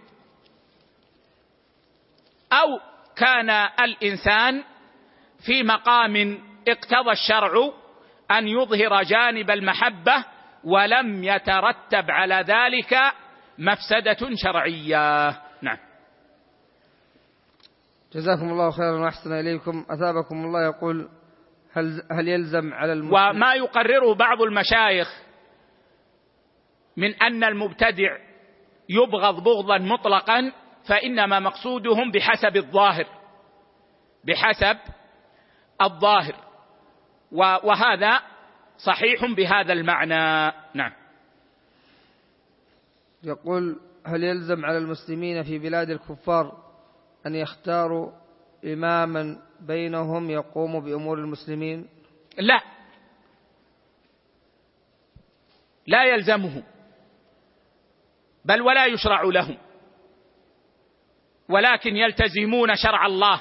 أو كان الإنسان في مقام اقتضى الشرع أن يظهر جانب المحبة ولم يترتب على ذلك مفسدة شرعية. نعم. جزاكم الله خيرا وأحسن إليكم. أثابكم الله. يقول هل, هل يلزم على المسلم وما يقرره بعض المشايخ من أن المبتدع يبغض بغضا مطلقا فإنما مقصودهم بحسب الظاهر بحسب الظاهر وهذا صحيح بهذا المعنى. نعم. يقول هل يلزم على المسلمين في بلاد الكفار أن يختاروا إماما بينهم يقوم بأمور المسلمين؟ لا، لا يلزمهم، بل ولا يشرع لهم، ولكن يلتزمون شرع الله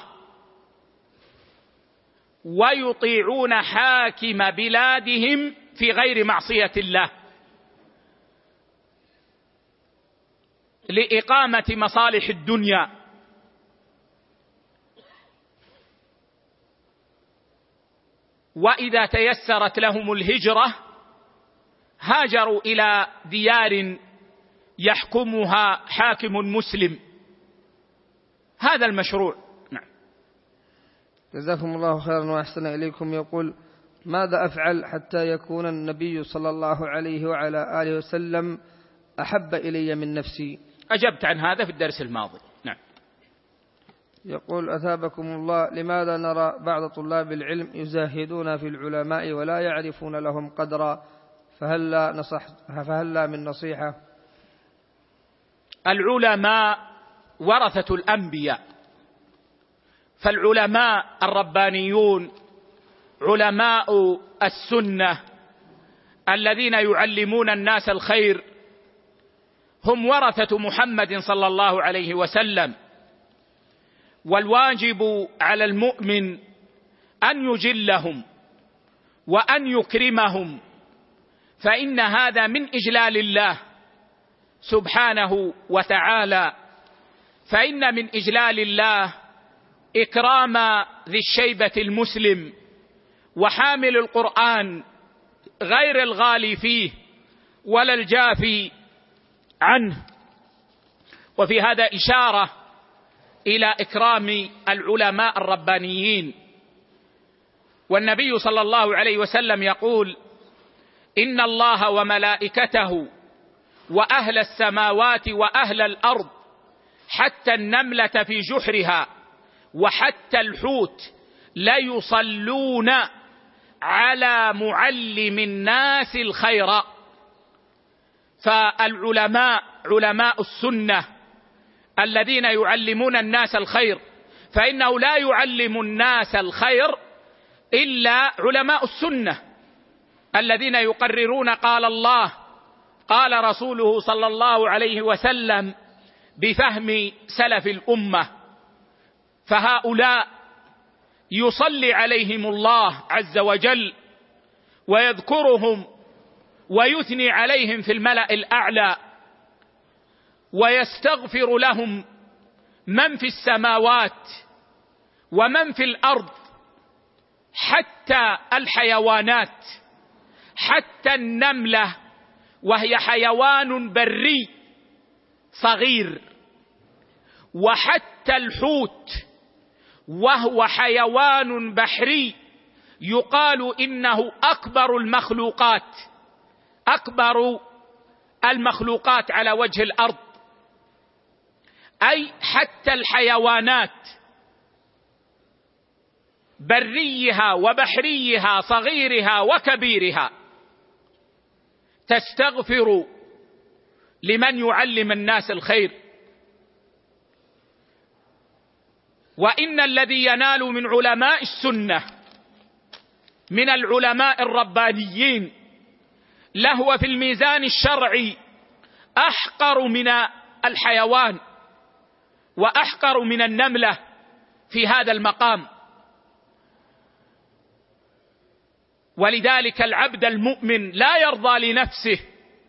ويطيعون حاكم بلادهم في غير معصية الله لإقامة مصالح الدنيا. وإذا تيسرت لهم الهجرة هاجروا إلى ديار يحكمها حاكم مسلم. هذا المشروع. نعم. جزاكم الله خيرا وأحسن إليكم. يقول ماذا أفعل حتى يكون النبي صلى الله عليه وعلى آله وسلم أحب إلي من نفسي؟ أجبت عن هذا في الدرس الماضي. نعم. يقول أثابكم الله لماذا نرى بعض طلاب العلم يزاهدون في العلماء ولا يعرفون لهم قدرا فهل لا, نصح فهل لا من نصيحة؟ العلماء ورثة الأنبياء، فالعلماء الربانيون علماء السنة الذين يعلمون الناس الخير هم ورثة محمد صلى الله عليه وسلم، والواجب على المؤمن أن يجلهم وأن يكرمهم، فإن هذا من إجلال الله سبحانه وتعالى. فإن من إجلال الله إكرام ذي الشيبة المسلم وحامل القرآن غير الغالي فيه ولا الجافي عنه. وفي هذا إشارة إلى إكرام العلماء الربانيين. والنبي صلى الله عليه وسلم يقول إن الله وملائكته وأهل السماوات وأهل الأرض حتى النملة في جحرها وحتى الحوت ليصلون على معلم الناس الخير. فالعلماء علماء السنة الذين يعلمون الناس الخير، فإنه لا يعلم الناس الخير إلا علماء السنة الذين يقررون قال الله قال رسوله صلى الله عليه وسلم بفهم سلف الأمة. فهؤلاء يصلي عليهم الله عز وجل ويذكرهم ويثني عليهم في الملأ الأعلى، ويستغفر لهم من في السماوات ومن في الأرض حتى الحيوانات حتى النملة وهي حيوان بري صغير، وحتى الحوت وهو حيوان بحري يقال إنه أكبر المخلوقات أكبر المخلوقات على وجه الأرض، أي حتى الحيوانات بريها وبحريها صغيرها وكبيرها تستغفر لمن يعلم الناس الخير. وإن الذي ينال من علماء السنة من العلماء الربانيين لهو في الميزان الشرعي أحقر من الحيوان وأحقر من النملة في هذا المقام. ولذلك العبد المؤمن لا يرضى لنفسه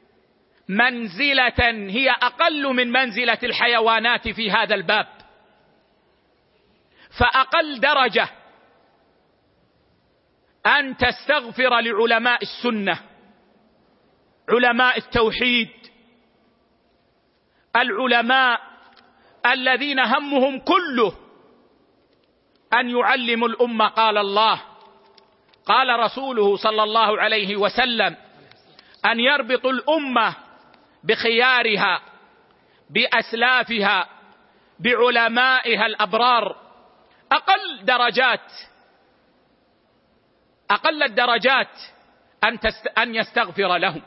منزلة هي أقل من منزلة الحيوانات في هذا الباب، فأقل درجة أن تستغفر لعلماء السنة، علماء التوحيد، العلماء الذين همهم كله أن يعلموا الأمة قال الله قال رسوله صلى الله عليه وسلم، أن يربطوا الأمة بخيارها بأسلافها بعلمائها الأبرار. أقل درجات أقل الدرجات أن, تست... أن يستغفر لهم.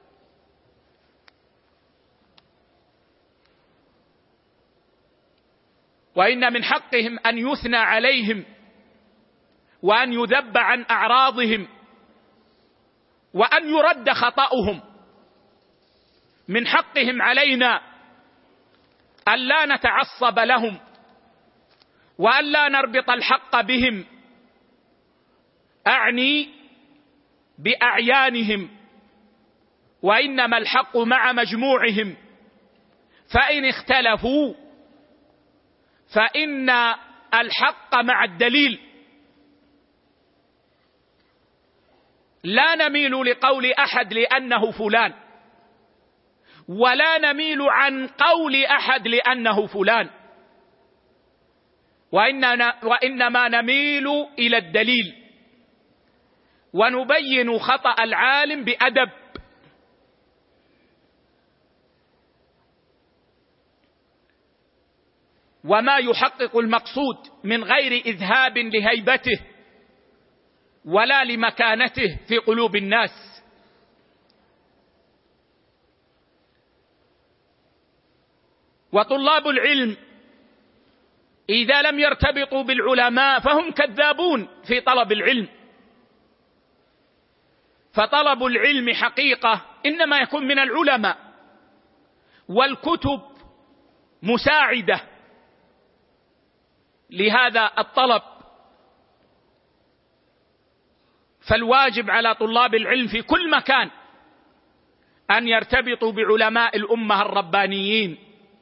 وإن من حقهم أن يثنى عليهم وأن يذب عن أعراضهم وأن يرد خطأهم. من حقهم علينا أن لا نتعصب لهم وأن لا نربط الحق بهم، أعني بأعيانهم، وإنما الحق مع مجموعهم، فإن اختلفوا فإن الحق مع الدليل، لا نميل لقول أحد لأنه فلان، ولا نميل عن قول أحد لأنه فلان، وإننا وإنما نميل إلى الدليل ونبين خطأ العالم بأدب. وما يحقق المقصود من غير إذهاب لهيبته ولا لمكانته في قلوب الناس. وطلاب العلم إذا لم يرتبطوا بالعلماء فهم كذابون في طلب العلم، فطلب العلم حقيقة إنما يكون من العلماء، والكتب مساعدة لهذا الطلب. فالواجب على طلاب العلم في كل مكان أن يرتبطوا بعلماء الأمة الربانيين.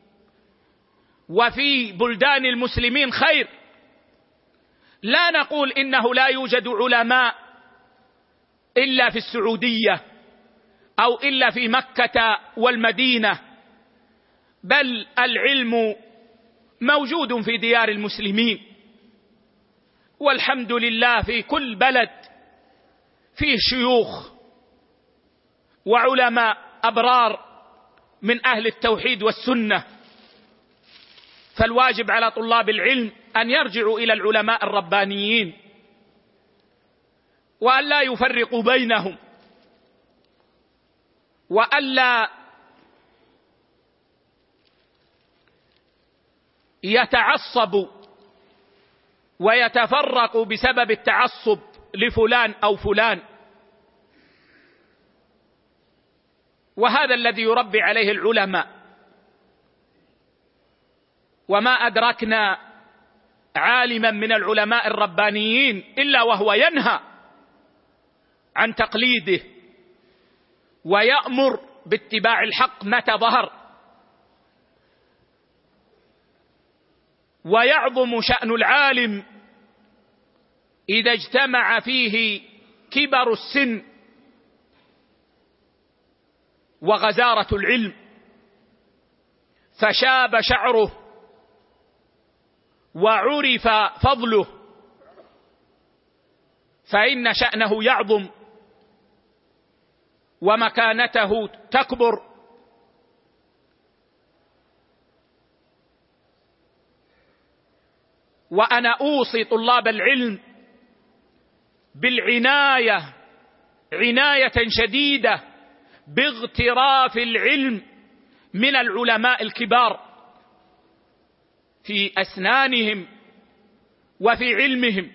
وفي بلدان المسلمين خير، لا نقول إنه لا يوجد علماء إلا في السعودية أو إلا في مكة والمدينة، بل العلم موجود في ديار المسلمين، والحمد لله في كل بلد فيه شيوخ وعلماء أبرار من أهل التوحيد والسنة. فالواجب على طلاب العلم أن يرجعوا إلى العلماء الربانيين وأن لا يفرقوا بينهم، وأن لا يتعصبوا ويتفرقوا بسبب التعصب لفلان أو فلان. وهذا الذي يربي عليه العلماء. وما أدركنا عالما من العلماء الربانيين إلا وهو ينهى عن تقليده ويأمر باتباع الحق متى ظهر. ويعظم شأن العالم إذا اجتمع فيه كبر السن وغزارة العلم، فشاب شعره وعرف فضله، فإن شأنه يعظم ومكانته تكبر. وأنا أوصي طلاب العلم بالعناية عناية شديدة باغتراف العلم من العلماء الكبار في أسنانهم وفي علمهم.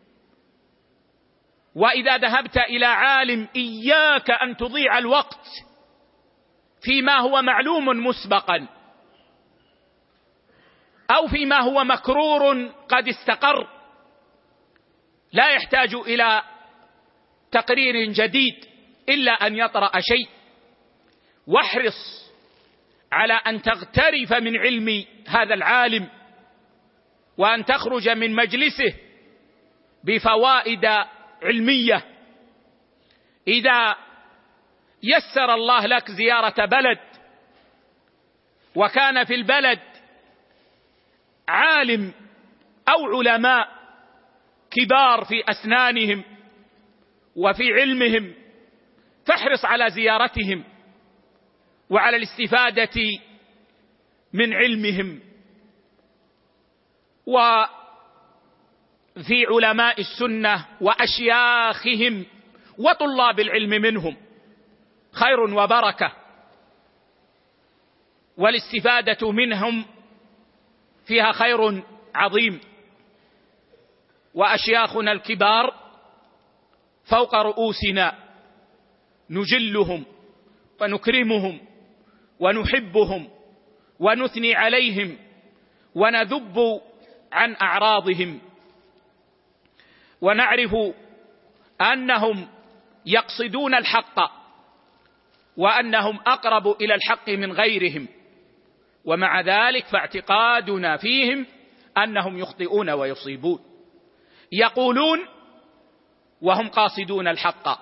وإذا ذهبت إلى عالم إياك أن تضيع الوقت فيما هو معلوم مسبقا أو فيما هو مكرور قد استقر، لا يحتاج إلى تقرير جديد إلا أن يطرأ شيء. واحرص على أن تغترف من علم هذا العالم وأن تخرج من مجلسه بفوائد علمية. إذا يسر الله لك زيارة بلد وكان في البلد عالم أو علماء كبار في أسنانهم وفي علمهم، فاحرص على زيارتهم وعلى الاستفادة من علمهم. وفي علماء السنة وأشياخهم وطلاب العلم منهم خير وبركة، والاستفادة منهم فيها خير عظيم. وأشياخنا الكبار فوق رؤوسنا نجلهم ونكرمهم ونحبهم ونثني عليهم ونذب عن أعراضهم، ونعرف أنهم يقصدون الحق وأنهم أقرب إلى الحق من غيرهم، ومع ذلك فاعتقادنا فيهم أنهم يخطئون ويصيبون، يقولون وهم قاصدون الحق،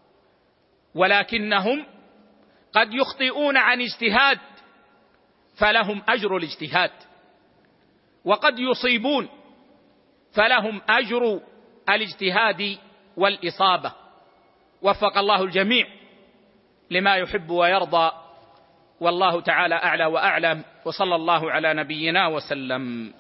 ولكنهم قد يخطئون عن اجتهاد فلهم أجر الاجتهاد، وقد يصيبون فلهم أجر الاجتهاد والإصابة. وفق الله الجميع لما يحب ويرضى، والله تعالى أعلى وأعلم، وصلى الله على نبينا وسلم.